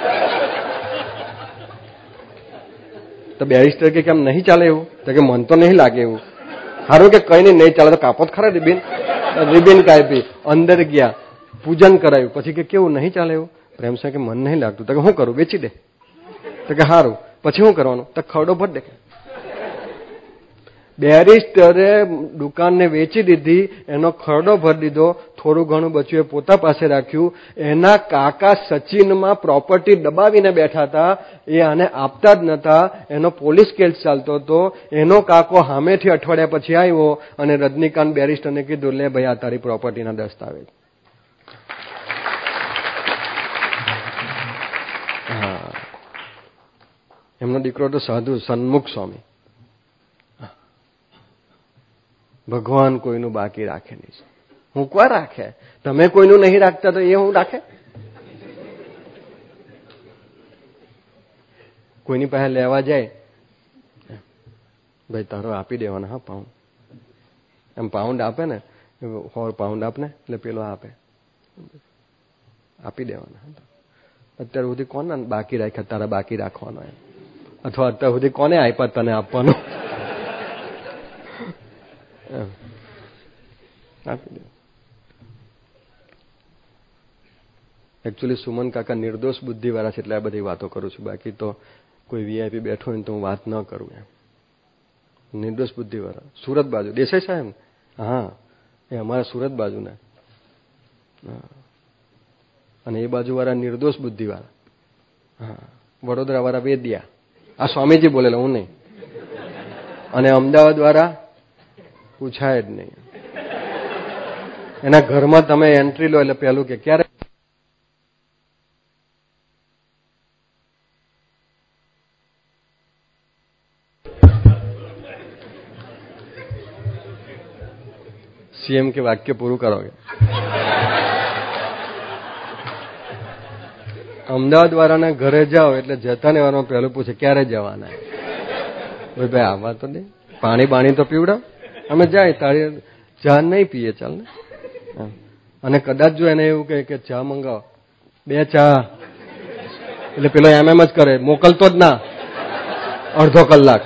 તો બેરિસ્ટર કે કેમ નહીં ચાલે એવું? તો કે મન તો નહીં લાગે એવું. સારું કે કઈ નહીં, નહીં ચાલે તો કાપો ખરા રિબિન. રિબિન કાપી અંદર ગયા, પૂજન કરાયું. પછી કે કેવું નહીં ચાલે એવું? પ્રેમ સ્વામી કે મન નહીં લાગતું. તો કે શું કરું? વેચી દે. તો કે સારું. પછી શું કરવાનું? તો ખરડો ભર દે. બેરિસ્ટરે દુકાનને વેચી દીધી, એનો ખરડો ભરી દીધો, થોડું ઘણું બચ્યું એ પોતા પાસે રાખ્યું. એના કાકા સચિનમાં પ્રોપર્ટી દબાવીને બેઠા હતા, એ આને આપતા જ નતા. એનો પોલીસ કેસ ચાલતો હતો. એનો કાકો સામેથી અઠવાડિયા પછી આવ્યો અને રજનીકાંત બેરિસ્ટરને કીધું લે ભાઈ આ તારી પ્રોપર્ટીના દસ્તાવેજ. હા, એમનો દીકરો તો સાધુ સન્મુખ સ્વામી. ભગવાન કોઈનું બાકી રાખે નહીં. હું કોઈ રાખે? તમે કોઈનું નહીં રાખતા તો એ હું રાખે? કોઈની પાસે લેવા જાય, ભાઈ તારો આપી દેવાના હા પાઉન્ડ. એમ પાઉન્ડ આપે ને, સો પાઉન્ડ આપને એટલે પેલો આપે, આપી દેવાના. અત્યાર સુધી કોને બાકી રાખ્યા? તારા બાકી રાખવાનો એમ. અથવા અત્યાર સુધી કોને આપ્યા તને આપવાનું? આપી દે. એકચ્યુઅલી સુમન કાકા નિર્દોષ બુદ્ધિ વાળા છે એટલે આ બધી વાતો કરું છું. બાકી તો કોઈ વીઆઈપી બેઠો હોય તો હું વાત ન કરું એમ. નિર્દોષ બુદ્ધિ વાળા સુરત બાજુ દેસાઈ સાહેબ. હા, એ અમારા સુરત બાજુના. અને એ બાજુ વાળા નિર્દોષ બુદ્ધિ વાળા. હા, વડોદરા વાળા વેદ્યા. આ સ્વામીજી બોલેલા, હું નહીં. અને અમદાવાદ વાળા પૂછાય જ નહીં. એના ઘરમાં તમે એન્ટ્રી લો એટલે પેલું કે ક્યારે સીએમ કે વાક્ય પૂરું કરોગે. અમદાવાદ વાળાના ઘરે જાઓ એટલે જતા ને વાળા પેલું પૂછે ક્યારે જવાના? ભાઈ આવા તો નહીં, પાણી બાણી તો પીવડાવ. અમે જાય તારી ચા નહીં પીએ, ચાલ ને. અને કદાચ જો એને એવું કહે કે ચા મંગાવો, બે ચા, એટલે પેલો એમ એમ જ કરે, મોકલતો જ ના અડધો કલાક.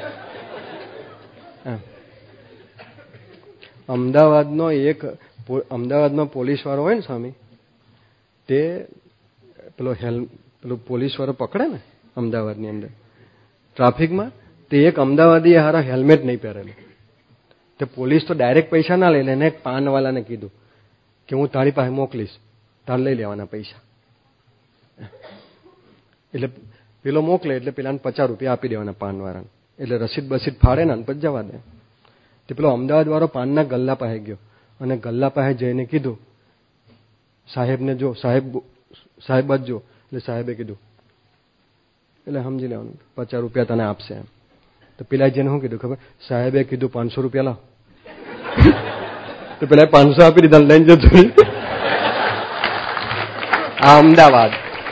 અમદાવાદનો એક અમદાવાદમાં પોલીસ વાળો હોય ને સ્વામી, તે પેલો હેલ પેલો પોલીસ વાળો પકડે ને અમદાવાદની અંદર ટ્રાફિકમાં, તે એક અમદાવાદી હારા હેલ્મેટ નહીં પહેરેલું. તે પોલીસ તો ડાયરેક્ટ પૈસા ના લઈ લે. એને એક પાનવાલાને કીધું કે હું તારી પાસે મોકલીશ, તાર લઈ લેવાના પૈસા. એટલે પેલો મોકલે એટલે પેલાને પચાસ રૂપિયા આપી દેવાના પાનવાળાને. એટલે રસીદ બસીદ ફાડે ને પછી જવા દે. તે પેલો અમદાવાદ વાળો પાનના ગલ્લા પાસે ગયો અને ગલ્લા પાસે જઈને કીધું સાહેબને જો સાહેબ સાહેબ જ જો. એટલે સાહેબે કીધું એટલે સમજી લેવાનું પચાસ રૂપિયા તને આપશે એમ. તો પેલા જેને શું કીધું ખબર? સાહેબે કીધું પાંચસો રૂપિયા લાવ. તો પેલા પાંચસો આપી દીધા, લઈને જતો. આ અમદાવાદ.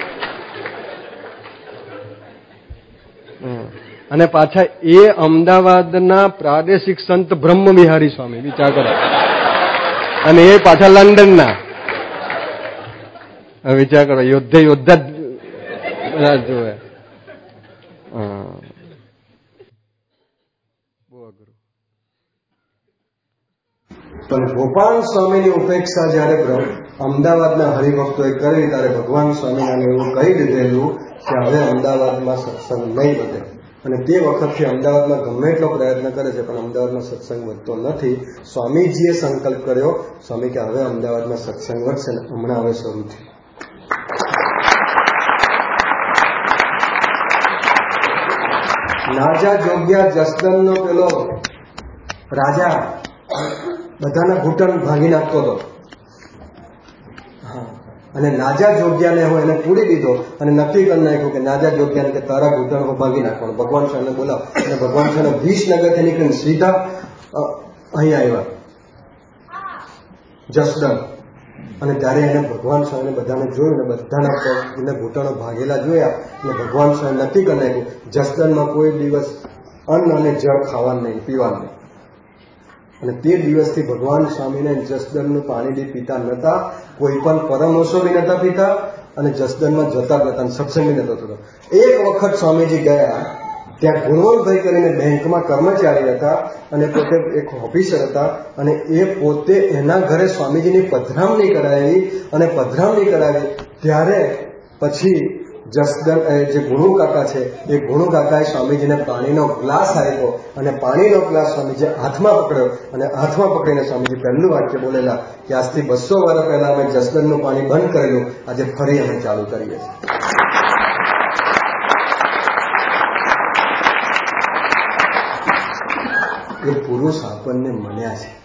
અને પાછા એ અમદાવાદના પ્રાદેશિક સંત બ્રહ્મ વિહારી સ્વામી, વિચાર કરો. અને એ પાછા લંડનના. વિચાર કરો, યોદ્ધા યોદ્ધા બધા જોવે. બહુ અઘરું. પણ ગોપાલ સ્વામીની ઉપેક્ષા જયારે અમદાવાદના હરિભક્તોએ કરી ત્યારે ભગવાન સ્વામિનારાયણ એવું કહી દીધેલું કે હવે અમદાવાદમાં સત્સંગ નહીં વધે. અને તે વખતથી અમદાવાદમાં ગમે એટલો પ્રયત્ન કરે છે પણ અમદાવાદમાં સત્સંગ વધતો નથી. સ્વામીજીએ સંકલ્પ કર્યો, સ્વામી કે હવે અમદાવાદમાં સત્સંગ વધશે ને હમણાં હવે શરૂ થયું. નાજા જોગ્યા જસદનનો પેલો રાજા બધાના ઘૂંટણ ભાંગી નાખતો હતો. અને નાજા જોગ્યાને હું એને પૂરી દીધો અને નક્કી કરી નાખ્યું કે નાજા જોગ્યાને કે તારા ઘૂંટણ હું ભાંગી નાખવાનું. ભગવાન સ્વામીને બોલાવ. અને ભગવાન સ્વામી વીસ નગરથી નીકળીને સીધા અહીંયા આવ્યા જસદન. અને ત્યારે એને ભગવાન સ્વામીને બધાને જોયું ને બધાના એને ઘૂંટણો ભાગેલા જોયા અને ભગવાન સ્વામી નક્કી કરી નાખ્યું જસદનમાં કોઈ દિવસ અન્ન અને જળ ખાવાનું નહીં, પીવાનું નહીં. અને તે દિવસથી ભગવાન સ્વામીને જસદનનું પાણી બી પીતા નહોતા, કોઈ પણ પરમહંસો બી નહોતા પીતા અને જસદનમાં જતા જ નહોતા, સત્સંગ બી નહોતો થતો. એક વખત સ્વામીજી ગયા ત્યાં ગુણવંતભાઈ કરીને બેંકમાં કર્મચારી હતા અને પોતે એક ઓફિસર હતા અને એ પોતે એના ઘરે સ્વામીજીની પધરામણી કરાવી અને પધરામણી કરાવી ત્યારે પછી જસદન જે ગુણુ કાકા છે એ ગુણુ કાકાએ સ્વામીજીને પાણીનો ગ્લાસ આપ્યો અને પાણીનો ગ્લાસ સ્વામીજી હાથમાં પકડ્યો અને હાથમાં પકડીને સ્વામીજી પહેલું વાક્ય બોલેલા કે આજથી બસો વર્ષ પહેલા અમે જસદનનું પાણી બંધ કરેલું, આજે ફરી અમે ચાલુ કરીએ છીએ. એ પુરુષ આપણને મળ્યા છે.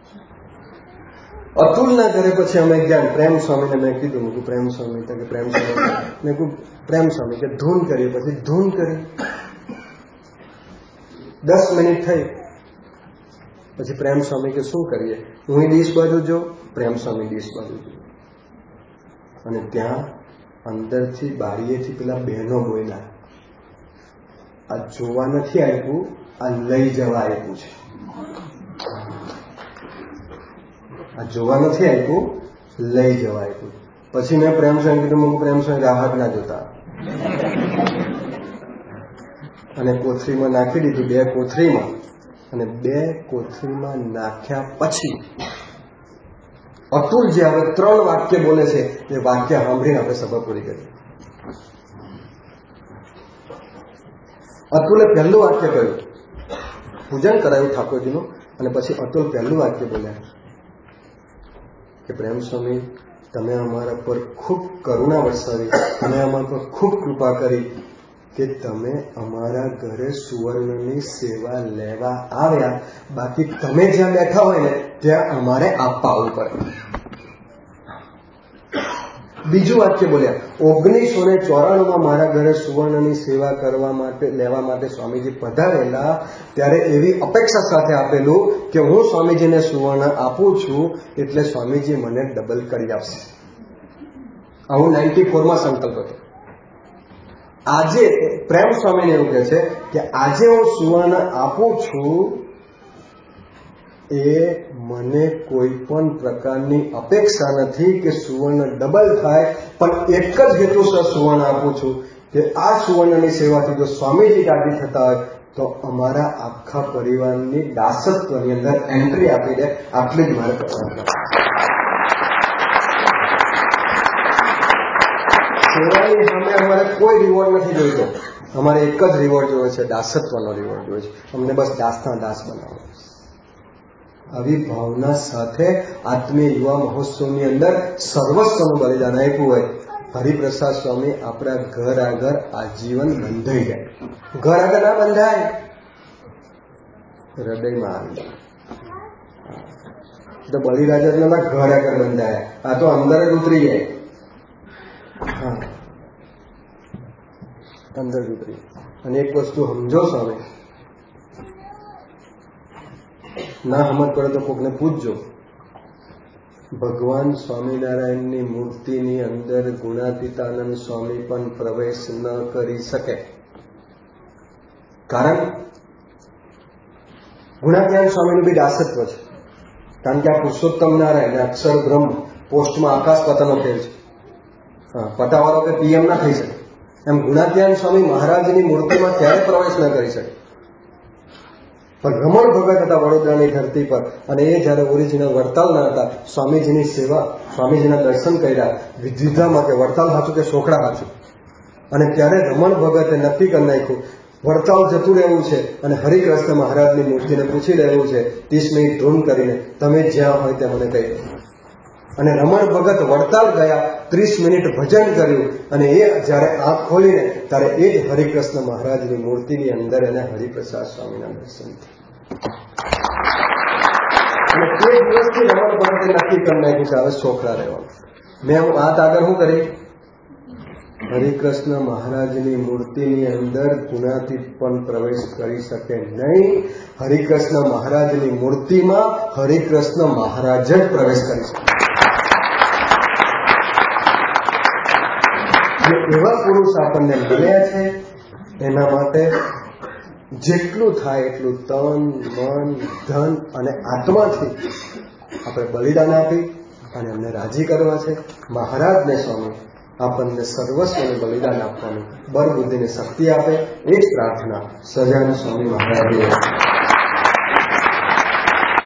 અતુલના ઘરે પછી અમે ગયા. પ્રેમ સ્વામીને મેં કીધું, મેં પ્રેમ સ્વામી કે પ્રેમ સ્વામી મેં કહ્યું પ્રેમ સ્વામી કે ધૂન કરી. પછી ધૂન કરી દસ મિનિટ થઈ. પછી પ્રેમ સ્વામી કે શું કરીએ? હું ડીશ બાજુ જો, પ્રેમ સ્વામી ડીશ બાજુ જો. અને ત્યાં અંદરથી બારીએથી પેલા બહેનો બોલ્યા, આ જોવા નથી આવ્યું, આ લઈ જવા આવ્યું છે. આ જોવા નથી આવ્યું, લઈ જવા આવ્યું. પછી મેં પ્રેમ સ્વામી કીધું, હું પ્રેમ સ્વામી રાહત ના જોતા અને કોથળીમાં નાખી દીધું, બે કોથળીમાં. અને બે કોથળીમાં નાખ્યા પછી અતુલ જે હવે ત્રણ વાક્ય બોલે છે એ વાક્ય સાંભળીને આપણે સભા પૂરી કરી. અતુલે પહેલું વાક્ય કહ્યું, પૂજન કરાયું ઠાકોરજીનું, અને પછી અતુલ પહેલું વાક્ય બોલ્યા કે પ્રેમ સ્વામી તમે અમારા પર ખૂબ કરુણા વરસાવી, તમે અમારા પર ખૂબ કૃપા કરી કે તમે અમારા ઘરે સુવર્ણની સેવા લેવા આવ્યા. બાકી તમે જ્યાં બેઠા હોય ને ત્યાં અમારે આપવા આવવું પડે. બીજું વાક્ય બોલ્યા, ઓગણીસો ને ચોરાણું માં મારા ઘરે સુવર્ણની સેવા કરવા માટે લેવા માટે સ્વામીજી પધારેલા ત્યારે એવી અપેક્ષા સાથે આપેલું કે હું સ્વામીજીને સુવર્ણ આપું છું એટલે સ્વામીજી મને ડબલ કરી આપશે. આવું નાઇન્ટી ફોરમાં સંકલ્પ હતો. આજે પ્રેમ સ્વામીને એવું કહે છે કે આજે હું સુવર્ણ આપું છું એ મને કોઈ પણ પ્રકારની અપેક્ષા નથી કે સુવર્ણ ડબલ થાય, પણ એક જ હેતુસર સુવર્ણ આપું છું કે આ સુવર્ણની સેવાથી જો સ્વામીજી રાજી થતા હોય તો અમારા આખા પરિવારની દાસત્વની અંદર એન્ટ્રી આપી દે. આટલી જ મારે કરવાનું. સેવાની સામે અમારે કોઈ રિવોર્ડ નથી જોઈતો, અમારે એક જ રિવોર્ડ જોવે છે, દાસત્વનો રિવોર્ડ જોવે છે. અમને બસ દાસના દાસ બનાવો. આવી ભાવના સાથે આત્મીય યુવા મહોત્સવની અંદર સર્વસ્વનું બલિદાન આપ્યું હોય. હરિપ્રસાદ સ્વામી આપણા ઘર આગળ આજીવન બંધાઈ જાય. ઘર આગળ ના બંધાય, હૃદયમાં આવી જાય. તો બલિરાજા ઘર આગળ બંધાયા, આ તો અંદર જ ઉતરી જાય. હા, અંદર જ ઉતરી. અને એક વસ્તુ સમજો સ્વામી, ના સમજ પડે તો કોકને પૂછજો. ભગવાન સ્વામિનારાયણની મૂર્તિની અંદર ગુણાતીતાનંદ સ્વામી પણ પ્રવેશ ન કરી શકે. કારણ ગુણાતીતાનંદ સ્વામીનું બી દાસત્વ છે. કારણ કે આ પુરુષોત્તમ નારાયણ અક્ષર બ્રહ્મ પોસ્ટમાં આકાશ પતનો થયેલ છે. હા, પટાવાળો કે પીએમ ના થઈ શકે એમ ગુણાતીતાનંદ સ્વામી મહારાજની મૂર્તિમાં ક્યારે પ્રવેશ ન કરી શકે. પણ રમણ ભગત હતા વડોદરાની ધરતી પર, અને એ જયારે ઓરિજિનલ વડતાલના હતા, સ્વામીજીની સેવા, સ્વામીજીના દર્શન કર્યા વિદ્વિધામાં કે વડતાલ હાચું કે સોખડા હાચું. અને ત્યારે રમણ ભગતે નક્કી કરી નાખ્યું વડતાલ જતું રહેવું છે અને હરિકૃષ્ણ મહારાજની મૂર્તિને પૂછી રહેવું છે ત્રીસ મિનિટ ધૂન કરીને, તમે જ્યાં હોય ત્યાં મને કહી દો. અને રમણ ભગત વડતાલ ગયા, ત્રીસ મિનિટ ભજન કર્યું, અને એ જયારે આંખ ખોલીને ત્યારે એ જ હરિકૃષ્ણ મહારાજની મૂર્તિની અંદર એને હરિપ્રસાદ સ્વામીના દર્શન થયા. અને તે દિવસથી રમણ ભગતે નક્કી કરી નાખ્યું છે હવે સોખડા રહેવાનું. મેં વાત આગળ શું કરી? હરિકૃષ્ણ મહારાજની મૂર્તિની અંદર ગુણાતીત પણ પ્રવેશ કરી શકે નહીં. હરિકૃષ્ણ મહારાજની મૂર્તિમાં હરિકૃષ્ણ મહારાજ જ પ્રવેશ કરી શકે. એવા પુરુષ આપણને મળ્યા છે. એના માટે જેટલું થાય એટલું તન, મન, ધન અને આત્માથી આપણે બલિદાન આપી અને એમને રાજી કરવા છે. મહારાજને સ્વામી આપણને સર્વસ્વને બલિદાન આપવાનું બળ બુદ્ધિને શક્તિ આપે, એ જ પ્રાર્થના સહજાનંદ સ્વામી મહારાજે